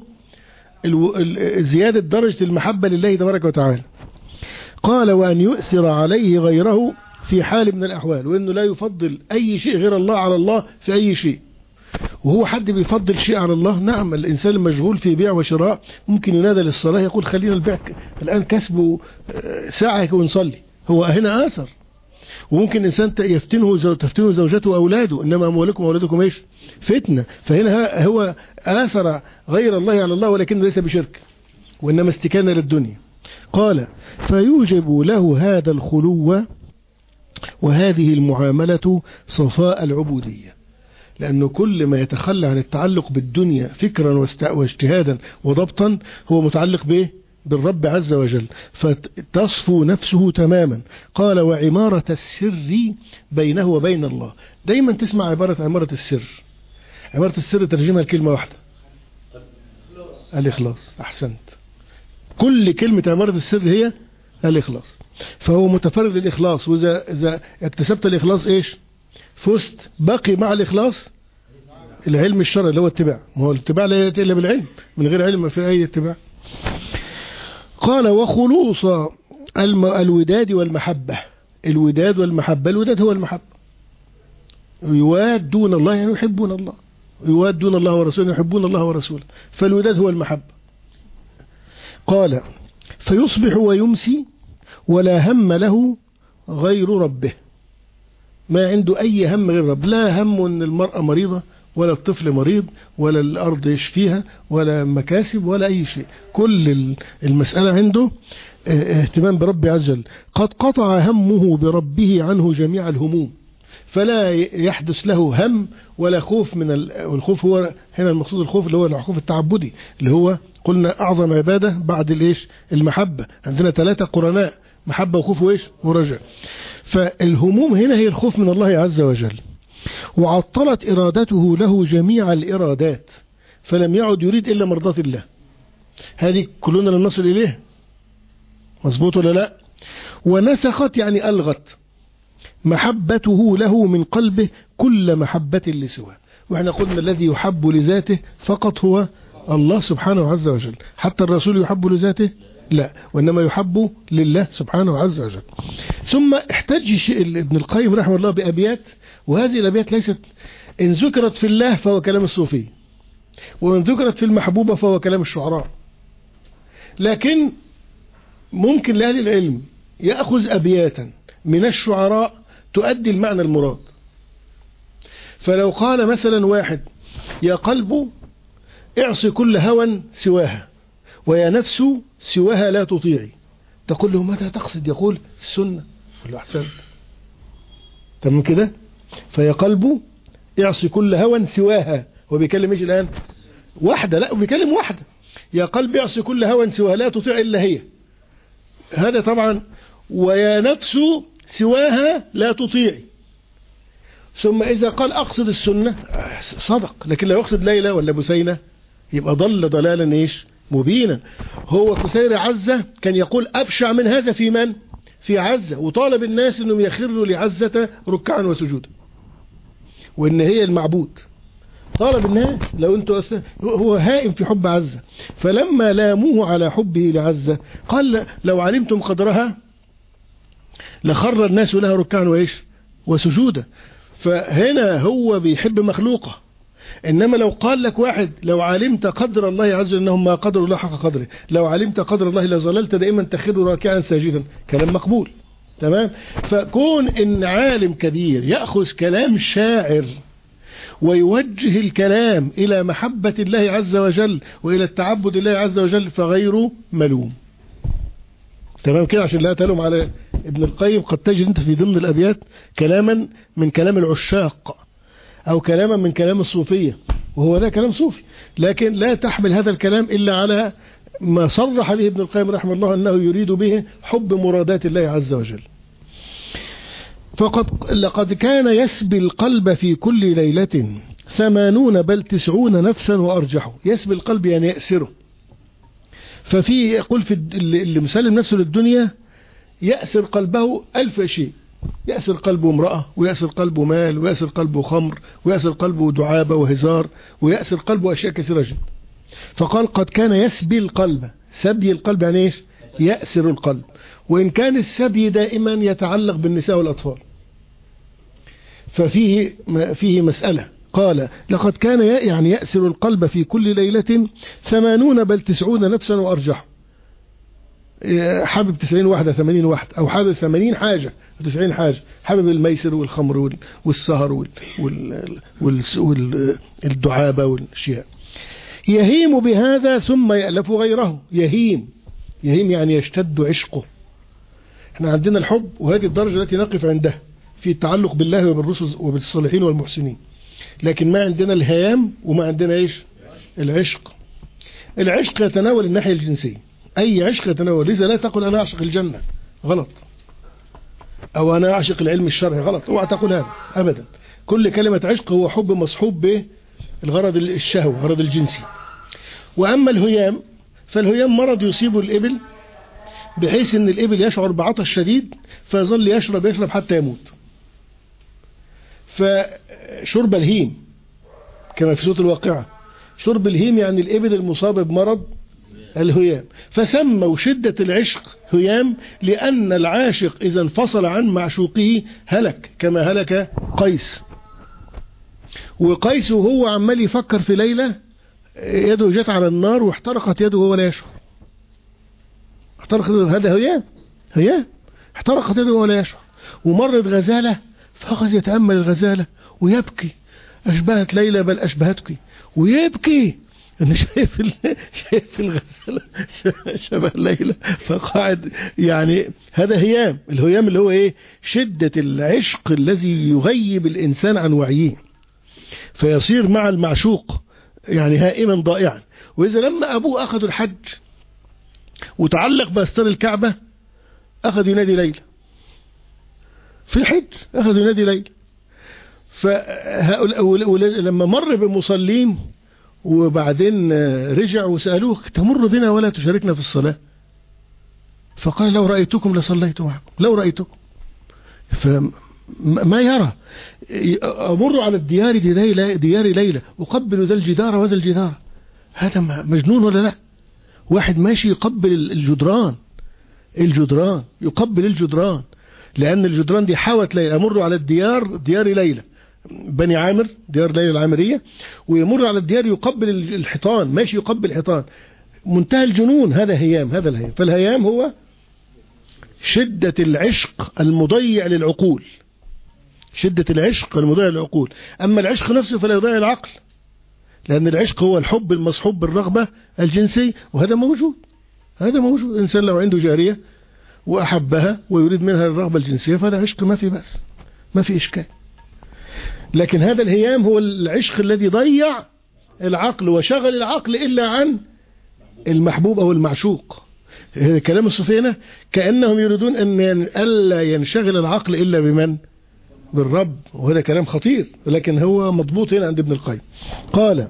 زيادة درجة المحبة لله تبارك وتعالى. قال وأن يؤثر عليه غيره في حال من الأحوال، وأنه لا يفضل أي شيء غير الله على الله في أي شيء. وهو حد بيفضل شيء على الله؟ نعم، الإنسان المشغول في بيع وشراء ممكن ينادى للصلاة يقول خلينا البيع الآن كسبه ساعة ونصلي، هو هنا آثر. وممكن إنسان يفتنه زو تفتنه زوجته وأولاده، إنما أموالكم وأولادكم إيش؟ فتنة. فهنا هو آثر غير الله على الله، ولكنه ليس بشرك وإنما استكانة للدنيا. قال فيوجب له هذا الخلو وهذه المعاملة صفاء العبودية، لأنه كل ما يتخلى عن التعلق بالدنيا فكرا واجتهادا وضبطا هو متعلق به بالرب عز وجل، فتصفو نفسه تماما. قال وعمارة السر بينه وبين الله. دايما تسمع عبارة عمارة السر، عمارة السر ترجمها الكلمة واحدة، الإخلاص. أحسنت، كل كلمة عمارة السر هي الإخلاص. فهو متفرد الإخلاص، وإذا إذا اكتسبت الإخلاص إيش؟ فزت. بقي مع الإخلاص العلم الشرعي اللي هو اتباع، ما هو الاتباع لا يأتي إلا بالعلم، من غير علم ما في أي اتباع. قال وخلوص الوداد والمحبة. الوداد والمحبة، الوداد هو المحبة، يوادون الله يعني يحبون الله، يوادون الله ورسوله يحبون الله ورسوله، فالوداد هو المحبة. قال فيصبح ويمسي ولا هم له غير ربه، ما عنده أي هم غير رب، لا هم أن المرأة مريضة ولا الطفل مريض ولا الأرض يشفيها ولا مكاسب ولا أي شيء، كل المسألة عنده اهتمام برب عز وجل. قد قطع همه بربه عنه جميع الهموم، فلا يحدث له هم ولا خوف من الخوف. هو هنا المقصود الخوف اللي هو الخوف التعبدي، اللي هو قلنا أعظم عبادة بعد الإيش؟ المحبة. عندنا ثلاثة قرناء، محبة وخوف وإيش؟ ورجاء. فالهموم هنا هي الخوف من الله عز وجل. وعطلت إرادته له جميع الإرادات، فلم يعد يريد إلا مرضاة الله. هذه كلنا لن نصل إليه، مظبوط ولا لا؟ ونسخت يعني ألغت محبته له من قلبه كل محبة لسواه. وإحنا قلنا الذي يحب لذاته فقط هو الله سبحانه عز وجل. حتى الرسول يحب لذاته؟ لا، وإنما يحب لله سبحانه عز وجل. ثم احتج ابن القيم رحمه الله بأبيات، وهذه الأبيات ليست، إن ذكرت في الله فهو كلام الصوفي، وإن ذكرت في المحبوبة فهو كلام الشعراء. لكن ممكن لأهل العلم يأخذ أبياتا من الشعراء تؤدي المعنى المراد. فلو قال مثلا واحد يا قلب اعصي كل هوى سواها ويا نفس سواها لا تطيعي، تقول له ماذا تقصد؟ يقول السنة. يقول له أحسنت، تمام كده. فيا قلب اعصي كل هوى سواها، هو بيكلم ايش الآن؟ واحدة، لا بيكلم واحدة. يا قلب اعصي كل هوى سواها لا تطيع إلا هي، هذا طبعا. ويا نفس سواها لا تطيعي. ثم إذا قال أقصد السنة صدق، لكن لو يقصد ليلى ولا بسينة يبقى ضل ضلالا إيش؟ مبينا. هو كسير عزة كان يقول أبشع من هذا في من؟ في عزة، وطالب الناس أنهم يخروا لعزة ركعا وسجودا، وإن هي المعبود. طالب الناس، لو أنتوا أصلا هو هائم في حب عزة، فلما لاموه على حبه لعزة قال لو علمتم قدرها لخر الناس لها ركعا وإيش؟ وسجودا. فهنا هو بيحب مخلوقه. إنما لو قال لك واحد لو علمت قدر الله عز وجل أنهم ما قدروا الله حق قدره، لو علمت قدر الله لظللت دائما تخر راكعا ساجدا، كلام مقبول، تمام. فكون إن عالم كبير يأخذ كلام شاعر ويوجه الكلام إلى محبة الله عز وجل وإلى التعبد الله عز وجل فغير ملوم. تمام كده؟ عشان لا تلوم على ابن القيم. قد تجد انت في ضمن الأبيات كلاما من كلام العشاق أو كلاما من كلام الصوفية، وهو ده كلام صوفي، لكن لا تحمل هذا الكلام إلا على ما صرح به ابن القيم رحمه الله أنه يريد به حب مرادات الله عز وجل. فقد لقد كان يسبي القلب في كل ليلة ثمانون بل تسعون نفسا وأرجحه. يسبي القلب يعني يأسره. ففي يقول في اللي مسلم نفسه للدنيا يأسر قلبه ألف شيء. يأسر قلبه امرأة، ويأسر قلبه مال، ويأسر قلبه خمر، ويأسر قلبه دعابة وهزار، ويأسر قلبه أشياء كثيرة جدا. فقال قد كان يسبي القلب. سبي القلب يعني ايش؟ يأسر القلب. وإن كان السبي دائما يتعلق بالنساء والأطفال، ففيه فيه مسألة. قال لقد كان يعني يأسر القلب في كل ليلة ثمانون بل تسعون نفسا وأرجح. حابب تسعين واحدة ثمانين واحدة، أو حابب ثمانين حاجة وتسعين حاجة. حابب الميسر والخمر والسهر والدعابة والأشياء. يهيم بهذا ثم يألف غيره. يهيم يهيم يعني يشتد عشقه. احنا عندنا الحب، وهذه الدرجة التي نقف عندها في التعلق بالله وبالرسل وبالصالحين والمحسنين. لكن ما عندنا الهيام، وما عندنا ايش؟ العشق. العشق يتناول الناحية الجنسية. أي عشق يتناول. لذا لا تقل أنا أعشق الجنة، غلط. أو أنا أعشق العلم الشرعي، غلط. اوعى تقول هذا أبدا. كل كلمة عشق هو حب مصحوب بالغرض الشهوي، الغرض الجنسي. وأما الهيام فالهيام مرض يصيب الإبل، بحيث أن الإبل يشعر بعطش شديد فيظل يشرب يشرب حتى يموت. فشرب الهيم كما في سورة الواقعة. شرب الهيم يعني الإبل المصابة بمرض الهيام. فسموا شدة العشق هيام، لأن العاشق إذا انفصل عن معشوقه هلك، كما هلك قيس. وقيس وهو عمال يفكر في ليلة يده جت على النار واحترقت يده وهو لا يشعر. احترقت يده، هذا هيام. هيام احترقت يده وهو لا يشعر. ومرت غزالة فأخذ يتأمل الغزالة ويبكي. أشبهت ليلى بل أشبهتك، ويبكي. أنا شايف شايف الغزالة شبه ليلى، فقاعد يعني. هذا هيام. الهيام اللي هو إيه؟ شدة العشق الذي يغيب الإنسان عن وعيه، فيصير مع المعشوق يعني هائما ضائعا. وإذا لما أبوه أخذ الحج وتعلق بأستار الكعبة أخذ ينادي ليلى في الحج، أخذ ينادي ليلى. فلما مر بمصلين وبعدين رجع وسألوه تمر بنا ولا تشاركنا في الصلاة؟ فقال لو رأيتكم لصليت معكم، لو رأيتكم. فما يرى. أمر على الديار ديار ليلى أقبل ذا الجدار وذا الجدار. هذا مجنون ولا لا؟ واحد ماشي يقبل الجدران، الجدران يقبل الجدران، لأن الجدران دي حاوت ليلى. أمر على الديار ديار ليلى بني عامر، ديار ليلى العامرية، ويمر على الديار يقبل الحيطان، ماشي يقبل الحيطان. منتهى الجنون. هذا هيام. هذا الهيام. فالهيام هو شدة العشق المضيع للعقول. شدة العشق المضيع للعقول. أما العشق نفسه فلا يضيع العقل، لأن العشق هو الحب المصحوب بالرغبة الجنسية، وهذا موجود. هذا موجود. إنسان لو عنده جارية وأحبها ويريد منها الرغبة الجنسية فهذا عشق، ما في بس، ما في إشكال. لكن هذا الهيام هو العشق الذي ضيع العقل وشغل العقل إلا عن المحبوب أو المعشوق. هذا كلام الصوفية، كأنهم يريدون أن ألا ينشغل العقل إلا بمن؟ بالرب. وهذا كلام خطير، ولكن هو مضبوط هنا عند ابن القيم. قال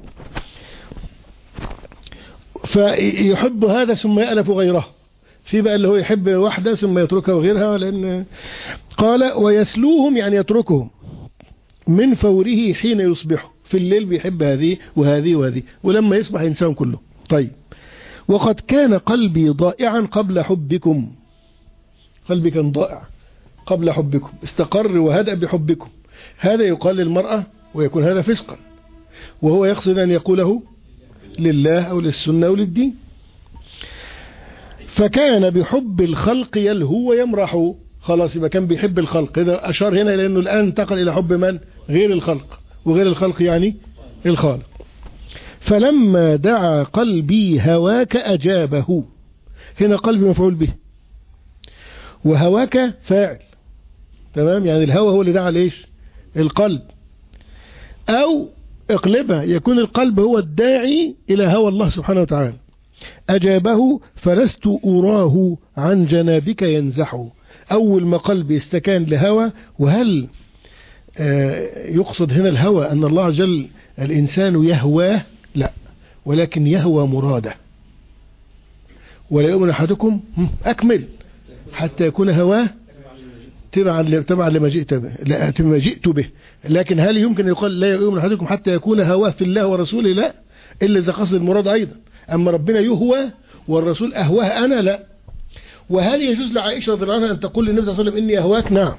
فيحب هذا ثم يألف غيره. في بقى اللي هو يحب واحدة ثم يتركها وغيرها. لأن قال ويسلوهم يعني يتركهم من فوره حين يصبح. في الليل بيحب هذه وهذه وهذه، ولما يصبح إنسان كله. طيب وقد كان قلبي ضائعا قبل حبكم. قلبي كان ضائع قبل حبكم، استقر وهدأ بحبكم. هذا يقال للمرأة ويكون هذا فسقا، وهو يقصد أن يقوله لله أو للسنة أو للدين. فكان بحب الخلق يلهو ويمرح. خلاص يبقى كان بيحب الخلق. إذا أشار هنا لأنه الآن انتقل إلى حب من؟ غير الخلق. وغير الخلق يعني الخالق. فلما دعا قلبي هواك أجابه. هنا قلبي مفعول به وهواك فاعل، تمام؟ يعني الهوى هو اللي دعا ليش القلب، أو اقلبها يكون القلب هو الداعي إلى هوى الله سبحانه وتعالى. أجابه فلست أراه عن جنابك ينزحه. أول ما قلبي استكان لهوى. وهل يقصد هنا الهوى أن الله عز وجل الإنسان يهواه؟ لا، ولكن يهوى مراده. ولا يؤمن أحدكم أكمل حتى يكون هواه تبعا لما جئت به، لا ما جئت به. لكن هل يمكن يقال لا يؤمن أحدكم حتى يكون هواه في الله ورسوله؟ لا، إلا إذا قصد المراد أيضا. أما ربنا يهوى والرسول أهواه أنا لا. وهل يجوز لعائشة رضي الله عنها أن تقول للنبي صلى الله عليه وسلم إني أهواك؟ نعم،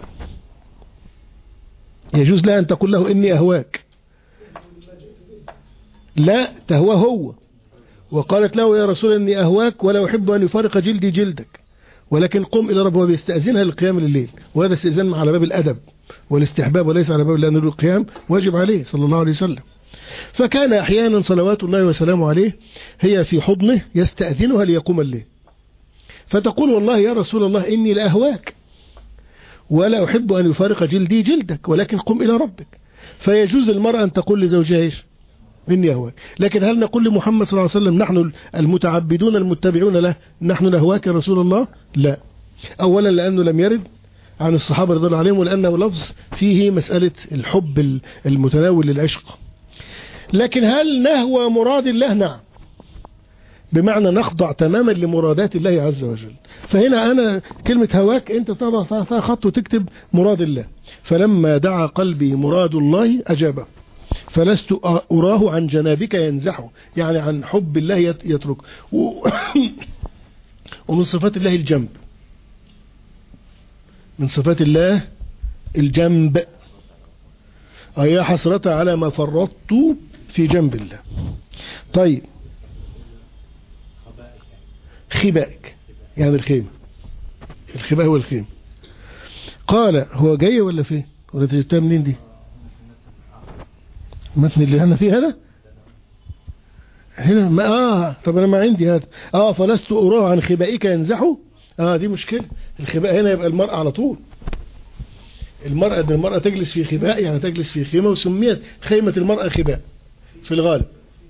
يجوز لها أن تقول له إني أهواك. لا، تهواه هو. وقالت له يا رسول إني أهواك ولا أحب أن يفارق جلدي جلدك، ولكن قم إلى ربه. وبيستأذنها للقيام الليل، وهذا استئذان على باب الأدب والاستحباب وليس على باب لأن القيام واجب عليه صلى الله عليه وسلم. فكان أحيانا صلوات الله وسلامه عليه هي في حضنه يستأذنها ليقوم الليل، فتقول والله يا رسول الله إني لأهواك ولا أحب أن يفارق جلدي جلدك، ولكن قم إلى ربك. فيجوز المرأة أن تقول لزوجها إيش؟ إني أهواك. لكن هل نقول لمحمد صلى الله عليه وسلم نحن المتعبدون المتبعون له نحن نهواك يا رسول الله؟ لا. أولا لأنه لم يرد عن الصحابة رضي الله عليهم، ولأنه لفظ فيه مسألة الحب المتناول للعشق. لكن هل نهوى مراد الله؟ نعم، بمعنى نخضع تماما لمرادات الله عز وجل. فهنا أنا كلمة هواك أنت تضع فيها خط وتكتب مراد الله. فلما دعا قلبي مراد الله أجابه فلست أراه عن جنابك ينزحه، يعني عن حب الله يترك. ومن صفات الله الجنب، من صفات الله الجنب. أيا حسرة على ما فرطت في جنب الله. طيب، خبائك يعني الخيمة. الخباء هو الخيمة. قال هو جاي ولا فين؟ ولا تجبتها منين دي؟ المتن اللي أنا فيه هذا هنا ما آه طب أنا ما عندي هذا. آه فلست أراه عن خبائك ينزحه. آه دي مشكلة. الخباء هنا يبقى المرأة على طول. المرأة أن المرأة تجلس في خباء يعني تجلس في خيمة، وسميت خيمة المرأة خباء في الغالب.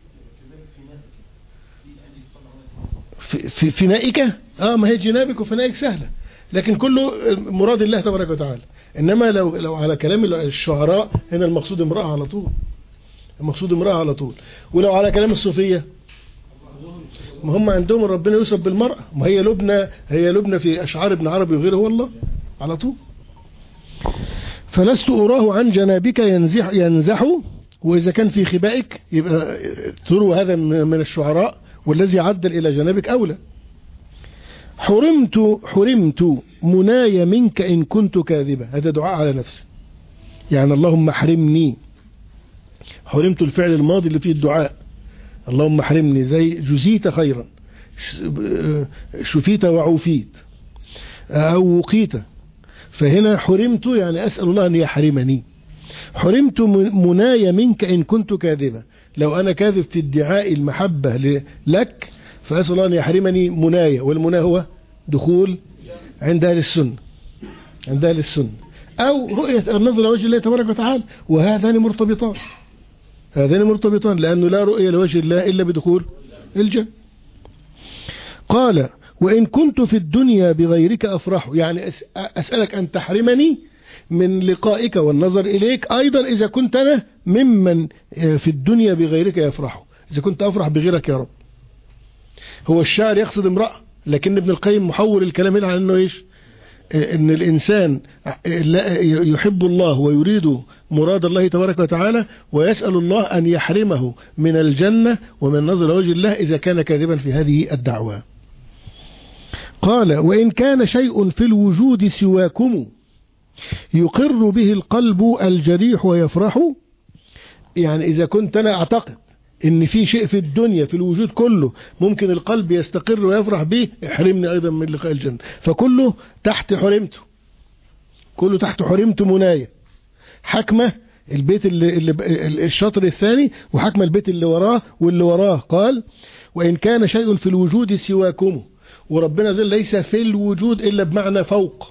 في, في فنائك آه ما هي جنابك وفنائك سهلة، لكن كله مراد الله تبارك وتعالى. إنما لو لو على كلام الشعراء هنا المقصود امرأة على طول، المقصود امرأة على طول. ولو على كلام الصوفية ما هم عندهم ربنا يوصف بالمرأة، ما هي لبنى، هي لبنى في أشعار ابن عربي وغيره والله على طول. فلست أراه عن جنابك ينزح ينزح. وإذا كان في خبائك يبقى تروى هذا من الشعراء، والذي عدل إلى جنابك أولى. حرمت حرمت مناي منك إن كنت كاذبا. هذا دعاء على نفسي، يعني اللهم احرمني. حرمت الفعل الماضي اللي فيه الدعاء، اللهم احرمني، زي جزيت خيرا، شفيت وعوفيت أو وقيت. فهنا حرمت يعني أسأل الله أن يحرمني. حرمت مناي منك إن كنت كاذبا، لو أنا كاذب في ادعاء المحبة لك فأسأل الله أن يحرمني مناي. والمناي هو دخول عند أهل السنة، عند أهل السنة، أو رؤية النظر لوجه الله تبارك وتعالى. وهذان مرتبطان، هذان مرتبطان، لأنه لا رؤية لوجه الله إلا بدخول الجنة. قال وإن كنت في الدنيا بغيرك أفرح، يعني أسألك أن تحرمني من لقائك والنظر إليك أيضا إذا كنت أنا ممن في الدنيا بغيرك يفرح، إذا كنت أفرح بغيرك يا رب. هو الشاعر يقصد امرأة، لكن ابن القيم محول الكلام على أنه إيش؟ إن الإنسان يحب الله ويريد مراد الله تبارك وتعالى، ويسأل الله أن يحرمه من الجنة ومن نظر وجه الله إذا كان كاذبا في هذه الدعوة. قال وإن كان شيء في الوجود سواكم يقر به القلب الجريح ويفرح، يعني إذا كنت أنا أعتقد إن في شيء في الدنيا في الوجود كله ممكن القلب يستقر ويفرح به، احرمني أيضا من لقاء الجنة. فكله تحت حرمته، كله تحت حرمته مناية. حكمة البيت اللي, اللي الشطر الثاني وحكم البيت اللي وراه واللي وراه. قال وإن كان شيء في الوجود سواكم، وربنا زل ليس في الوجود إلا بمعنى فوق،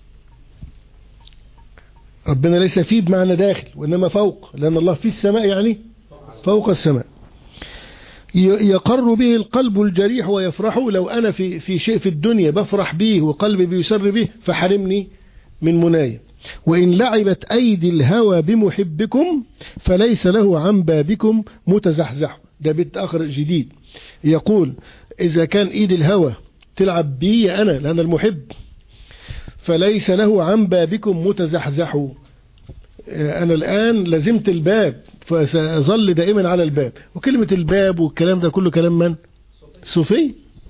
ربنا ليس فيه بمعنى داخل وإنما فوق، لأن الله في السماء يعني فوق السماء. يقر به القلب الجريح ويفرح. لو أنا في في شيء في الدنيا بفرح به وقلبي بيسر به فحرمني من منايا. وإن لعبت أيدي الهوى بمحبكم فليس له عن بابكم متزحزح. ده بيت آخر جديد يقول إذا كان إيد الهوى تلعب بي أنا لأن المحب فليس له عن بابكم متزحزح. أنا الآن لزمت الباب فسأظل دائما على الباب. وكلمة الباب والكلام ده كله كلام من؟ صوفي.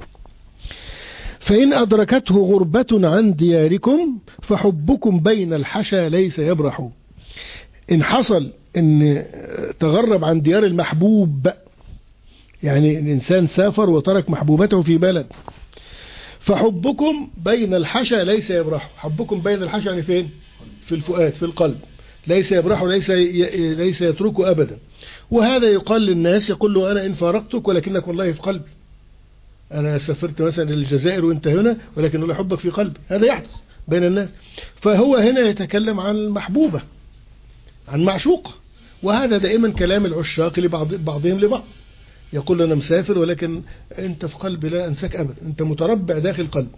فإن أدركته غربة عن دياركم فحبكم بين الحشا ليس يبرح. إن حصل إن تغرب عن ديار المحبوب، يعني الإنسان سافر وترك محبوبته في بلد، فحبكم بين الحشا ليس يبرح. حبكم بين الحشا يعني فين؟ في الفؤاد في القلب. ليس يبرح وليس ليس يتركه أبدا. وهذا يقال للناس، يقول له أنا إن فارقتك ولكنك والله في قلبي. أنا سافرت مثلا للجزائر وأنت هنا ولكن الله حبك في قلبي. هذا يحدث بين الناس. فهو هنا يتكلم عن المحبوبة، عن معشوقة. وهذا دائما كلام العشاق لبعض بعضهم لبعض. يقول أنا مسافر ولكن أنت في قلبي لا أنساك أبدا، أنت متربع داخل قلبي.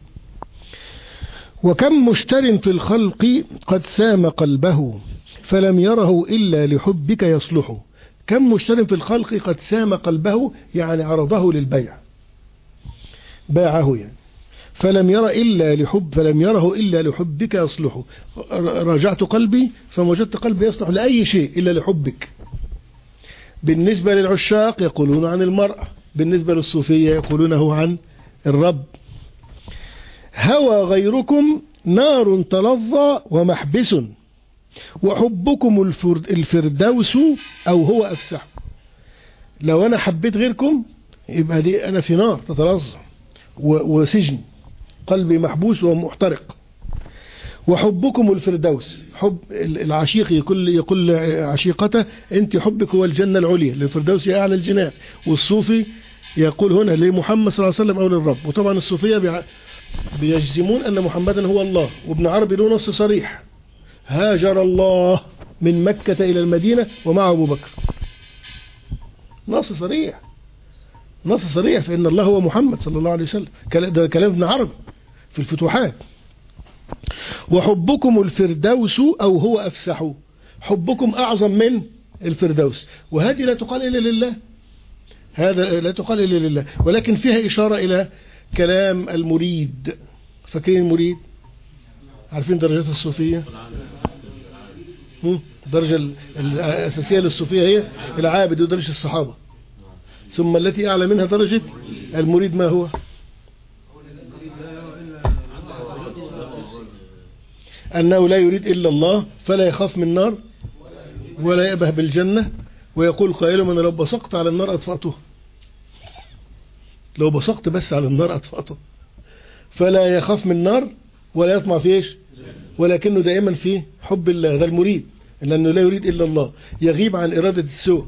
وكم مشتر في الخلق قد سام قلبه فلم يره إلا لحبك يصلح. كم مشتر في الخلق قد سام قلبه يعني عرضه للبيع، باعه يعني، فلم ير إلا لحب فلم يره إلا لحبك يصلح. راجعت قلبي فوجدت قلبي يصلح لأي شيء إلا لحبك. بالنسبة للعشاق يقولون عن المرأة، بالنسبة للصوفية يقولونه عن الرب. هوى غيركم نار تلظى ومحبس وحبكم الفردوس أو هو أفسح. لو أنا حبيت غيركم يبقى دي أنا في نار تتلظى وسجن، قلبي محبوس ومحترق. وحبكم الفردوس، حب العشيق يقول يقول عشيقته أنت حبك هو الجنة العليا، للفردوس أعلى الجنان. والصوفي يقول هنا لمحمد صلى الله عليه وسلم أو للرب. وطبعا الصوفية بيجزمون أن محمدا هو الله. وابن عربي له نص صريح: هاجر الله من مكة إلى المدينة ومع أبو بكر. نص صريح، نص صريح فإن الله هو محمد صلى الله عليه وسلم. ده كلام ابن عربي في الفتوحات. وحبكم الفردوس أو هو أفسح. حبكم أعظم من الفردوس. وهذه لا تقال إلا لله، هذا لا تقال إلا لله، ولكن فيها إشارة إلى كلام المريد. فاكرين المريد؟ عارفين درجات الصوفية؟ الدرجة الأساسية للصوفية هي العابد ودرجة الصحابة، ثم التي أعلى منها درجة المريد. ما هو؟ أنه لا يريد إلا الله فلا يخاف من النار ولا يأبه بالجنة. ويقول قائل من لو بصقت على النار أطفأته، لو بصقت بس على النار أطفأته. فلا يخاف من النار ولا يطمع في إيش، ولكنه دائما في حب الله. ذا المريد لأنه لا يريد إلا الله، يغيب عن إرادة السوء.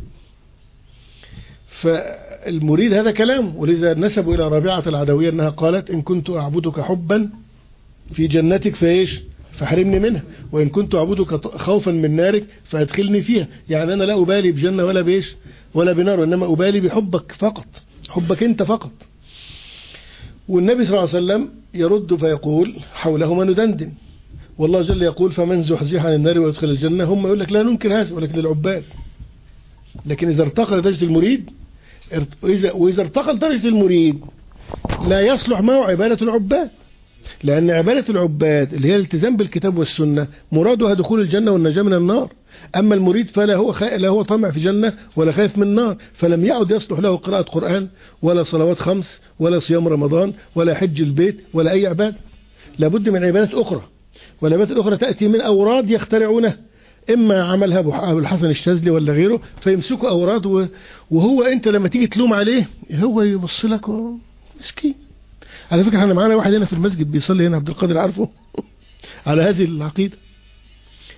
فالمريد هذا كلام. ولذا نسبوا إلى رابعة العدوية أنها قالت إن كنت أعبدك حبا في جنتك فإيش فحرمني منها، وإن كنت أعبدك خوفا من نارك فأدخلني فيها. يعني أنا لا أبالي بجنة ولا بإيش ولا بنار، إنما أبالي بحبك فقط، حبك أنت فقط. والنبي صلى الله عليه وسلم يرد فيقول حولهما ندندن، والله جل يقول فمن زحزح عن النار ويدخل الجنة. هم يقول لك لا ننكر هذا ولكن للعباد. لكن إذا ارتقى لدرجة المريد، وإذا ارتقى لدرجة المريد لا يصلح معه عبادة العباد، لأن عبادة العباد اللي هي الالتزام بالكتاب والسنة مرادها دخول الجنة والنجاة من النار. أما المريد فلا هو خ... لا هو طمع في جنة ولا خايف من النار، فلم يعد يصلح له قراءة قرآن ولا صلوات خمس ولا صيام رمضان ولا حج البيت ولا أي عبادة. لابد من عبادات أخرى، والعبادات الأخرى تأتي من أوراد يخترعونها، إما عملها أبو الحسن الشاذلي ولا غيره، فيمسكوا أوراد و... وهو أنت لما تيجي تلوم عليه هو يبص لك مسكين. على فكرة احنا معانا واحد هنا في المسجد بيصلي هنا، عبد القادر عارفه على هذه العقيدة.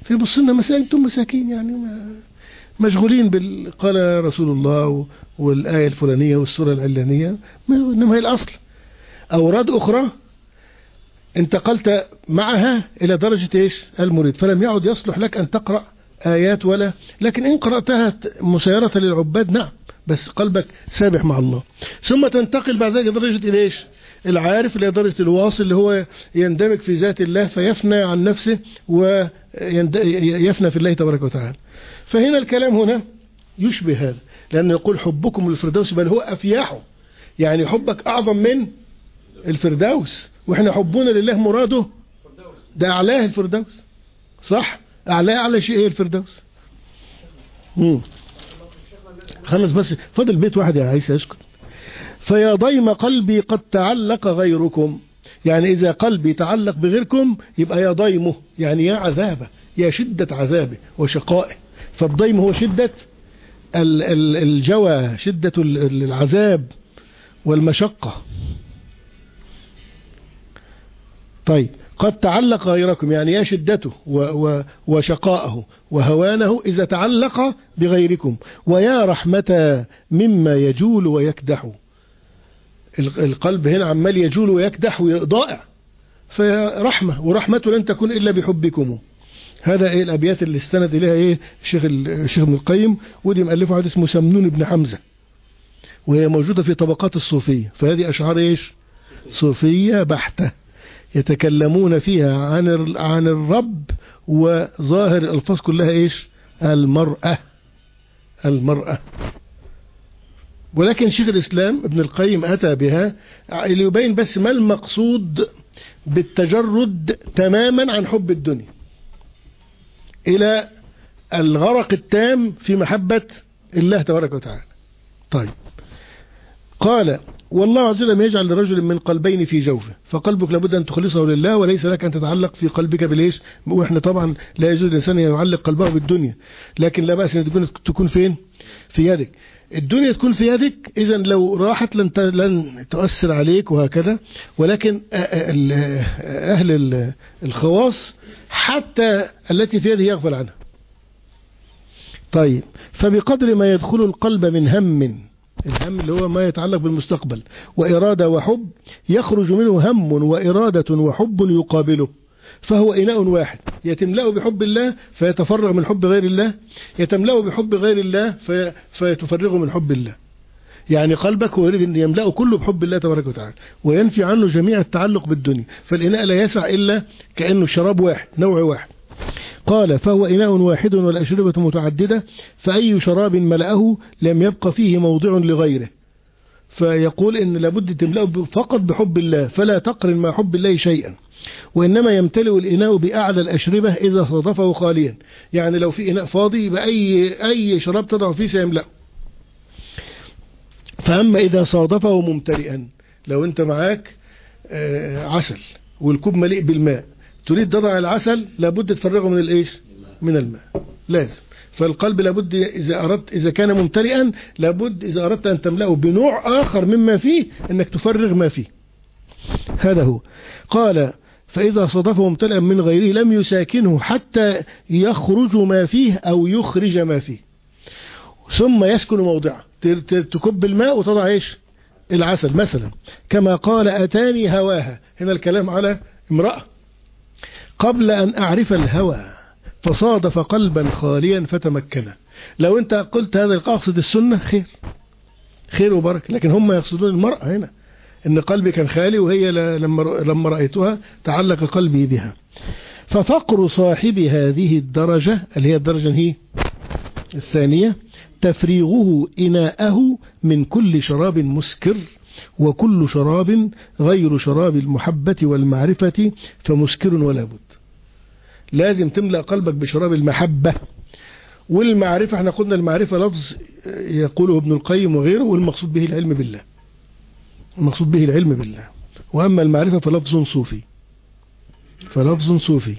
فيبص لنا مساكين، انتم مساكين يعني ما مشغولين بال قال رسول الله والآية الفلانية والسورة العلانية، إنما هي الأصل. أوراد أخرى انتقلت معها إلى درجة إيش المريد، فلم يعد يصلح لك أن تقرأ آيات ولا، لكن إن قرأتها مسيرة للعباد نعم، بس قلبك سابح مع الله. ثم تنتقل بعد ذلك درجة إلى إيش العارف، إلى درجة الواصل اللي هو يندمج في ذات الله فيفنى عن نفسه ويفنى في الله تبارك وتعالى. فهنا الكلام هنا يشبه هذا، لأنه يقول حبكم للفردوس بل هو أفياحه، يعني حبك أعظم من الفردوس، وإحنا حبنا لله مراده ده أعلاه الفردوس، صح؟ أعلاه أعلى شيء هي الفردوس. مم. خلص بس فضل بيت واحد يا عيسى اسكت. فيا ضيم قلبي قد تعلق غيركم، يعني إذا قلبي تعلق بغيركم يبقى يا ضيمه، يعني يا عذابه، يا شدة عذابه وشقائه. فالضيم هو شدة الجوى، شدة العذاب والمشقة. طيب قد تعلق غيركم يعني يا شدته وشقاءه وهوانه إذا تعلق بغيركم، ويا رحمة مما يجول ويكدح. القلب هنا عمال يجول ويكدح وضائع، فرحمة، ورحمته لن تكون إلا بحبكم. هذا ايه الابيات اللي استند اليها ايه الشيخ الشيخ ابن القيم، ودي مؤلفه واحد اسمه سمنون بن حمزه، وهي موجوده في طبقات الصوفيه. فهذه اشعار ايش صوفيه بحته، يتكلمون فيها عن عن الرب، وظاهر الالفاظ كلها ايش المرأة المرأة. ولكن شيخ الاسلام ابن القيم اتى بها ليبين بس ما المقصود بالتجرد تماما عن حب الدنيا إلى الغرق التام في محبة الله تبارك وتعالى. طيب قال والله عز وجل لم يجعل لرجل من قلبين في جوفه، فقلبك لابد أن تخلصه لله، وليس لك أن تتعلق في قلبك بالإيش. وإحنا طبعا لا يجوز الإنسان يعلق قلبه بالدنيا، لكن لا بأس أن تكون تكون فين في يدك. الدنيا تكون في يدك، إذا لو راحت لن لن تؤثر عليك وهكذا. ولكن أهل الخواص حتى التي في يده يغفل عنها. طيب فبقدر ما يدخل القلب من هم، الهم اللي هو ما يتعلق بالمستقبل، وإرادة وحب، يخرج منه هم وإرادة وحب يقابله، فهو إناء واحد يتملأ بحب الله فيتفرغ من حب غير الله، يتملأ بحب غير الله في فيتفرغ من حب الله. يعني قلبك هو يريد أن يملأه كله بحب الله تبارك وتعالى، وينفي عنه جميع التعلق بالدنيا. فالإناء لا يسع إلا كأنه شراب واحد، نوع واحد. قال فهو إناء واحد والأشربة متعددة، فأي شراب ملأه لم يبقى فيه موضع لغيره. فيقول إن لابد تملأه فقط بحب الله، فلا تقرن مع حب الله شيئا، وإنما يمتلئ الإناء بأعلى الأشربة إذا صادفه خاليا. يعني لو في إناء فاضي يبقى أي أي شراب تضع فيه سيملأه. فأما إذا صادفه ممتلئا، لو أنت معاك عسل والكوب مليء بالماء، تريد تضع العسل لابد تفرغه من الإيش من الماء لازم. فالقلب لابد إذا أردت إذا كان ممتلئا لابد إذا أردت أن تملأه بنوع آخر مما فيه أنك تفرغ ما فيه. هذا هو. قال فإذا صادفه ممتلئا من غيره لم يساكنه حتى يخرج ما فيه أو يخرج ما فيه، ثم يسكن موضعه. تكب الماء وتضع إيش العسل مثلا، كما قال أتاني هواها. هنا الكلام على امرأة قبل أن أعرف الهوى فصادف قلبا خاليا فتمكنا. لو أنت قلت هذا القاصد السنة خير خير وبركة، لكن هم يقصدون المرأة هنا، إن قلبي كان خالي وهي لما لما رأيتها تعلق قلبي بها. ففقر صاحب هذه الدرجة اللي هي الدرجة هي الثانية تفريغه إناءه من كل شراب مسكر، وكل شراب غير شراب المحبة والمعرفة فمسكر ولا بد. لازم تملأ قلبك بشراب المحبة والمعرفة. احنا قلنا المعرفة لفظ يقوله ابن القيم وغيره، والمقصود به العلم بالله، المقصود به العلم بالله. وأما المعرفة فلفظ صوفي فلفظ صوفي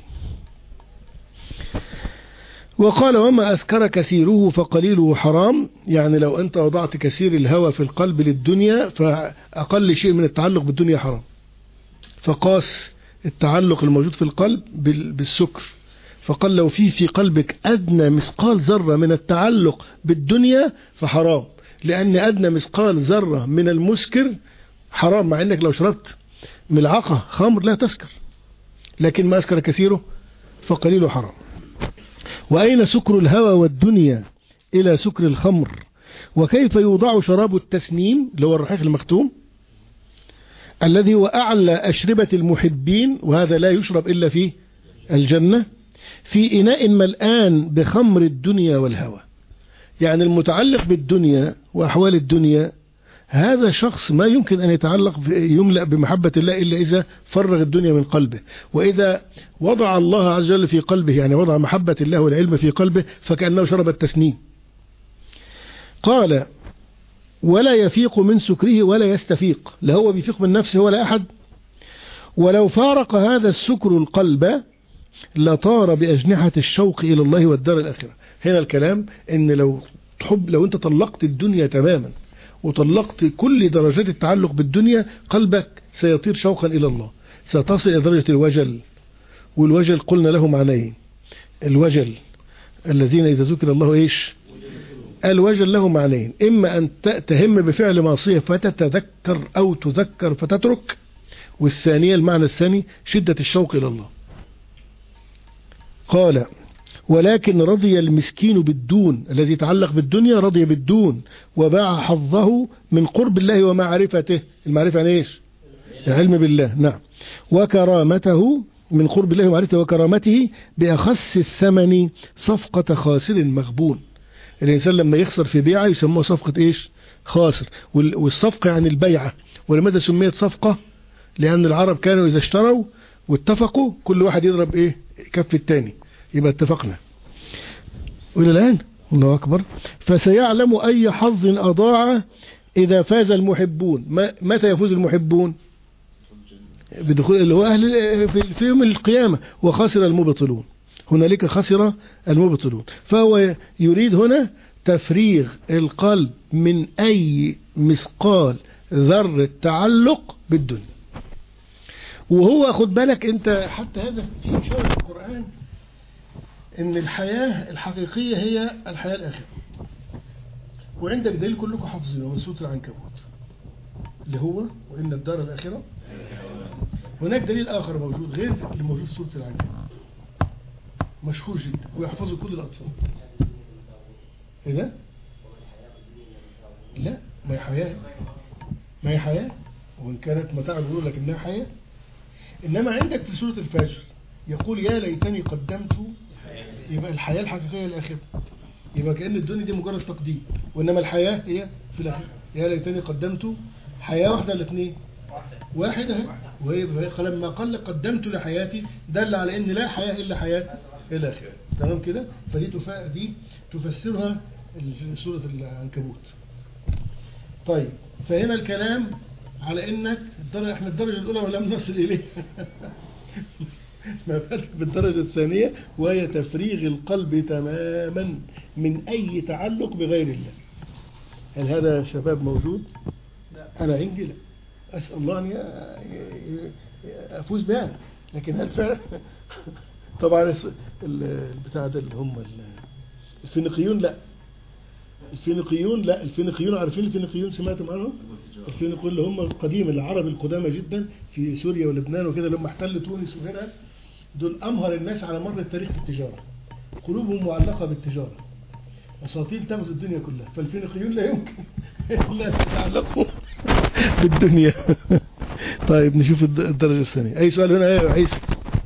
وقال وما أسكر كثيره فقليله حرام. يعني لو أنت وضعت كثير الهوى في القلب للدنيا فأقل شيء من التعلق بالدنيا حرام. فقاس التعلق الموجود في القلب بالسكر، فقال لو في في قلبك أدنى مثقال ذرة من التعلق بالدنيا فحرام، لأن أدنى مثقال ذرة من المسكر حرام، مع أنك لو شربت ملعقة خمر لا تسكر، لكن ما أسكر كثيره فقليله حرام. وأين سكر الهوى والدنيا إلى سكر الخمر؟ وكيف يوضع شراب التسنيم اللي هو الرحيق المختوم الذي هو أعلى أشربة المحبين، وهذا لا يشرب إلا في الجنة، في إناء ملآن بخمر الدنيا والهوى؟ يعني المتعلق بالدنيا وأحوال الدنيا هذا شخص ما يمكن أن يتعلق يملأ بمحبة الله إلا إذا فرغ الدنيا من قلبه، وإذا وضع الله عز وجل في قلبه، يعني وضع محبة الله والعلم في قلبه، فكأنه شرب التسنيم. قال ولا يفيق من سكره ولا يستفيق، لا هو بيفيق من نفسه ولا أحد. ولو فارق هذا السكر القلب لطار بأجنحة الشوق إلى الله والدار الآخرة. هنا الكلام إن لو تحب، لو أنت طلقت الدنيا تماما وطلقت كل درجات التعلق بالدنيا، قلبك سيطير شوقا إلى الله، ستصل إلى درجة الوجل. والوجل قلنا له معنيين، الوجل الذين إذا ذكر الله إيش؟ الوجل له معنيين، إما أن تهم بفعل معصية فتتذكر أو تذكر فتترك، والثانية المعنى الثاني شدة الشوق إلى الله. قال ولكن رضي المسكين بالدون، الذي تعلق بالدنيا رضي بالدون وباع حظه من قرب الله ومعرفته. المعرفة عن إيش؟ العلم بالله، نعم. وكرامته من قرب الله ومعرفته وكرامته بأخس الثمن صفقة خاسر مغبون. الإنسان لما يخسر في بيعة يسموها صفقة إيش؟ خاسر. والصفقة يعني البيعة. ولماذا سميت صفقة؟ لأن العرب كانوا إذا اشتروا واتفقوا كل واحد يضرب إيه؟ كف التاني، يبقى اتفقنا. وإلى الآن الله أكبر. فسيعلم أي حظ أضاع إذا فاز المحبون. متى يفوز المحبون؟ بدخول اللي هو أهل في يوم القيامة. وخسر المبطلون، هنالك خسر المبطلون. فهو يريد هنا تفريغ القلب من أي مثقال ذرة تعلق بالدنيا. وهو خد بالك انت حتى هذا في إشارة في القرآن ان الحياة الحقيقية هي الحياة الآخرة. وعندك دليل كلكم حافظينه من سورة العنكبوت اللي هو وإن الدار الآخرة. هناك دليل آخر موجود غير اللي موجود في سورة العنكبوت مشهور جدا ويحفظه كل الأطفال. ايه ده؟ لا، ما هي حياة، ما هي حياة، وإن كانت متاع بيقول لك إنها حياة. إنما عندك في سورة الفجر يقول يا ليتني قدمت، يبقى الحياة الحقيقية الآخرة. يبقى كأن الدنيا دي مجرد تقديم، وإنما الحياة هي في الآخرة. يا ليتني قدمت حياة واحدة الاثنين واحدة، وهي لما قال قدمت لحياتي دل على إن لا حياة إلا حياة الآخرة. تمام كده؟ فدي تفا... دي تفسرها سورة العنكبوت. طيب فهنا الكلام على إنك الدرجة، احنا الدرجة الأولى ولم نصل إليه ما بالك بالدرجة الثانية وهي تفريغ القلب تماما من أي تعلق بغير الله. هل هذا شباب موجود؟ أنا عندي لا، أسأل الله أن أفوز بها، لكن هل فعلا طبعا البتاع ده اللي هم الفينيقيون لا الفينيقيون لا الفينيقيون عارفين الفينيقيون؟ سمعتم عنهم؟ الفينيقيون اللي هم القديم العرب القدامى جدا في سوريا ولبنان وكده، لما احتلوا تونس وغيرها، دول أمهر الناس على مر التاريخ في التجارة، قلوبهم معلقة بالتجارة، أساطيل تغزو الدنيا كلها. فالفينيقيون لا يمكن إلا يتعلقوا بالدنيا. طيب نشوف الدرجة الثانية. أي سؤال هنا يا عيسى؟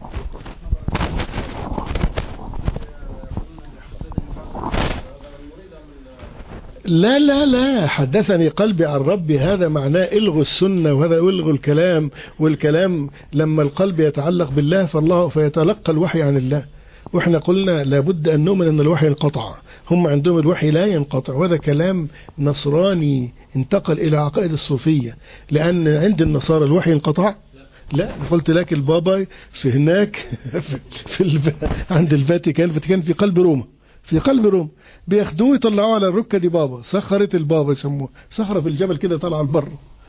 لا لا لا، حدثني قلبي عن ربي، هذا معناه الغوا السنة، وهذا الغوا الكلام. والكلام لما القلب يتعلق بالله فالله فيتلقى الوحي عن الله. واحنا قلنا لابد أن نؤمن أن الوحي انقطع، هم عندهم الوحي لا ينقطع، وهذا كلام نصراني انتقل إلى عقائد الصوفية. لأن عند النصارى الوحي انقطع. لا، قلت لك البابا في هناك في الب... عند الفاتيكان، الفاتيكان في قلب روما، في قلب روما بياخدوه يطلعوه على الركة دي بابا، صخرة البابا يسموها، صخرة في الجبل كده طالعه البر.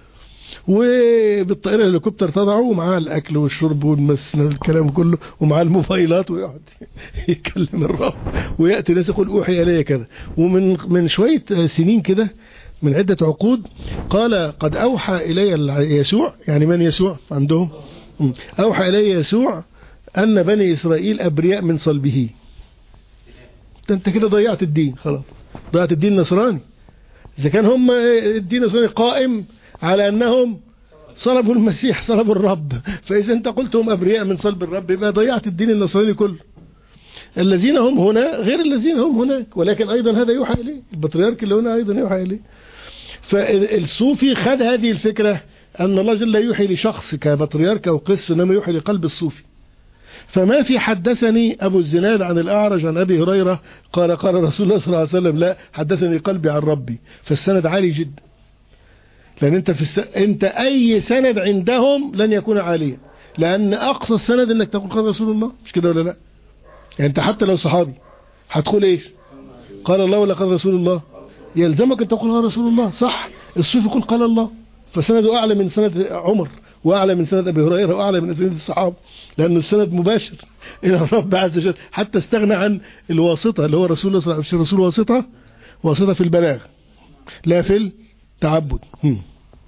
وبالطائرة الهليكوبتر تضعه ومعاه الأكل والشرب والمسند الكلام كله ومعاه الموبايلات ويقعد يكلم الرب ويأتي ناس يقول أوحي إلي كذا. ومن من شوية سنين كده من عدة عقود قال قد أوحى إلي يسوع، يعني من يسوع عندهم؟ أوحى إلي يسوع أن بني إسرائيل أبرياء من صلبه. أنت كده ضيعت الدين، خلاص ضيعت الدين النصراني. إذا كان هم الدين النصراني قائم على أنهم صلبوا المسيح، صلبوا الرب، فإذا أنت قلتهم أبرياء من صلب الرب يبقى ضيعت الدين النصراني كله. الذين هم هنا غير الذين هم هناك، ولكن أيضا هذا يوحى إليه، البطريرك اللي هنا أيضا يوحى إليه. فالصوفي خد هذه الفكرة أن الله جل يوحي لشخص كبطريرك أو قس، إنما يوحي لقلب الصوفي. فما في حدثني أبو الزناد عن الأعرج عن أبي هريرة قال قال رسول الله صلى الله عليه وسلم، لا، حدثني قلبي عن ربي. فالسند عالي جدا، لأن أنت في الس... أنت أي سند عندهم لن يكون عاليا، لأن أقصى السند إنك تقول قال رسول الله، مش كده ولا لا؟ يعني أنت حتى لو صحابي هتقول إيش؟ قال الله ولا قال رسول الله؟ يلزمك أن تقول قال رسول الله، صح؟ الصوفي يقول قال الله، فسنده أعلى من سند عمر وأعلى من سند أبي هريرة وأعلى من سند الصحابة، لأن السند مباشر إلى الرب عز وجل، حتى استغنى عن الواسطة اللي هو رسول الله صلى الله عليه وسلم. الرسول واسطة واسطة في البلاغ لا في التعبد. هم.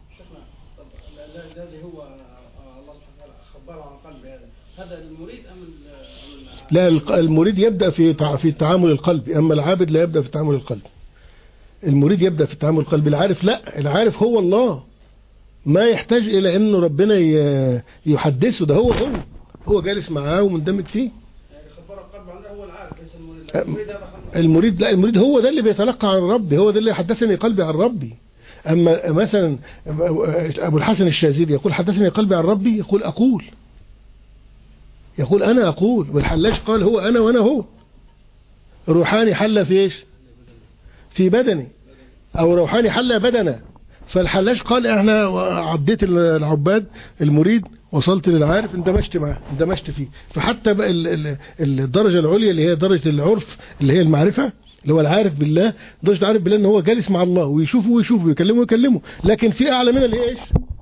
الذي هو الله سبحانه وتعالى خبر عن قلب هذا هذا المريد أم لا، المريد يبدأ في في التعامل القلبي، أما العابد لا يبدأ في التعامل القلبي. المريد يبدأ في التعامل القلبي، العارف لا، العارف هو الله، ما يحتاج إلى أنه ربنا يحدثه، ده هو هو هو جالس معاه ومندمج فيه. يعني خبر القلب عنه هو العارف ليس المريد. المريد لا، المريد هو ده اللي بيتلقى عن ربي، هو ده اللي حدثني قلبي عن ربي. أما مثلا أبو الحسن الشاذلي يقول حدثني قلبي عن ربي، يقول أقول يقول أنا أقول. والحلاج قال هو أنا وأنا هو. روحاني حل في إيش؟ في بدني، أو روحاني حل بدنا. فالحلاج قال احنا عديت العباد، المريد وصلت للعارف، اندمجت معاه، اندمجت فيه. فحتى بقى الدرجة العليا اللي هي درجة العرف اللي هي المعرفة، اللي هو العارف بالله، درجة العارف بالله ان هو جالس مع الله ويشوفه ويشوفه ويكلمه ويكلمه. لكن في اعلى منها اللي هي ايش؟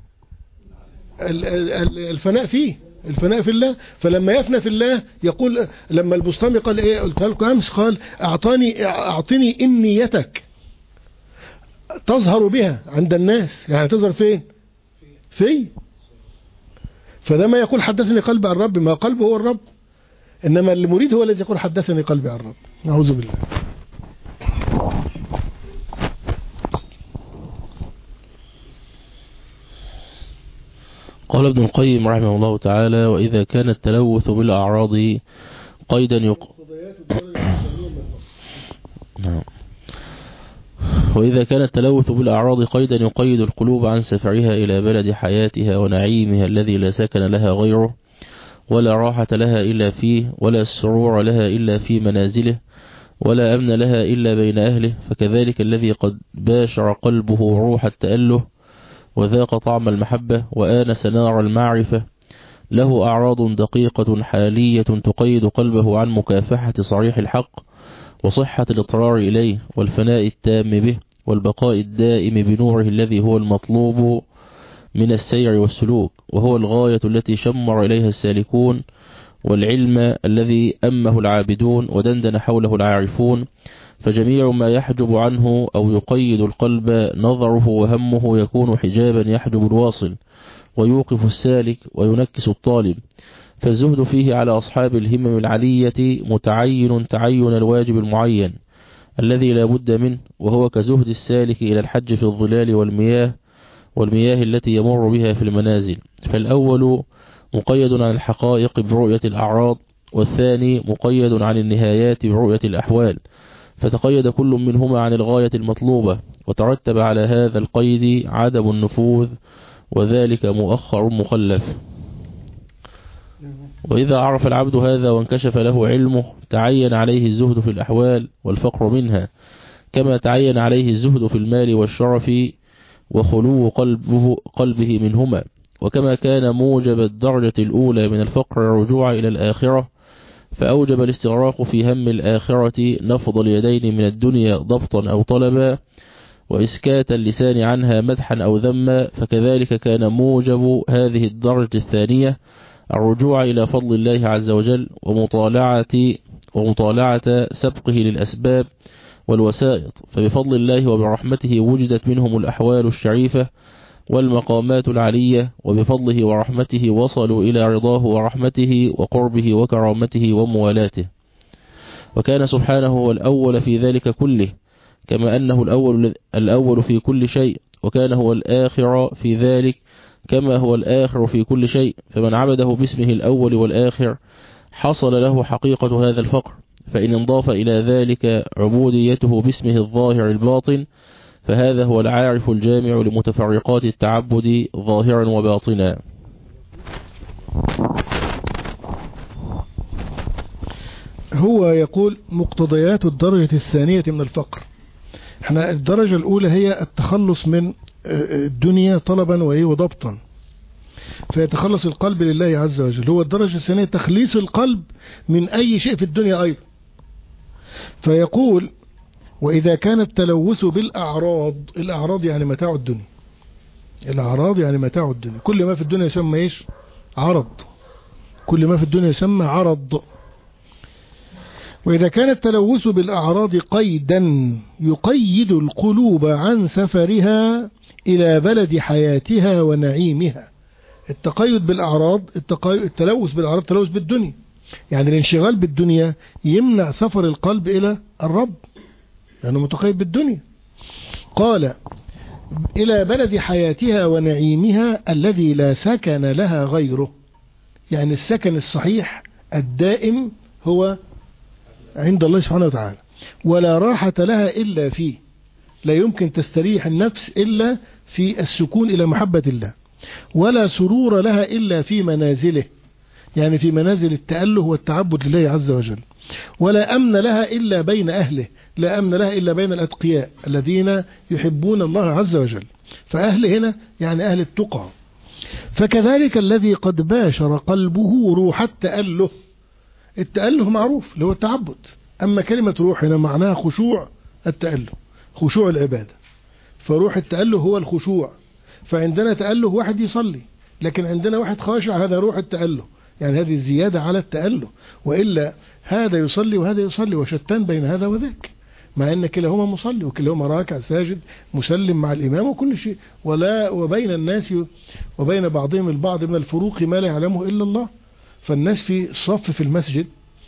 الفناء فيه، الفناء في الله. فلما يفنى في الله يقول، لما البسطامي قال ايه، قلت لكم امس، قال اعطاني اعطني امنيتك تظهر بها عند الناس، يعني تظهر فين؟ في. فده ما يقول حدثني قلبي عن ربي، ما قلبه هو الرب، انما المريد هو الذي يقول حدثني قلبي عن ربي. نعوذ بالله. قال ابن القيم رحمه الله تعالى: وإذا كان التلوث بالأعراض قيدا يق... وإذا كان التلوث بالأعراض قيدا يقيد القلوب عن سفرها إلى بلد حياتها ونعيمها الذي لا سكن لها غيره، ولا راحة لها إلا فيه، ولا سرور لها إلا في منازله، ولا أمن لها إلا بين أهله، فكذلك الذي قد باشر قلبه روح التأله وذاق طعم المحبة وآنس نار المعرفة له أعراض دقيقة حالية تقيد قلبه عن مكافحة صريح الحق وصحة الاضطرار إليه والفناء التام به والبقاء الدائم بنوره الذي هو المطلوب من السير والسلوك، وهو الغاية التي شمر إليها السالكون، والعلم الذي أمه العابدون ودندن حوله العارفون. فجميع ما يحجب عنه أو يقيد القلب نظره وهمه يكون حجابا يحجب الواصل ويوقف السالك وينكس الطالب. فالزهد فيه على أصحاب الهمم العلية متعين تعين الواجب المعين الذي لا بد منه، وهو كزهد السالك إلى الحج في الظلال والمياه والمياه التي يمر بها في المنازل. فالأول مقيد عن الحقائق برؤية الأعراض، والثاني مقيد عن النهايات برؤية الأحوال، فتقيد كل منهما عن الغاية المطلوبة، وترتب على هذا القيد عدم النفوذ، وذلك مؤخر مخلف. وإذا عرف العبد هذا وانكشف له علمه تعين عليه الزهد في الأحوال والفقر منها، كما تعين عليه الزهد في المال والشرف وخلو قلبه, قلبه منهما، وكما كان موجب الدرجة الأولى من الفقر الرجوع إلى الآخرة، فأوجب الاستغراق في هم الآخرة نفض اليدين من الدنيا ضبطا أو طلبا، وإسكات اللسان عنها مدحا أو ذما، فكذلك كان موجب هذه الدرجة الثانية الرجوع إلى فضل الله عز وجل ومطالعة, ومطالعة سبقه للأسباب والوسائط، فبفضل الله وبرحمته وجدت منهم الأحوال الشريفة والمقامات العلية، وبفضله ورحمته وصلوا إلى رضاه ورحمته وقربه وكرامته وموالاته. وكان سبحانه هو الأول في ذلك كله، كما أنه الأول, الأول في كل شيء، وكان هو الآخر في ذلك كما هو الآخر في كل شيء، فمن عبده باسمه الأول والآخر حصل له حقيقة هذا الفقر، فإن انضاف إلى ذلك عبوديته باسمه الظاهر الباطن فهذا هو العارف الجامع لمتفرقات التعبد ظاهرا وباطنا. هو يقول مقتضيات الدرجة الثانية من الفقر. احنا الدرجة الأولى هي التخلص من الدنيا طلبا وضبطا، فيتخلص القلب لله عز وجل. هو الدرجة الثانية تخليص القلب من أي شيء في الدنيا أيضا. فيقول وإذا كان التلوث بالأعراض، الأعراض يعني متاع الدنيا، الأعراض يعني متاع الدنيا، كل ما في الدنيا يسمى إيش؟ عرض، كل ما في الدنيا يسمى عرض. وإذا كان التلوث بالأعراض قيدا يقيد القلوب عن سفرها إلى بلد حياتها ونعيمها. التقيد بالأعراض، التلوث بالأعراض التلوث بالدنيا، يعني الانشغال بالدنيا يمنع سفر القلب إلى الرب لأنه متقيد بالدنيا. قال إلى بلد حياتها ونعيمها الذي لا سكن لها غيره، يعني السكن الصحيح الدائم هو عند الله سبحانه وتعالى، ولا راحة لها إلا فيه، لا يمكن تستريح النفس إلا في السكون إلى محبة الله، ولا سرور لها إلا في منازله، يعني في منازل التأله والتعبد لله عز وجل، ولا أمن لها إلا بين أهله، لا أمن لها إلا بين الأتقياء الذين يحبون الله عز وجل. فأهل هنا يعني أهل التقى. فكذلك الذي قد باشر قلبه روح التأله، التأله معروف اللي هو التعبد، أما كلمة روح هنا معناها خشوع التأله، خشوع العبادة، فروح التأله هو الخشوع. فعندنا تأله واحد يصلي، لكن عندنا واحد خاشع، هذا روح التأله، يعني هذه زيادة على التأله، وإلا هذا يصلي وهذا يصلي وشتان بين هذا وذاك، مع أن كلاهما مصلي وكلاهما راكع ساجد مسلم مع الإمام وكل شيء، ولا وبين الناس وبين بعضهم البعض من الفروق ما لا يعلمه إلا الله. فالناس في صف في المسجد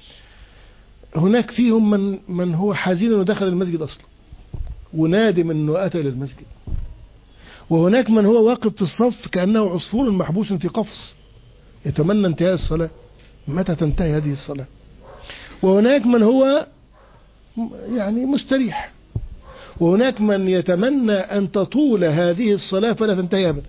هناك فيهم من من هو حزين انه دخل المسجد اصلا ونادم انه اتى الى المسجد، وهناك من هو واقف في الصف كانه عصفور محبوس في قفص يتمنى انتهاء الصلاه، متى تنتهي هذه الصلاه؟ وهناك من هو يعني مستريح، وهناك من يتمنى ان تطول هذه الصلاه فلا تنتهي ابدا،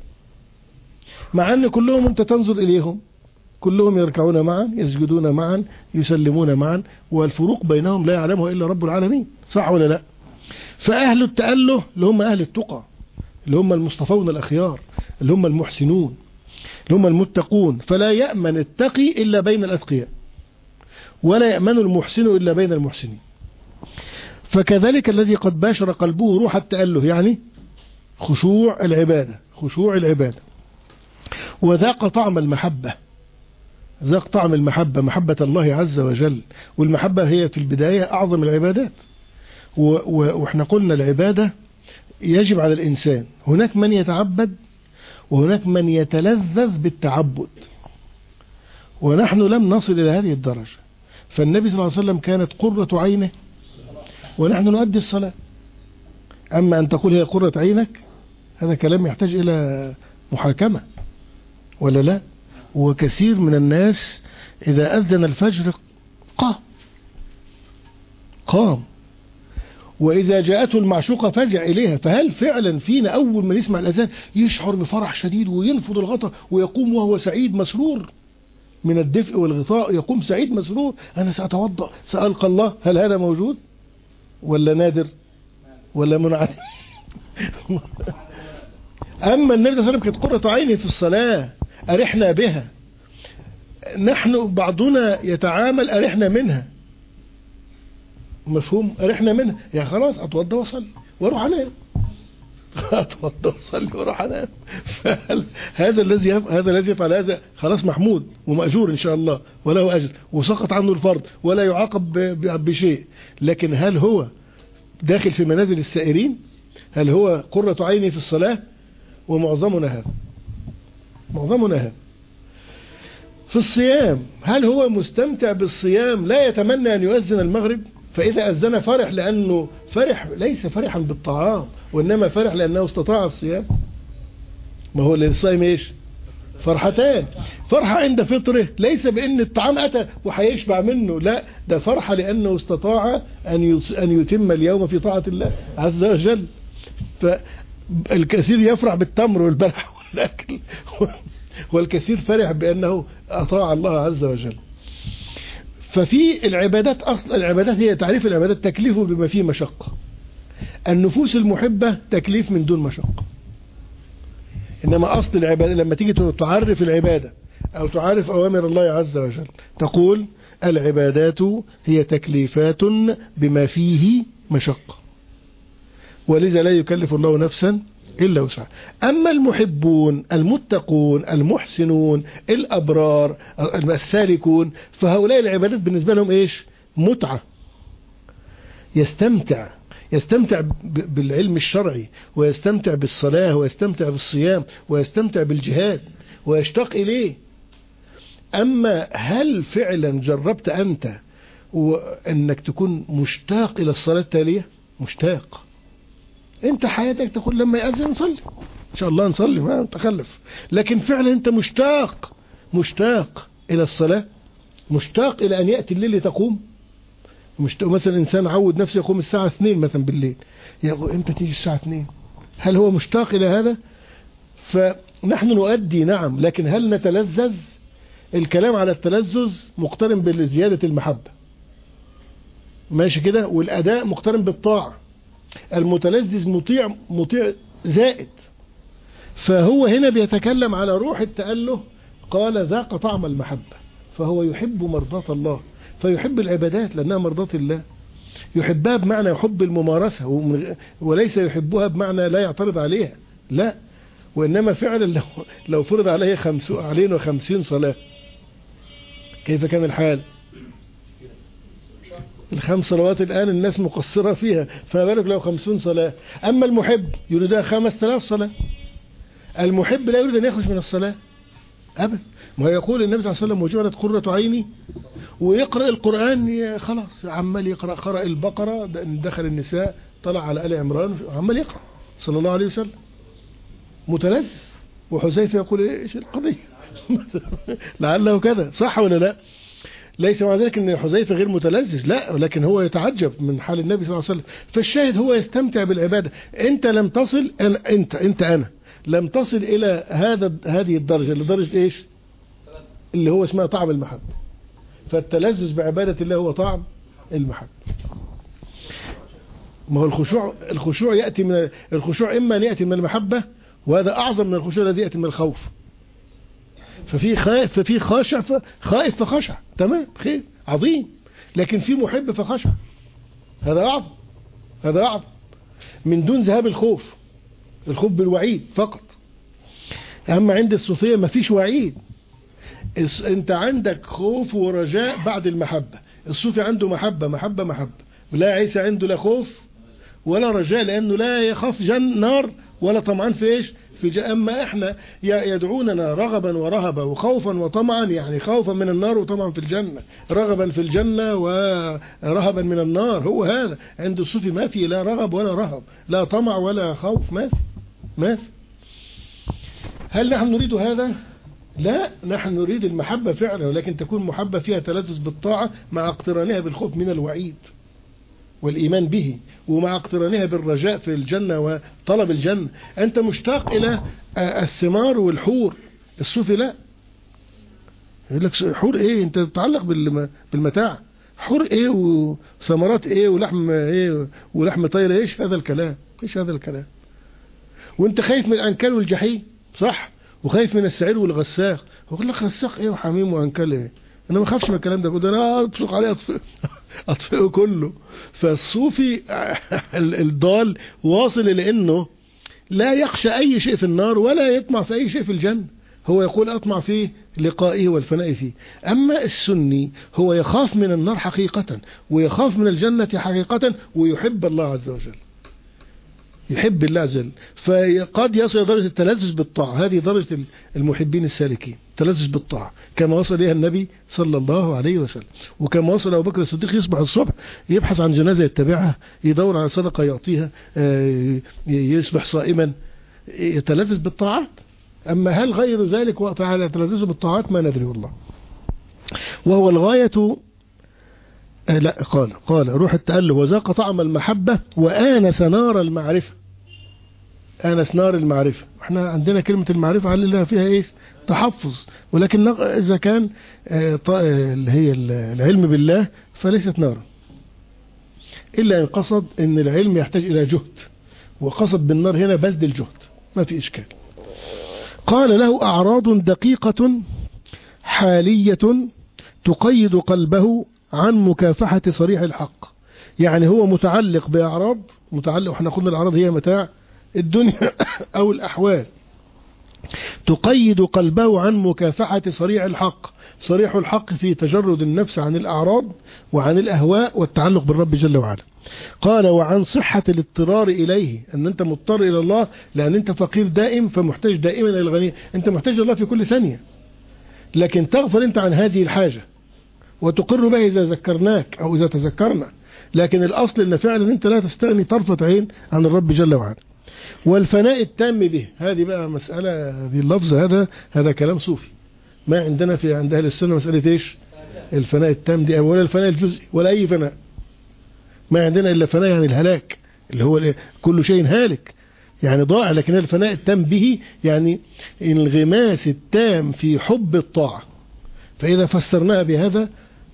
مع ان كلهم انت تنظر اليهم كلهم يركعون معا يسجدون معا يسلمون معا، والفروق بينهم لا يعلمه إلا رب العالمين، صح ولا لا؟ فأهل التأله اللي هم أهل التقى، اللي هم المصطفون الأخيار، اللي هم المحسنون، اللي هم المتقون، فلا يأمن التقي إلا بين الأتقياء، ولا يأمن المحسن إلا بين المحسنين. فكذلك الذي قد باشر قلبه روح التأله، يعني خشوع العبادة، خشوع العبادة، وذاق طعم المحبة، ذاق طعم المحبة، محبة الله عز وجل، والمحبة هي في البداية أعظم العبادات. وإحنا قلنا العبادة يجب على الإنسان، هناك من يتعبد وهناك من يتلذذ بالتعبد، ونحن لم نصل إلى هذه الدرجة. فالنبي صلى الله عليه وسلم كانت قرة عينه ونحن نؤدي الصلاة. أما أن تقول هي قرة عينك هذا كلام يحتاج إلى محاكمة ولا لا؟ وكثير من الناس إذا أذن الفجر قام قام وإذا جاءته المعشوقة فزع إليها. فهل فعلا فينا أول ما يسمع الأذان يشعر بفرح شديد وينفض الغطاء ويقوم وهو سعيد مسرور من الدفء والغطاء، يقوم سعيد مسرور أنا سأتوضأ سألقى الله؟ هل هذا موجود ولا نادر ولا منعدم؟ أما النبي صلى الله عليه وسلم كانت قرة عيني في الصلاة، أرحنا بها. نحن بعضنا يتعامل أرحنا منها، مفهوم؟ أرحنا منها، يا خلاص أتوضى وصلي واروح عليها، اتوضى وصلي واروح انام. هذا الذي هذا الذي يفعل هذا خلاص محمود ومأجور ان شاء الله وله اجر وسقط عنه الفرض ولا يعاقب بشيء. لكن هل هو داخل في منازل السائرين؟ هل هو قرة عيني في الصلاة؟ ومعظمنا هذا، معظمنا هذا. في الصيام هل هو مستمتع بالصيام لا يتمنى أن يؤذن المغرب؟ فإذا أذن فرح لأنه فرح، ليس فرحا بالطعام وإنما فرح لأنه استطاع الصيام. ما هو للصائم إيش؟ فرحتان، فرحة عند فطره ليس بأن الطعام أتى وحيشبع منه، لا، ده فرحة لأنه استطاع أن أن يتم اليوم في طاعة الله عز وجل. فالكثير يفرح بالتمر والبلح والأكل، والكثير فرح بأنه أطاع الله عز وجل. ففي العبادات، أصل العبادات هي تعريف العبادات تكليف بما فيه مشقة. النفوس المحبة تكليف من دون مشقة. إنما أصل العبادة لما تيجي تعرف العبادة أو تعرف أوامر الله عز وجل تقول العبادات هي تكليفات بما فيه مشقة، ولذا لا يكلف الله نفسا إلا وسعها. أما المحبون المتقون المحسنون الأبرار السالكون فهؤلاء العبادات بالنسبة لهم إيش؟ متعة، يستمتع يستمتع بالعلم الشرعي، ويستمتع بالصلاة، ويستمتع بالصيام، ويستمتع بالجهاد، ويشتاق إليه. أما هل فعلا جربت أنت وأنك تكون مشتاق إلى الصلاة التالية؟ مشتاق. أنت حياتك تقول لما يأذن نصلي إن شاء الله نصلي ما نتخلف، لكن فعلا أنت مشتاق مشتاق إلى الصلاة، مشتاق إلى أن يأتي الليل لتقوم. مش مثلا إنسان عود نفسه يقوم الساعة اثنين مثلا بالليل، يقول إمتى تيجي الساعة اثنين؟ هل هو مشتاق إلى هذا؟ فنحن نؤدي نعم، لكن هل نتلذذ؟ الكلام على التلذذ مقترن بزيادة المحبة، ماشي كده، والأداء مقترن بالطاعة. المتلذذ مطيع مطيع زائد. فهو هنا بيتكلم على روح التأله، قال ذاق طعم المحبة، فهو يحب مرضاة الله، فيحب العبادات لأنها مرضاة الله، يحبها بمعنى يحب الممارسة، وليس يحبها بمعنى لا يعترض عليها، لا، وإنما فعلا لو, لو فرض عليه خمس علينا خمسين صلاة كيف كان الحال؟ الخمس صلوات الآن الناس مقصرة فيها، فما بالك لو خمسون صلاة. أما المحب يريدها خمس آلاف صلاة. المحب لا يريد أن يخرج من الصلاة أبدا. ما يقول النبي صلى الله عليه وسلم وجعلت قرة عيني، ويقرأ القرآن خلاص عمال يقرأ، قرأ البقرة دخل النساء طلع على آل عمران عمال يقرأ صلى الله عليه وسلم متلذذ. وحذيفة يقول ايش القضية؟ لعله كذا، صح ولا لا؟ ليس مع ذلك ان حذيفة غير متلذذ، لا، ولكن هو يتعجب من حال النبي صلى الله عليه وسلم. فالشاهد هو يستمتع بالعبادة. انت لم تصل، أنا انت انت انا لم تصل الى هذا هذه الدرجة، لدرجة ايش؟ اللي هو اسمها طعم المحبة. فالتلذذ بعبادة الله هو طعم المحبة. ما هو الخشوع الخشوع يأتي من الخشوع إما أن يأتي من المحبة، وهذا أعظم من الخشوع الذي يأتي من الخوف. ففي خائف ففي خاشع خائف فخشع، تمام، خير عظيم. لكن في محب فخشع، هذا أعظم، هذا أعظم من دون ذهاب الخوف. الخوف بالوعيد فقط. أما عند الصوفية ما فيش وعيد، انت عندك خوف ورجاء بعد المحبة. الصوفي عنده محبة محبة محبة، لا عيسى عنده لا خوف ولا رجاء، لأنه لا يخاف جن نار ولا طمعان في إيش؟ في جن. أما إحنا يدعوننا رغبا ورهبا وخوفا وطمعا، يعني خوفا من النار وطمعا في الجنة، رغبا في الجنة ورهبا من النار. هو هذا عند الصوفي، ما في لا رغب ولا رهب، لا طمع ولا خوف، ما في ما في. هل نحن نريد هذا؟ لا، نحن نريد المحبة فعلا، ولكن تكون محبة فيها تلذذ بالطاعة مع اقترانها بالخوف من الوعيد والإيمان به، ومع اقترانها بالرجاء في الجنة وطلب الجنة. أنت مشتاق إلى الثمار والحور، الصوفي لا، يقول لك حور إيه؟ أنت تتعلق بالمتاع، حور إيه وثمرات إيه ولحم إيه ولحم طير، إيش هذا الكلام؟ إيش هذا الكلام؟ وأنت خايف من الأنكال والجحيم، صح؟ وخايف من السعير والغساق. يقول لك غساق إيه وحميم وأنكال إيه؟ أنا ما خافش من الكلام ده، ده أنا أطلق عليه أطفئ أطفئه كله. فالصوفي الضال واصل إلى أنه لا يخشى أي شيء في النار ولا يطمع في أي شيء في الجنة، هو يقول أطمع في لقائه والفناء فيه. أما السني هو يخاف من النار حقيقة ويخاف من الجنة حقيقة ويحب الله عز وجل، يحب الله عز وجل، فقد يصل إلى درجة التلذذ بالطاعة. هذه درجة المحبين السالكين، التلذذ بالطاعة كما وصل إليها النبي صلى الله عليه وسلم، وكما وصل أبو بكر الصديق يصبح الصبح يبحث عن جنازة يتبعها، يدور على صدقة يعطيها، يصبح صائما، يتلذذ بالطاعات. أما هل غير ذلك وتعالى يتلذذ بالطاعات ما ندري والله. وهو الغاية آه لا قال قال روح التأله وذاق طعم المحبة وآنس نار المعرفة. آنس نار المعرفة، احنا عندنا كلمة المعرفة على اللي فيها ايش تحفظ، ولكن إذا كان آه اللي هي العلم بالله فليست نارا، إلا إن قصد إن العلم يحتاج إلى جهد، وقصد بالنار هنا بذل الجهد، ما في إشكال. قال له أعراض دقيقة حالية تقيد قلبه عن مكافحة صريح الحق. يعني هو متعلق بأعراض، متعلق، احنا قلنا الأعراض هي متاع الدنيا أو الأحوال، تقيد قلبه عن مكافحة صريح الحق. صريح الحق في تجرد النفس عن الأعراض وعن الأهواء والتعلق بالرب جل وعلا. قال وعن صحة الاضطرار إليه، أن أنت مضطر إلى الله لأن أنت فقير دائم فمحتاج دائما إلى الغني، أنت محتاج الله في كل ثانية، لكن تغفل أنت عن هذه الحاجة وتقر بها إذا ذكرناك أو إذا تذكرنا، لكن الأصل أن فعلا أنت لا تستغني طرفة عين عن الرب جل وعلا. والفناء التام به، هذه بقى مسألة، هذه اللفظ هذا هذا كلام صوفي، ما عندنا في عند أهل السنة مسألة إيش الفناء التام دي، ولا الفناء الجزئي ولا أي فناء، ما عندنا إلا فناء يعني الهلاك اللي هو كل شيء هالك يعني ضائع، لكن الفناء التام به يعني الانغماس التام في حب الطاعة. فإذا فسرناها بهذا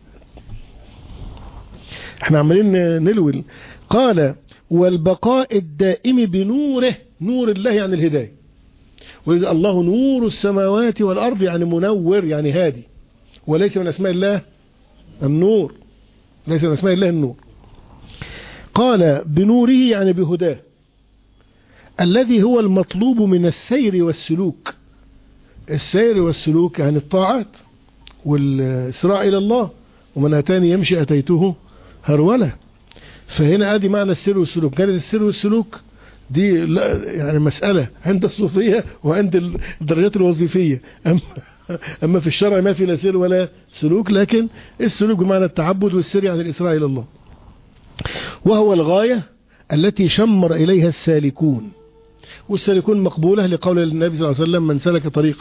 احنا عمالين نلول. قال والبقاء الدائم بنوره، نور الله يعني الهداية، ولذا الله نور السماوات والأرض يعني منور يعني هادي، وليس من أسماء الله النور، ليس من أسماء الله النور. قال بنوره يعني بهداه الذي هو المطلوب من السير والسلوك. السير والسلوك يعني الطاعات والإسراع إلى الله، ومن أتاني يمشي أتيته هرولة. فهنا ادي معنى السير والسلوك. كانت السير والسلوك دي يعني مسألة عند الصوفية وعند الدرجات الوظيفية، أما, أما في الشرع ما في لا سير ولا سلوك، لكن السلوك بمعنى التعبد والسير يعني الإسراع إلى الله. وهو الغاية التي شمر إليها السالكون، والسالكون مقبولة لقول النبي صلى الله عليه وسلم من سلك طريقا.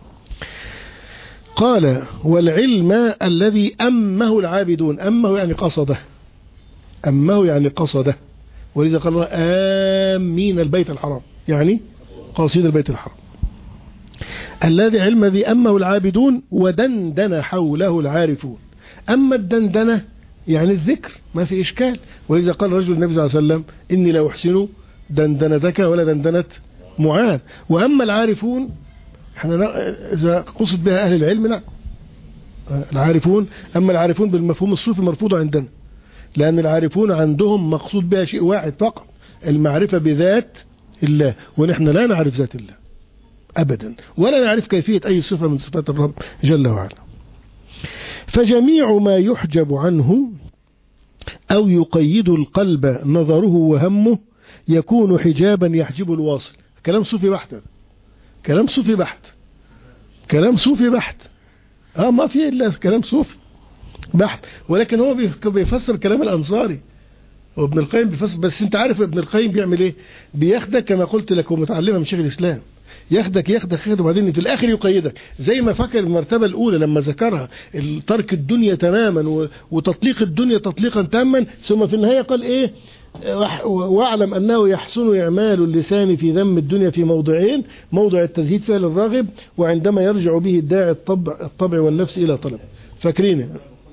قال والعلم الذي أمه العابدون، أمه يعني قصده، أمه يعني قصده، ولذا قال الله آمين البيت الحرام يعني قاصد البيت الحرام. الذي علم ذي أمه العابدون ودندن حوله العارفون. أما الدندنة يعني الذكر ما في إشكال، ولذا قال رجل النبي صلى الله عليه وسلم إني لو أحسن دندنتك ولا دندنت معاذ. وأما العارفون احنا إذا قصد بها أهل العلم لا العارفون، أما العارفون بالمفهوم الصوفي مرفوضة عندنا، لأن العارفون عندهم مقصود بها شيء واحد فقط، المعرفة بذات الله، ونحن لا نعرف ذات الله أبدا، ولا نعرف كيفية أي صفة من صفات الرب جل وعلا. فجميع ما يحجب عنه أو يقيد القلب نظره وهمه يكون حجابا يحجب الواصل. كلام صوفي بحت، كلام صوفي بحت، كلام صوفي بحت، اه ما فيه إلا كلام صوفي بحت، ولكن هو بيفسر كلام الأنصاري وابن القيم بيفسر. بس انت عارف ابن القيم بيعمل ايه؟ بياخدك كما قلت لك ومتعلمة من شيخ الإسلام، ياخدك ياخدك ياخدك وبعدين في الآخر يقيدك، زي ما فكر المرتبة الأولى لما ذكرها ترك الدنيا تماما وتطليق الدنيا تطليقا تاما، ثم في النهاية قال ايه؟ واعلم أنه يحسن إعمال اللسان في ذم الدنيا في موضعين، موضع التزهيد فعل الراغب، وعندما يرجع به الداعي الطبع, الطبع والنفس إلى طلب. فاكرين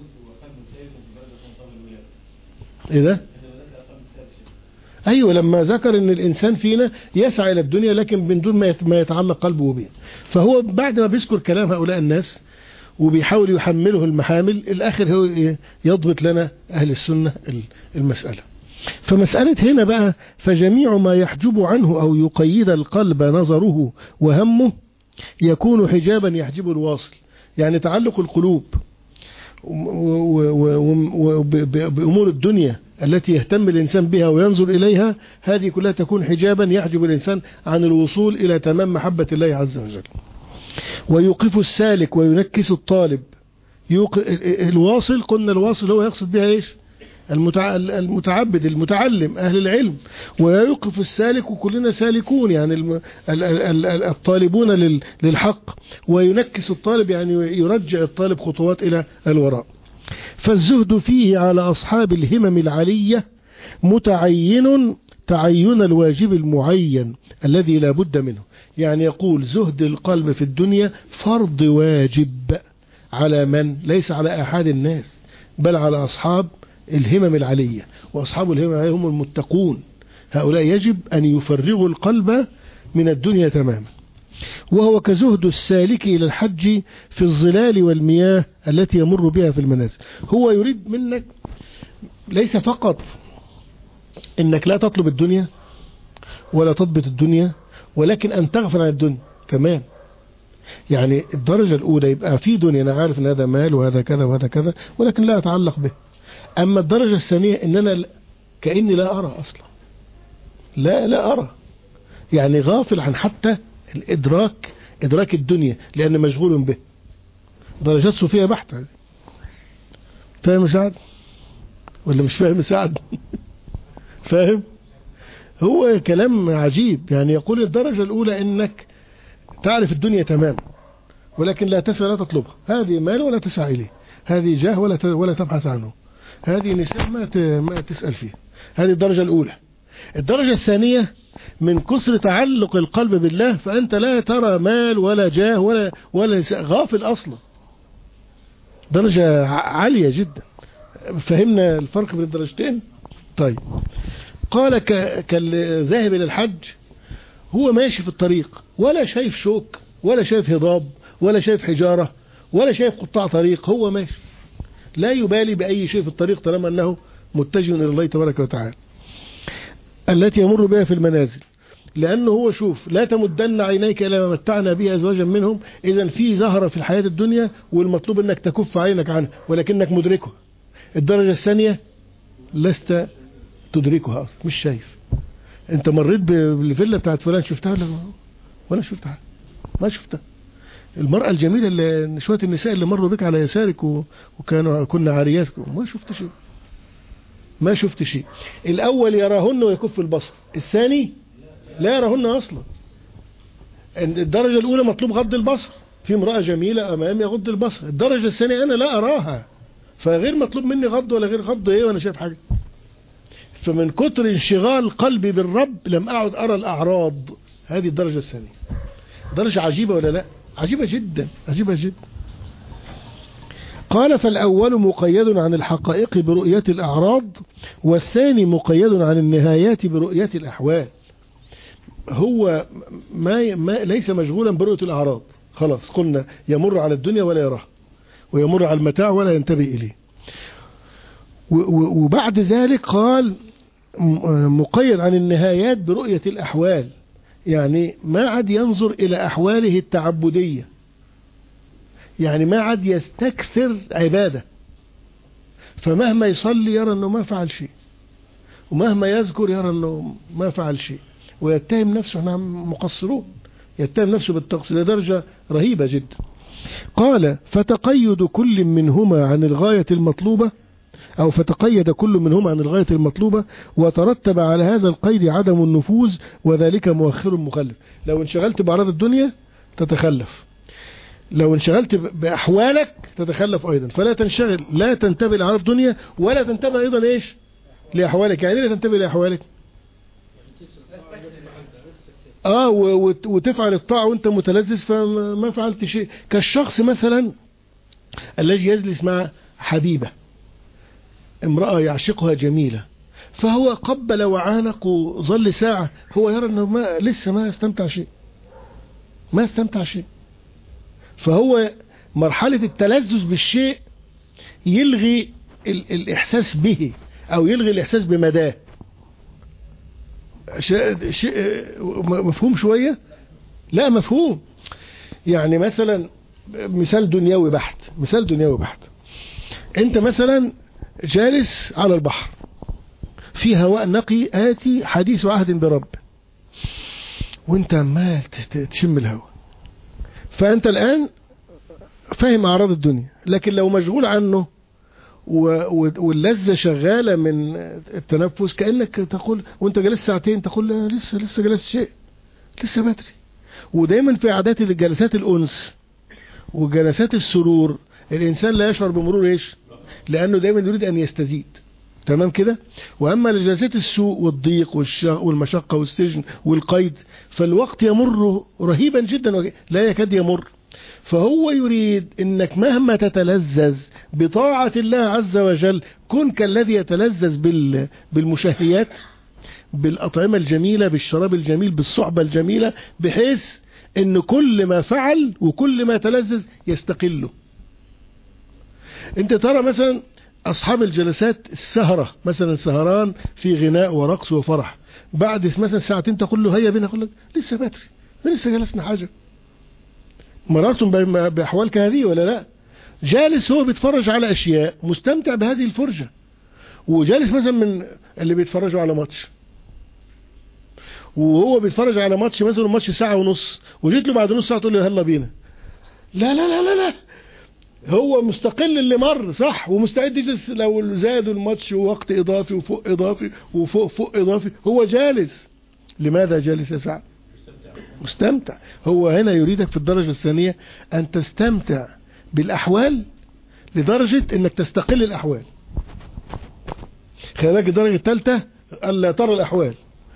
ايه ده؟ ايوه لما ذكر ان الانسان فينا يسعى الى الدنيا لكن من دون ما يتعلق قلبه به. فهو بعد ما بيذكر كلام هؤلاء الناس وبيحاول يحمله المحامل، الاخر هو يضبط لنا اهل السنة المسألة. فمسألة هنا بقى فجميع ما يحجب عنه أو يقيد القلب نظره وهمه يكون حجابا يحجب الواصل. يعني تعلق القلوب بأمور الدنيا التي يهتم الإنسان بها وينظر إليها، هذه كلها تكون حجابا يحجب الإنسان عن الوصول إلى تمام محبة الله عز وجل. ويوقف السالك وينكس الطالب. الواصل قلنا الواصل هو يقصد بها إيش؟ المتعبد المتعلم أهل العلم. ويوقف السالك وكلنا سالكون يعني الطالبون للحق. وينكس الطالب يعني يرجع الطالب خطوات إلى الوراء. فالزهد فيه على أصحاب الهمم العلية متعين تعين الواجب المعين الذي لا بد منه. يعني يقول زهد القلب في الدنيا فرض واجب على من؟ ليس على أحد الناس بل على أصحاب الهمم العلية. وأصحاب الهمم العلية هم المتقون. هؤلاء يجب أن يفرغوا القلب من الدنيا تماما. وهو كزهد السالك إلى الحج في الظلال والمياه التي يمر بها في المنازل. هو يريد منك ليس فقط إنك لا تطلب الدنيا ولا تضبط الدنيا، ولكن أن تغفل عن الدنيا كمان. يعني الدرجة الأولى يبقى في دنيا أنا عارف أن هذا مال وهذا كذا وهذا كذا ولكن لا أتعلق به. أما الدرجة الثانية إن أنا كأني لا أرى أصلا، لا لا أرى، يعني غافل عن حتى الإدراك إدراك الدنيا لأن مشغول به. درجات صوفية بحتة. فاهم سعد ولا مش فاهم سعد؟ فاهم؟ هو كلام عجيب. يعني يقول الدرجة الأولى إنك تعرف الدنيا تمام ولكن لا تسعى لا تطلبها. هذه مال ولا تسعى إليه، هذه جاه ولا ولا تبحث عنه، هذه نساء ما ما تسأل فيها. هذه الدرجة الأولى. الدرجة الثانية من كثر تعلق القلب بالله فأنت لا ترى مال ولا جاه ولا ولا غافل أصلا. درجة عالية جدا. فهمنا الفرق بين الدرجتين؟ طيب. قال كالذاهب إلى الحج هو ماشي في الطريق ولا شايف شوك ولا شايف هضاب ولا شايف حجارة ولا شايف قطاع طريق، هو ماشي لا يبالي بأي شيء في الطريق طالما أنه متجه إلى الله تبارك وتعالى التي يمر بها في المنازل. لأنه هو شوف لا تمدن عينيك إلى ما متعنا به أزواجا منهم. إذا في زهرة في الحياة الدنيا والمطلوب أنك تكف عينك عنها ولكنك مدركها. الدرجة الثانية لست تدركها أصلا، مش شايف. أنت مريت بالفيلا بتاعت فلان شفتها ولا ولا شفتها؟ ما شفتها. المرأة الجميلة اللي شوية النساء اللي مروا بك على يسارك وكانوا كنا عاريات ما شفت شيء، ما شفت شيء. الأول يراهن ويكف البصر، الثاني لا يراهن أصلا. الدرجة الأولى مطلوب غض البصر، في امرأة جميلة أمامي أغض البصر. الدرجة الثانية أنا لا أراها فغير مطلوب مني غض ولا غير غض إيه وأنا شايف حاجة. فمن كتر انشغال قلبي بالرب لم أعد أرى الأعراض. هذه الدرجة الثانية. درجة عجيبة ولا لا؟ عجيبة جدا، عجيبة جدا. قال فالأول مقيد عن الحقائق برؤية الأعراض والثاني مقيد عن النهايات برؤية الأحوال. هو ما, ما ليس مشغولا برؤية الأعراض، خلاص قلنا يمر على الدنيا ولا يراها ويمر على المتاع ولا ينتبه إليه. وبعد ذلك قال مقيد عن النهايات برؤية الأحوال، يعني ما عاد ينظر إلى أحواله التعبدية، يعني ما عاد يستكثر عبادة. فمهما يصلي يرى أنه ما فعل شيء ومهما يذكر يرى أنه ما فعل شيء ويتهم نفسه احنا مقصرون، يتهم نفسه بالتقصير لدرجة رهيبة جدا. قال فتقيد كل منهما عن الغاية المطلوبة أو فتقيد كل منهما عن الغاية المطلوبة وترتب على هذا القيد عدم النفوذ وذلك مؤخر مخلف. لو انشغلت بأعراض الدنيا تتخلف، لو انشغلت بأحوالك تتخلف أيضا. فلا تنشغل، لا تنتبه لأعراض الدنيا ولا تنتبه أيضا إيش لأحوالك. يعني لا تنتبه لأحوالك آه وتفعل الطاعة وانت متلذذ فما فعلت شيء. كالشخص مثلا الذي يجلس مع حبيبة امرأة يعشقها جميلة فهو قبل وعانق وظل ساعة، هو يرى أنه ما لسه ما استمتع شيء ما استمتع شيء. فهو مرحلة التلذذ بالشيء يلغي ال الإحساس به أو يلغي الإحساس بمداه. شيء شيء مفهوم شوية؟ لا مفهوم. يعني مثلا مثال دنيوي بحت، مثال دنيوي بحت. انت مثلا جالس على البحر في هواء نقي آتي حديث عهد برب، وانت عمال تشم الهواء، فانت الآن فاهم أعراض الدنيا، لكن لو مشغول عنه واللذة شغالة من التنفس، كأنك تقول وانت جلس ساعتين تقول لسه لسه جلس شيء، لسه بدري. ودايما في عادات الجلسات الأنس وجلسات السرور الإنسان لا يشعر بمرور إيش؟ لأنه دايما يريد أن يستزيد. تمام كده؟ وأما لجلسات السوء والضيق والمشقة والسجن والقيد فالوقت يمر رهيبا جدا لا يكاد يمر. فهو يريد انك مهما تتلذذ بطاعة الله عز وجل كن كالذي يتلذذ بالمشاهيات، بالأطعمة الجميلة، بالشراب الجميل، بالصحبة الجميلة، بحيث ان كل ما فعل وكل ما تلذذ يستقله. انت ترى مثلا اصحاب الجلسات السهرة، مثلا سهران في غناء ورقص وفرح، بعد مثلا ساعتين تقول له هيا بينا، يقول لك لسه بدري، لسه جلسنا حاجة. مررتم بأحوال كهذه ولا لا؟ جالس هو بيتفرج على أشياء، مستمتع بهذه الفرجة، وجالس مثلا من اللي بيتفرجوا على ماتش، وهو بيتفرج على ماتش مثلا ماتش ساعة ونص، وجيت له بعد نص ساعة تقول له يلا بينا، لا لا لا لا لا، هو مستقل اللي مر صح، ومستعد يجلس لو زادوا الماتش ووقت إضافي وفوق إضافي وفوق فوق إضافي، هو جالس. لماذا جالس يا سعد؟ مستمتع. هو هنا يريدك في الدرجة الثانية أن تستمتع بالأحوال لدرجة أنك تستقل الأحوال. خلي بالك الدرجة الثالثة ألا ترى الأحوال.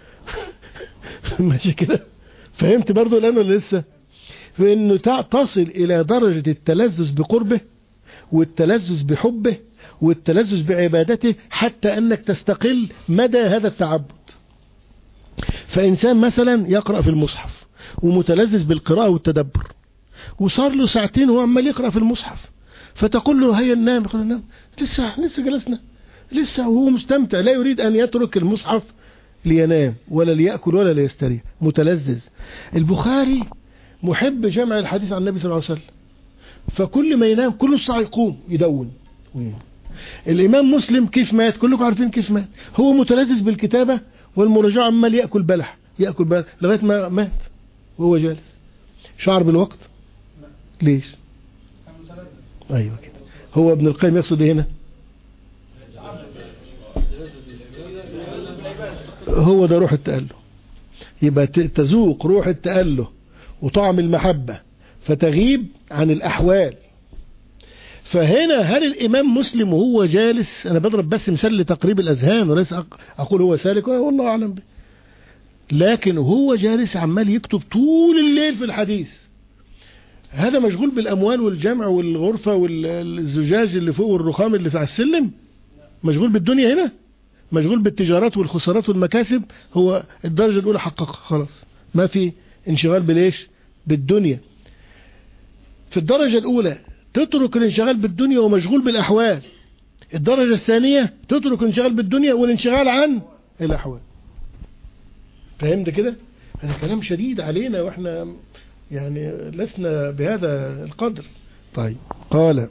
ماشي كده؟ فهمت برضو الآن ولا لسه؟ فإنه تصل إلى درجة التلذذ بقربه والتلذذ بحبه والتلذذ بعبادته حتى أنك تستقل مدى هذا التعبد. فإنسان مثلا يقرأ في المصحف ومتلذذ بالقراءة والتدبر، وصار له ساعتين وهو عمال يقرأ في المصحف، فتقول له هيا ننام، يقول نام، لسه لسه جلسنا لسه، وهو مستمتع لا يريد أن يترك المصحف لينام ولا ليأكل ولا ليستريح، متلذذ. البخاري محب جمع الحديث عن النبي صلى الله عليه وسلم، فكل ما ينام كل ساعة يقوم يدون. الإمام مسلم كيف مات؟ كلكم عارفين كيف مات، هو متلذذ بالكتابة والمراجعة، عمال يأكل بلح يأكل بلح لغاية ما مات وهو جالس. شعر بالوقت؟ ليش؟ أيوة كده. هو ابن القيم يقصد هنا هو ده روح التأله، يبقى تذوق روح التأله وطعم المحبة فتغيب عن الأحوال. فهنا هل الإمام مسلم وهو جالس، أنا بضرب بس مثال لتقريب الأذهان وليس أقول هو سالك والله أعلم به، لكن هو جالس عمال يكتب طول الليل في الحديث، هذا مشغول بالأموال والجمع والغرفة والزجاج اللي فوق والرخام اللي على السلم، مشغول بالدنيا هنا، مشغول بالتجارات والخسارات والمكاسب. هو الدرجة الأولى حققها خلاص، ما في انشغال بالإيش؟ بالدنيا. في الدرجة الأولى تترك الانشغال بالدنيا ومشغول بالأحوال. الدرجة الثانية تترك الانشغال بالدنيا والانشغال عن الأحوال. فهمت كده؟ هذا كلام شديد علينا وإحنا يعني لسنا بهذا القدر. طيب قال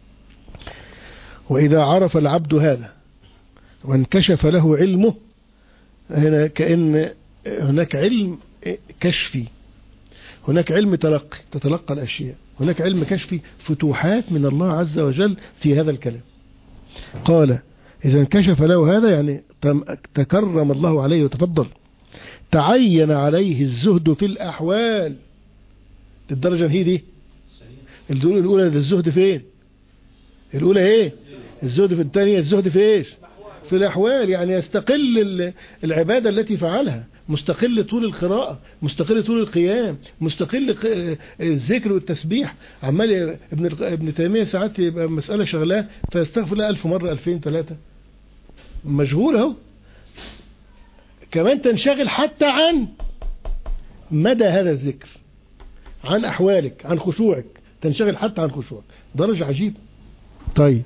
وإذا عرف العبد هذا وانكشف له علمه، هنا كأن هناك علم كشفي، هناك علم تلقي تتلقى الأشياء، هناك علم كشفي فتوحات من الله عز وجل في هذا الكلام. قال إذا انكشف له هذا يعني تكرم الله عليه وتفضل، تعين عليه الزهد في الأحوال. الدرجة هي دي الأولى، الزهد فين؟ الأولى ايه؟ الزهد في الثانية، الزهد في ايش؟ في الأحوال، يعني يستقل العبادة التي فعلها، مستقل طول القراءة، مستقل طول القيام، مستقل الذكر والتسبيح. عمال ابن ابن تيمية ساعات يبقى مسألة شغلاه فيستغفر لها ألف مرة ألفين ثلاثة، مشغول اهو. كمان تنشغل حتى عن مدى هذا الذكر، عن أحوالك، عن خشوعك، تنشغل حتى عن خشوعك. درجة عجيبة. طيب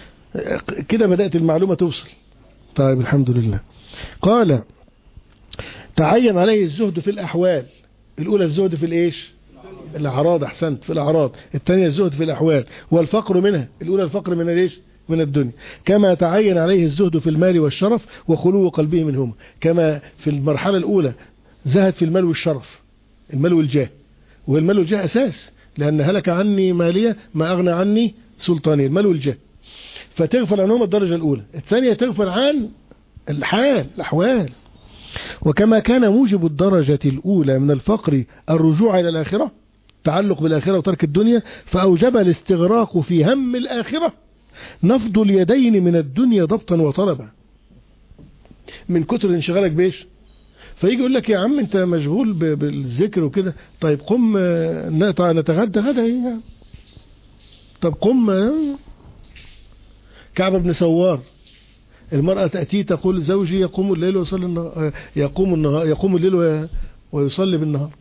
كده بدأت المعلومة توصل. طيب الحمد لله. قال تعين عليه الزهد في الأحوال. الأولى الزهد في الإيش؟ الأعراض. أحسنت، في الأعراض. الثانية الزهد في الأحوال، والفقر منها. الأولى الفقر من الإيش؟ من الدنيا. كما تعين عليه الزهد في المال والشرف وخلو قلبه منهما. كما في المرحلة الأولى زهد في المال والشرف، المال والجاه، والمال والجاه أساس، لأن هلك عني مالية ما أغنى عني سلطاني، المال والجاه. فتغفل عنهم الدرجة الأولى. الثانية تغفل عن الحال، الأحوال. وكما كان موجب الدرجة الأولى من الفقر الرجوع إلى الآخرة، تعلق بالآخرة وترك الدنيا، فأوجب الاستغراق في هم الآخرة نفض اليدين من الدنيا ضبطا وطلبا. من كتر انشغالك بيش، فيجي يقول لك يا عم انت مشغول بالذكر وكده، طيب قم نتغدى غدا ايه. طب قم. كعب بن سوار، المرأة تأتي تقول زوجي يقوم الليل ويصلي النهار، يقوم النهار يقوم الليل ويصلي بالنهار.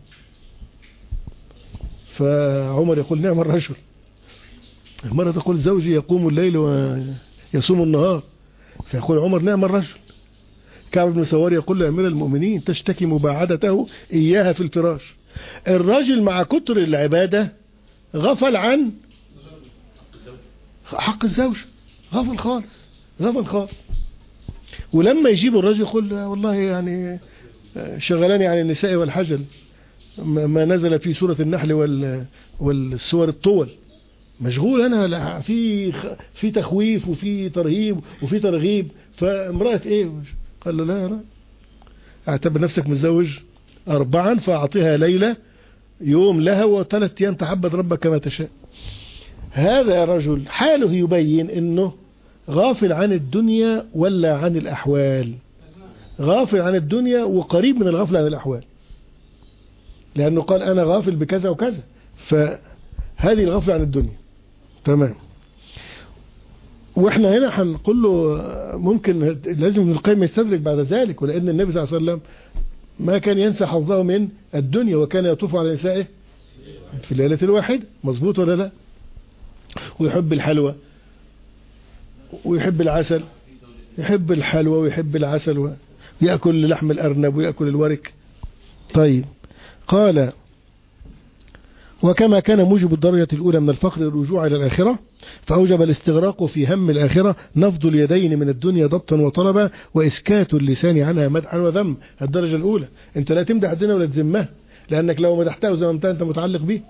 فعمر يقول نعم الرجل. المرأة تقول زوجي يقوم الليل ويصوم النهار، فيقول عمر نعم الرجل. كعب بن سوار يقول لأمير المؤمنين تشتكي مباعدته إياها في الفراش. الرجل مع كتر العبادة غفل عن حق الزوج، غفل خالص، غفل خالص. ولما يجيب الرجل يقول والله يعني شغلاني عن النساء والحجل ما نزل في سورة النحل والسور الطول، مشغول أنا في في تخويف وفي ترهيب وفي ترغيب. فامرأة إيه؟ قال له لا لا، اعتبر نفسك متزوج أربعا فأعطيها ليلة يوم لها وثلاث أيام تعبد ربك كما تشاء. هذا رجل حاله يبين أنه غافل عن الدنيا ولا عن الأحوال. غافل عن الدنيا وقريب من الغفل عن الأحوال، لأنه قال أنا غافل بكذا وكذا، فهذه الغفل عن الدنيا. تمام. واحنا هنا هنقول له ممكن لازم ابن القيم يستدرك بعد ذلك، ولأن النبي صلى الله عليه وسلم ما كان ينسى حظه من الدنيا، وكان يطوف على نسائه في الليلة الواحدة. مظبوط ولا لا؟ ويحب الحلوى ويحب العسل، يحب الحلوى ويحب العسل ويأكل لحم الأرنب ويأكل الورك. طيب، قال وكما كان موجب الدرجة الأولى من الفقر الرجوع إلى الآخرة، فأوجب الاستغراق في هم الآخرة نفض اليدين من الدنيا ضبطا وطلبا وإسكات اللسان عنها مدحا وذم. الدرجة الأولى أنت لا تمدح الدنيا ولا تذمها، لأنك لو مدحتها وذممتها أنت متعلق به،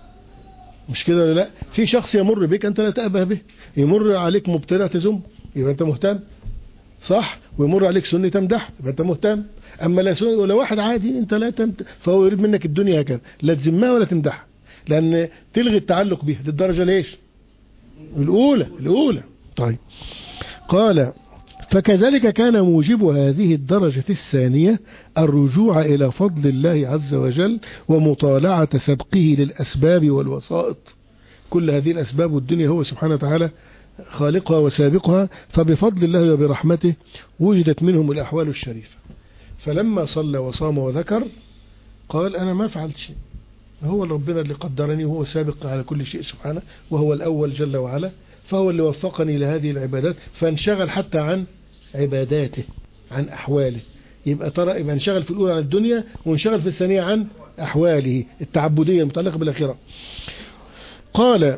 مش كده ولا لا؟ في شخص يمر بك أنت لا تأبه به، يمر عليك مبتدع تذم يبقى أنت مهتم، صح؟ ويمر عليك سني تمدح يبقى أنت مهتم. أما لا سني ولا واحد عادي أنت لا تمت، فهو يريد منك الدنيا هكذا، لا تذمها ولا تمدحها، لأن تلغي التعلق بها. دي الدرجة ليش؟ الأولى الأولى. طيب، قال فكذلك كان موجب هذه الدرجة الثانية الرجوع إلى فضل الله عز وجل ومطالعة سبقه للأسباب والوسائط. كل هذه الأسباب والدنيا هو سبحانه وتعالى خالقها وسابقها، فبفضل الله وبرحمته وجدت منهم الأحوال الشريفة. فلما صلى وصام وذكر قال أنا ما فعلت شيء، هو ربنا اللي قدرني، وهو سابق على كل شيء سبحانه، وهو الأول جل وعلا، فهو اللي وفقني لهذه العبادات. فانشغل حتى عن عباداته، عن أحواله. يبقى ترى يبقى انشغل في الأولى عن الدنيا، وانشغل في الثانية عن أحواله التعبدية المتعلقة بالآخرة. قال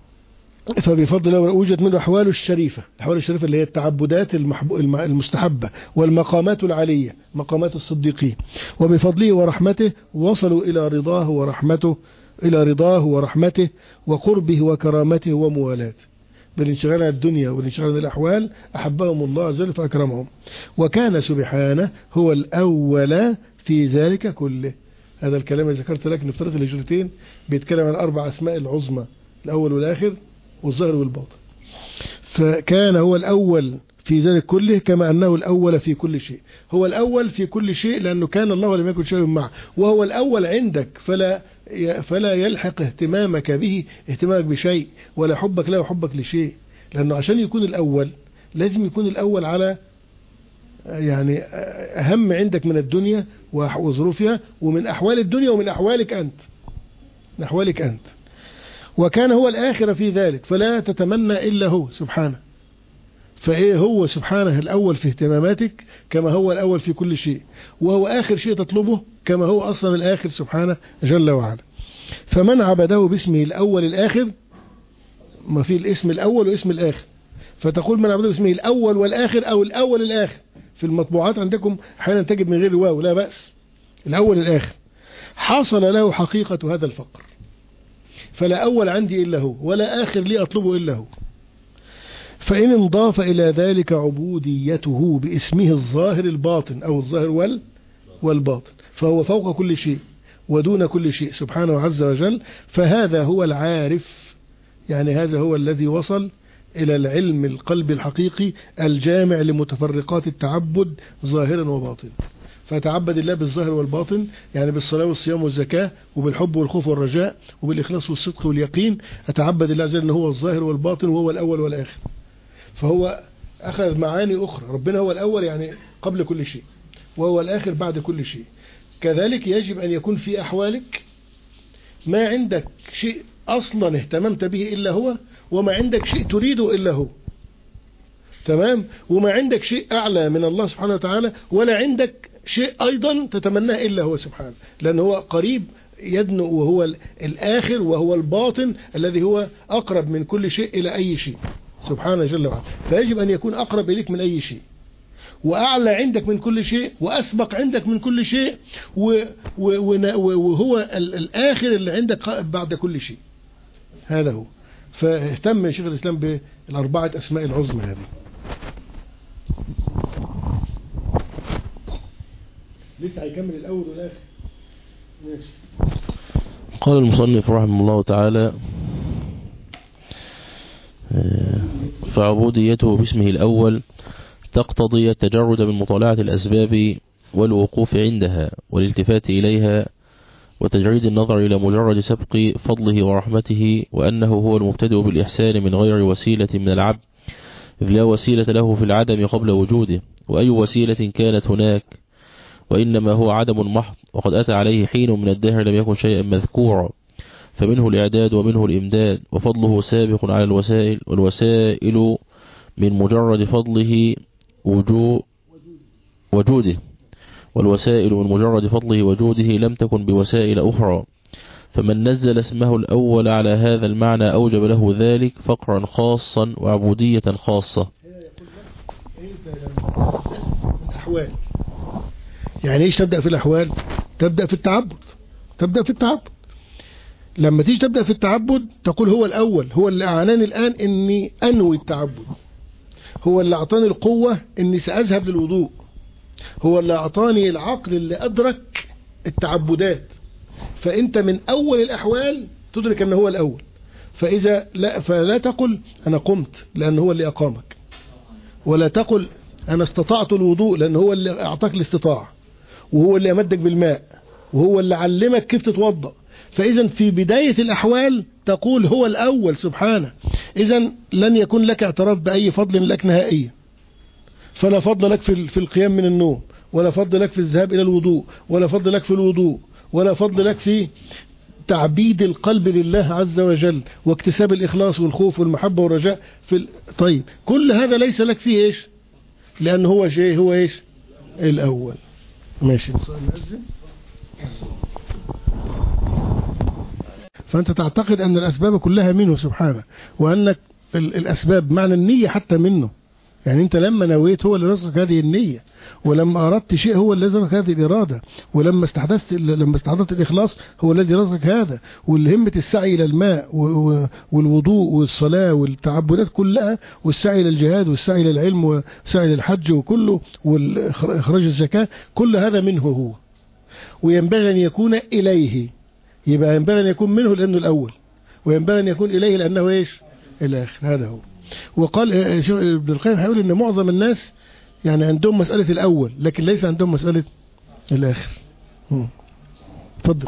فبفضل الله وجد منه أحواله الشريفة. الأحوال الشريفة اللي هي التعبدات المستحبة والمقامات العالية، مقامات الصديقين. وبفضله ورحمته وصلوا إلى رضاه ورحمته، إلى رضاه ورحمته وقربه وكرامته وموالاته. بالانشغال عن الدنيا والانشغال عن الأحوال أحبهم الله عز وجل فأكرمهم. وكان سبحانه هو الأول في ذلك كله. هذا الكلام اللي ذكرت لك نفترض الهجرتين بيتكلم عن أربع أسماء العظمى، الأول والآخر والظاهر والباطن. فكان هو الأول في ذلك كله كما أنه الأول في كل شيء. هو الأول في كل شيء لأنه كان الله ولم يكن شيء معه، وهو الأول عندك، فلا فلا يلحق اهتمامك به اهتمامك بشيء، ولا حبك له حبك لشيء، لأنه عشان يكون الأول لازم يكون الأول على يعني أهم عندك من الدنيا وظروفها، ومن أحوال الدنيا، ومن أحوالك أنت، من أحوالك أنت. وكان هو الآخر في ذلك، فلا تتمنى إلا هو سبحانه. فإيه هو سبحانه الأول في اهتماماتك كما هو الأول في كل شيء، وهو آخر شيء تطلبه كما هو أصلا الآخر سبحانه جل وعلا. فمن عبده باسمه الأول الآخر، ما في الاسم الأول واسم الآخر، فتقول من عبده باسمه الأول والآخر أو الأول الآخر. في المطبوعات عندكم أحيانا تجد من غير الواو، لا بأس، الأول الآخر. حصل له حقيقة هذا الفقر، فلا أول عندي إلا هو ولا آخر لي أطلبه إلا هو. فإن انضاف إلى ذلك عبوديته باسمه الظاهر الباطن أو الظاهر وال والباطن، فهو فوق كل شيء ودون كل شيء سبحانه عز وجل. فهذا هو العارف، يعني هذا هو الذي وصل إلى العلم القلب الحقيقي الجامع لمتفرقات التعبد ظاهرا وباطنا. فتعبد الله بالظاهر والباطن، يعني بالصلاة والصيام والزكاة وبالحب والخوف والرجاء وبالإخلاص والصدق واليقين. أتعبد الله عز وجل أنه هو الظاهر والباطن وهو الأول والآخر. فهو أخذ معاني أخرى، ربنا هو الأول يعني قبل كل شيء، وهو الآخر بعد كل شيء. كذلك يجب أن يكون في أحوالك ما عندك شيء أصلا اهتممت به إلا هو، وما عندك شيء تريده إلا هو، تمام؟ وما عندك شيء أعلى من الله سبحانه وتعالى، ولا عندك شيء أيضا تتمناه إلا هو سبحانه، لأنه هو قريب يدنو، وهو الآخر وهو الباطن الذي هو أقرب من كل شيء إلى أي شيء سبحانه جل وعلا. فيجب أن يكون أقرب إليك من أي شيء، وأعلى عندك من كل شيء، وأسبق عندك من كل شيء، وهو الآخر اللي عندك بعد كل شيء. هذا هو. فاهتم شيخ الإسلام بالأربعة أسماء العظمى هذه. لسه هيكمل الأول والآخر. ماشي. قال المصنف رحمه الله تعالى: فعبوديته باسمه الأول تقتضي التجرد من مطالعة الأسباب والوقوف عندها والالتفات إليها، وتجريد النظر إلى مجرد سبق فضله ورحمته، وأنه هو المبتدئ بالإحسان من غير وسيلة من العبد، إذ لا وسيلة له في العدم قبل وجوده، وأي وسيلة كانت هناك، وإنما هو عدم محض. وقد أتى عليه حين من الدهر لم يكن شيئا مذكورا، فمنه الإعداد ومنه الإمداد، وفضله سابق على الوسائل، والوسائل من مجرد فضله وجوده، والوسائل من مجرد فضله وجوده لم تكن بوسائل أخرى. فمن نزل اسمه الأول على هذا المعنى أوجب له ذلك فقرا خاصا وعبودية خاصة. الأحوال يعني إيش؟ تبدأ في الأحوال، تبدأ في التعبد، تبدأ في التعبد. لما تيجي تبدأ في التعبد تقول هو الأول، هو اللي أعاناني الآن إني أنوي التعبد، هو اللي أعطاني القوة إني سأذهب للوضوء، هو اللي أعطاني العقل اللي أدرك التعبدات. فأنت من أول الأحوال تدرك أنه هو الأول. فإذا لا فلا تقل أنا قمت لأنه هو اللي أقامك، ولا تقل أنا استطعت الوضوء لأنه هو اللي أعطاك الاستطاعة، وهو اللي أمدك بالماء، وهو اللي علمك كيف تتوضأ. فإذا في بداية الأحوال تقول هو الأول سبحانه. إذا لن يكون لك اعتراف بأي فضل لك نهائيا، فلا فضل لك في في القيام من النوم، ولا فضل لك في الذهاب إلى الوضوء، ولا فضل لك في الوضوء، ولا فضل لك في تعبيد القلب لله عز وجل واكتساب الإخلاص والخوف والمحبة والرجاء في ال... طيب كل هذا ليس لك فيه إيش؟ لأن هو شيء، هو إيش؟ الأول. ماشي. فأنت تعتقد أن الأسباب كلها منه سبحانه، وأنك الأسباب معنى النية حتى منه. يعني أنت لما نويت هو اللي رزقك هذه النية، ولما أردت شيء هو الذي رزقك هذه الإرادة، ولما استحدثت لما استحضرت الإخلاص هو الذي رزقك هذا، والهمة السعي إلى الماء والوضوء والصلاة والتعبدات كلها، والسعي إلى الجهاد والسعي إلى العلم والسعي إلى الحج وكله، والإخراج الزكاة، كل هذا منه هو، وينبغي أن يكون إليه. يبقى ينبغي أن يكون منه لأنه الأول، وينبغي أن يكون إليه لأنه إيش؟ الآخر. هذا هو. وقال ابن القيم هيقول إن معظم الناس يعني عندهم مسألة الأول لكن ليس عندهم مسألة الآخر. تفضل.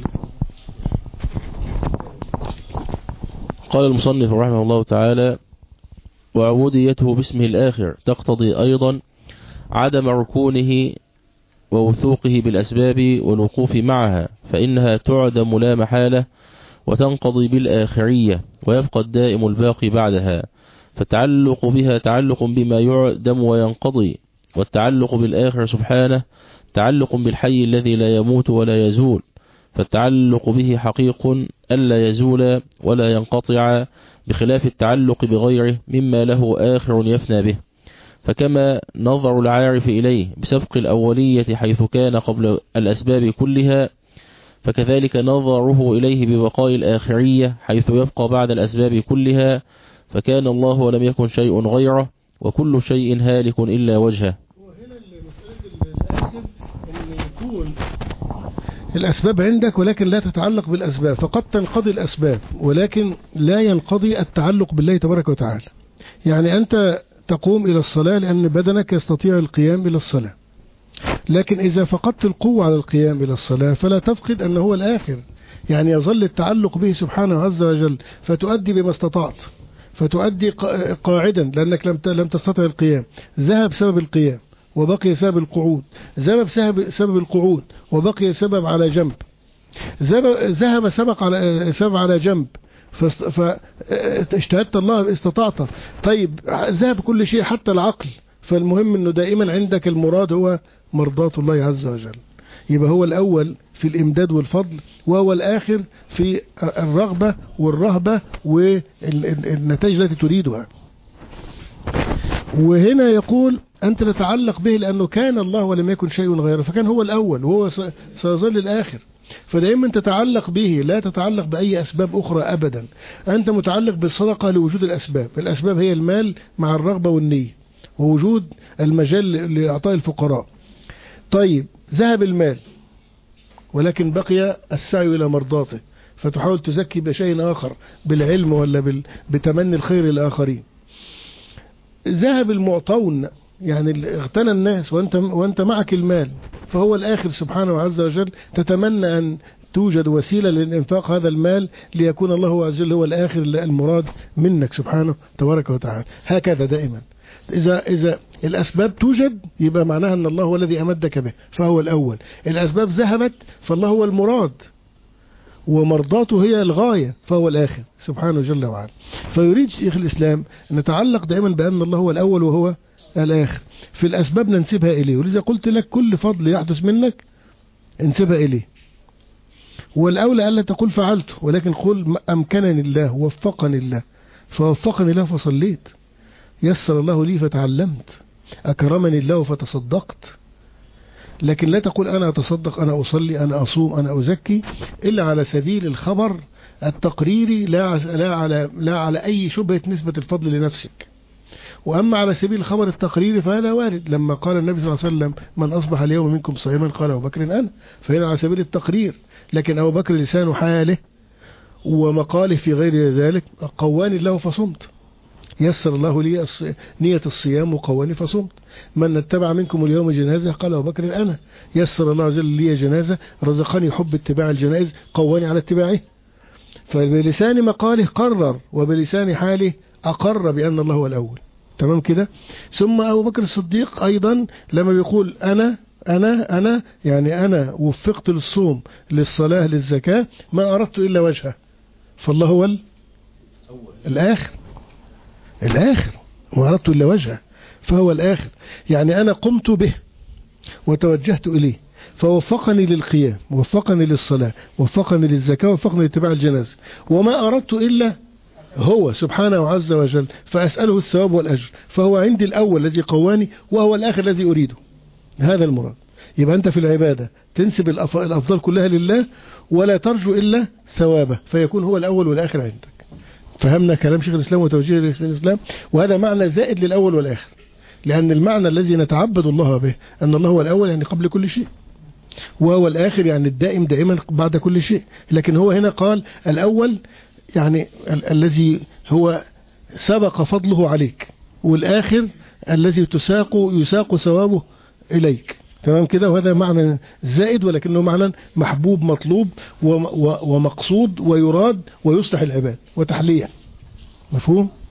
قال المصنف رحمه الله تعالى: وعبوديته باسمه الآخر تقتضي أيضا عدم ركونه ووثوقه بالأسباب والوقوف معها، فإنها تعدم لا محالة وتنقضي بالآخرية، ويبقى الدائم الباقي بعدها. فالتعلق بها تعلق بما يعدم وينقضي، والتعلق بالآخر سبحانه تعلق بالحي الذي لا يموت ولا يزول، فالتعلق به حقيق ألا يزول ولا ينقطع، بخلاف التعلق بغيره مما له آخر يفنى به. فكما نظر العارف إليه بسبق الأولية حيث كان قبل الأسباب كلها، فكذلك نظره إليه ببقاء الآخرية حيث يبقى بعد الأسباب كلها، فكان الله ولم يكن شيء غيره، وكل شيء هالك إلا وجهه. وهنا المسألة الآخر أن يكون الأسباب عندك ولكن لا تتعلق بالأسباب، فقد تنقضي الأسباب ولكن لا ينقضي التعلق بالله تبارك وتعالى. يعني أنت تقوم إلى الصلاة لأن بدنك يستطيع القيام إلى الصلاة، لكن إذا فقدت القوة على القيام إلى الصلاة فلا تفقد أنه هو الآخر، يعني يظل التعلق به سبحانه عز وجل، فتؤدي بما استطعت، فتؤدي قاعدا لأنك لم لم تستطع القيام، ذهب سبب القيام وبقي سبب القعود، ذهب سبب القعود وبقي سبب على جنب، ذهب سبق على سبب على جنب فاجتهدت الله استطعت، طيب ذهب كل شيء حتى العقل، فالمهم انه دائما عندك المراد هو مرضاة الله عز وجل. يبقى هو الأول في الإمداد والفضل، وهو الآخر في الرغبة والرهبة والنتائج التي تريدها. وهنا يقول أنت تتعلق به لأنه كان الله ولم يكن شيء غيره، فكان هو الأول وهو سيظل الآخر، فدائما تتعلق به لا تتعلق بأي أسباب أخرى أبدا. أنت متعلق بالصدقة لوجود الأسباب، الأسباب هي المال مع الرغبة والنية ووجود المجال لإعطاء الفقراء. طيب ذهب المال ولكن بقي السعي إلى مرضاته، فتحاول تزكي بشيء آخر بالعلم ولا بتمني الخير للآخرين. ذهب المعطون يعني اغتنى الناس وانت, وانت معك المال، فهو الآخر سبحانه عز وجل، تتمنى أن توجد وسيلة للإنفاق هذا المال ليكون الله عز وجل هو الآخر المراد منك سبحانه تبارك وتعالى. هكذا دائما إذا, إذا الأسباب توجد يبقى معناها أن الله هو الذي أمدك به فهو الأول، الأسباب ذهبت فالله هو المراد ومرضاته هي الغاية فهو الآخر سبحانه جل وعلا. فيريد شيخ الإسلام أن نتعلق دائما بأن الله هو الأول وهو الآخر، في الأسباب ننسبها إليه، ولذا قلت لك كل فضل يحدث منك انسبها إليه، والأولى ألا تقول فعلته ولكن قل أمكنني الله وفقني الله، فوفقني الله فصليت، يسر الله لي فتعلمت، أكرمني الله فتصدقت. لكن لا تقول أنا أتصدق أنا أصلي أنا أصوم أنا أزكي إلا على سبيل الخبر التقريري، لا لا على لا على أي شبهة نسبة الفضل لنفسك. وأما على سبيل الخبر التقريري فهذا وارد، لما قال النبي صلى الله عليه وسلم من أصبح اليوم منكم صائما قال أبو بكر أنا، فهنا على سبيل التقرير. لكن أبو بكر لسان حاله ومقاله في غير ذلك قواني الله فصمت، يسر الله لي نية الصيام وقواني فصمت. من اتبع منكم اليوم جنازة قال أبو بكر أنا، يسر الله عز وجل لي جنازة رزقني حب اتباع الجنائز قواني على اتباعه. فبلسان مقاله قرر وبلسان حاله أقر بأن الله هو الأول. تمام كده. ثم أبو بكر الصديق أيضا لما بيقول أنا أنا أنا يعني أنا وفقت للصوم للصلاة للزكاة ما أردت إلا وجهه، فالله هو الآخر الآخر ما أردت إلا وجهه فهو الآخر. يعني أنا قمت به وتوجهت إليه فوفقني للقيام وفقني للصلاة وفقني للزكاة وفقني لاتباع الجنازة، وما أردت إلا هو سبحانه عز وجل، فأسأله الثواب والأجر، فهو عندي الأول الذي قواني وهو الآخر الذي أريده. هذا المراد. يبقى أنت في العبادة تنسب الأفضال كلها لله ولا ترجو إلا ثوابه، فيكون هو الأول والآخر عندك. فهمنا كلام شيخ الإسلام وتوجيه شيخ الإسلام، وهذا معنى زائد للأول والآخر، لأن المعنى الذي نتعبد الله به أن الله هو الأول يعني قبل كل شيء، وهو الآخر يعني الدائم دائما بعد كل شيء. لكن هو هنا قال الأول يعني ال الذي هو سبق فضله عليك، والآخر الذي تساق يساق ثوابه إليك. تمام كده. وهذا معنى زائد ولكنه معنى محبوب مطلوب ومقصود ويراد ويصلح العباد وتحليه. مفهوم؟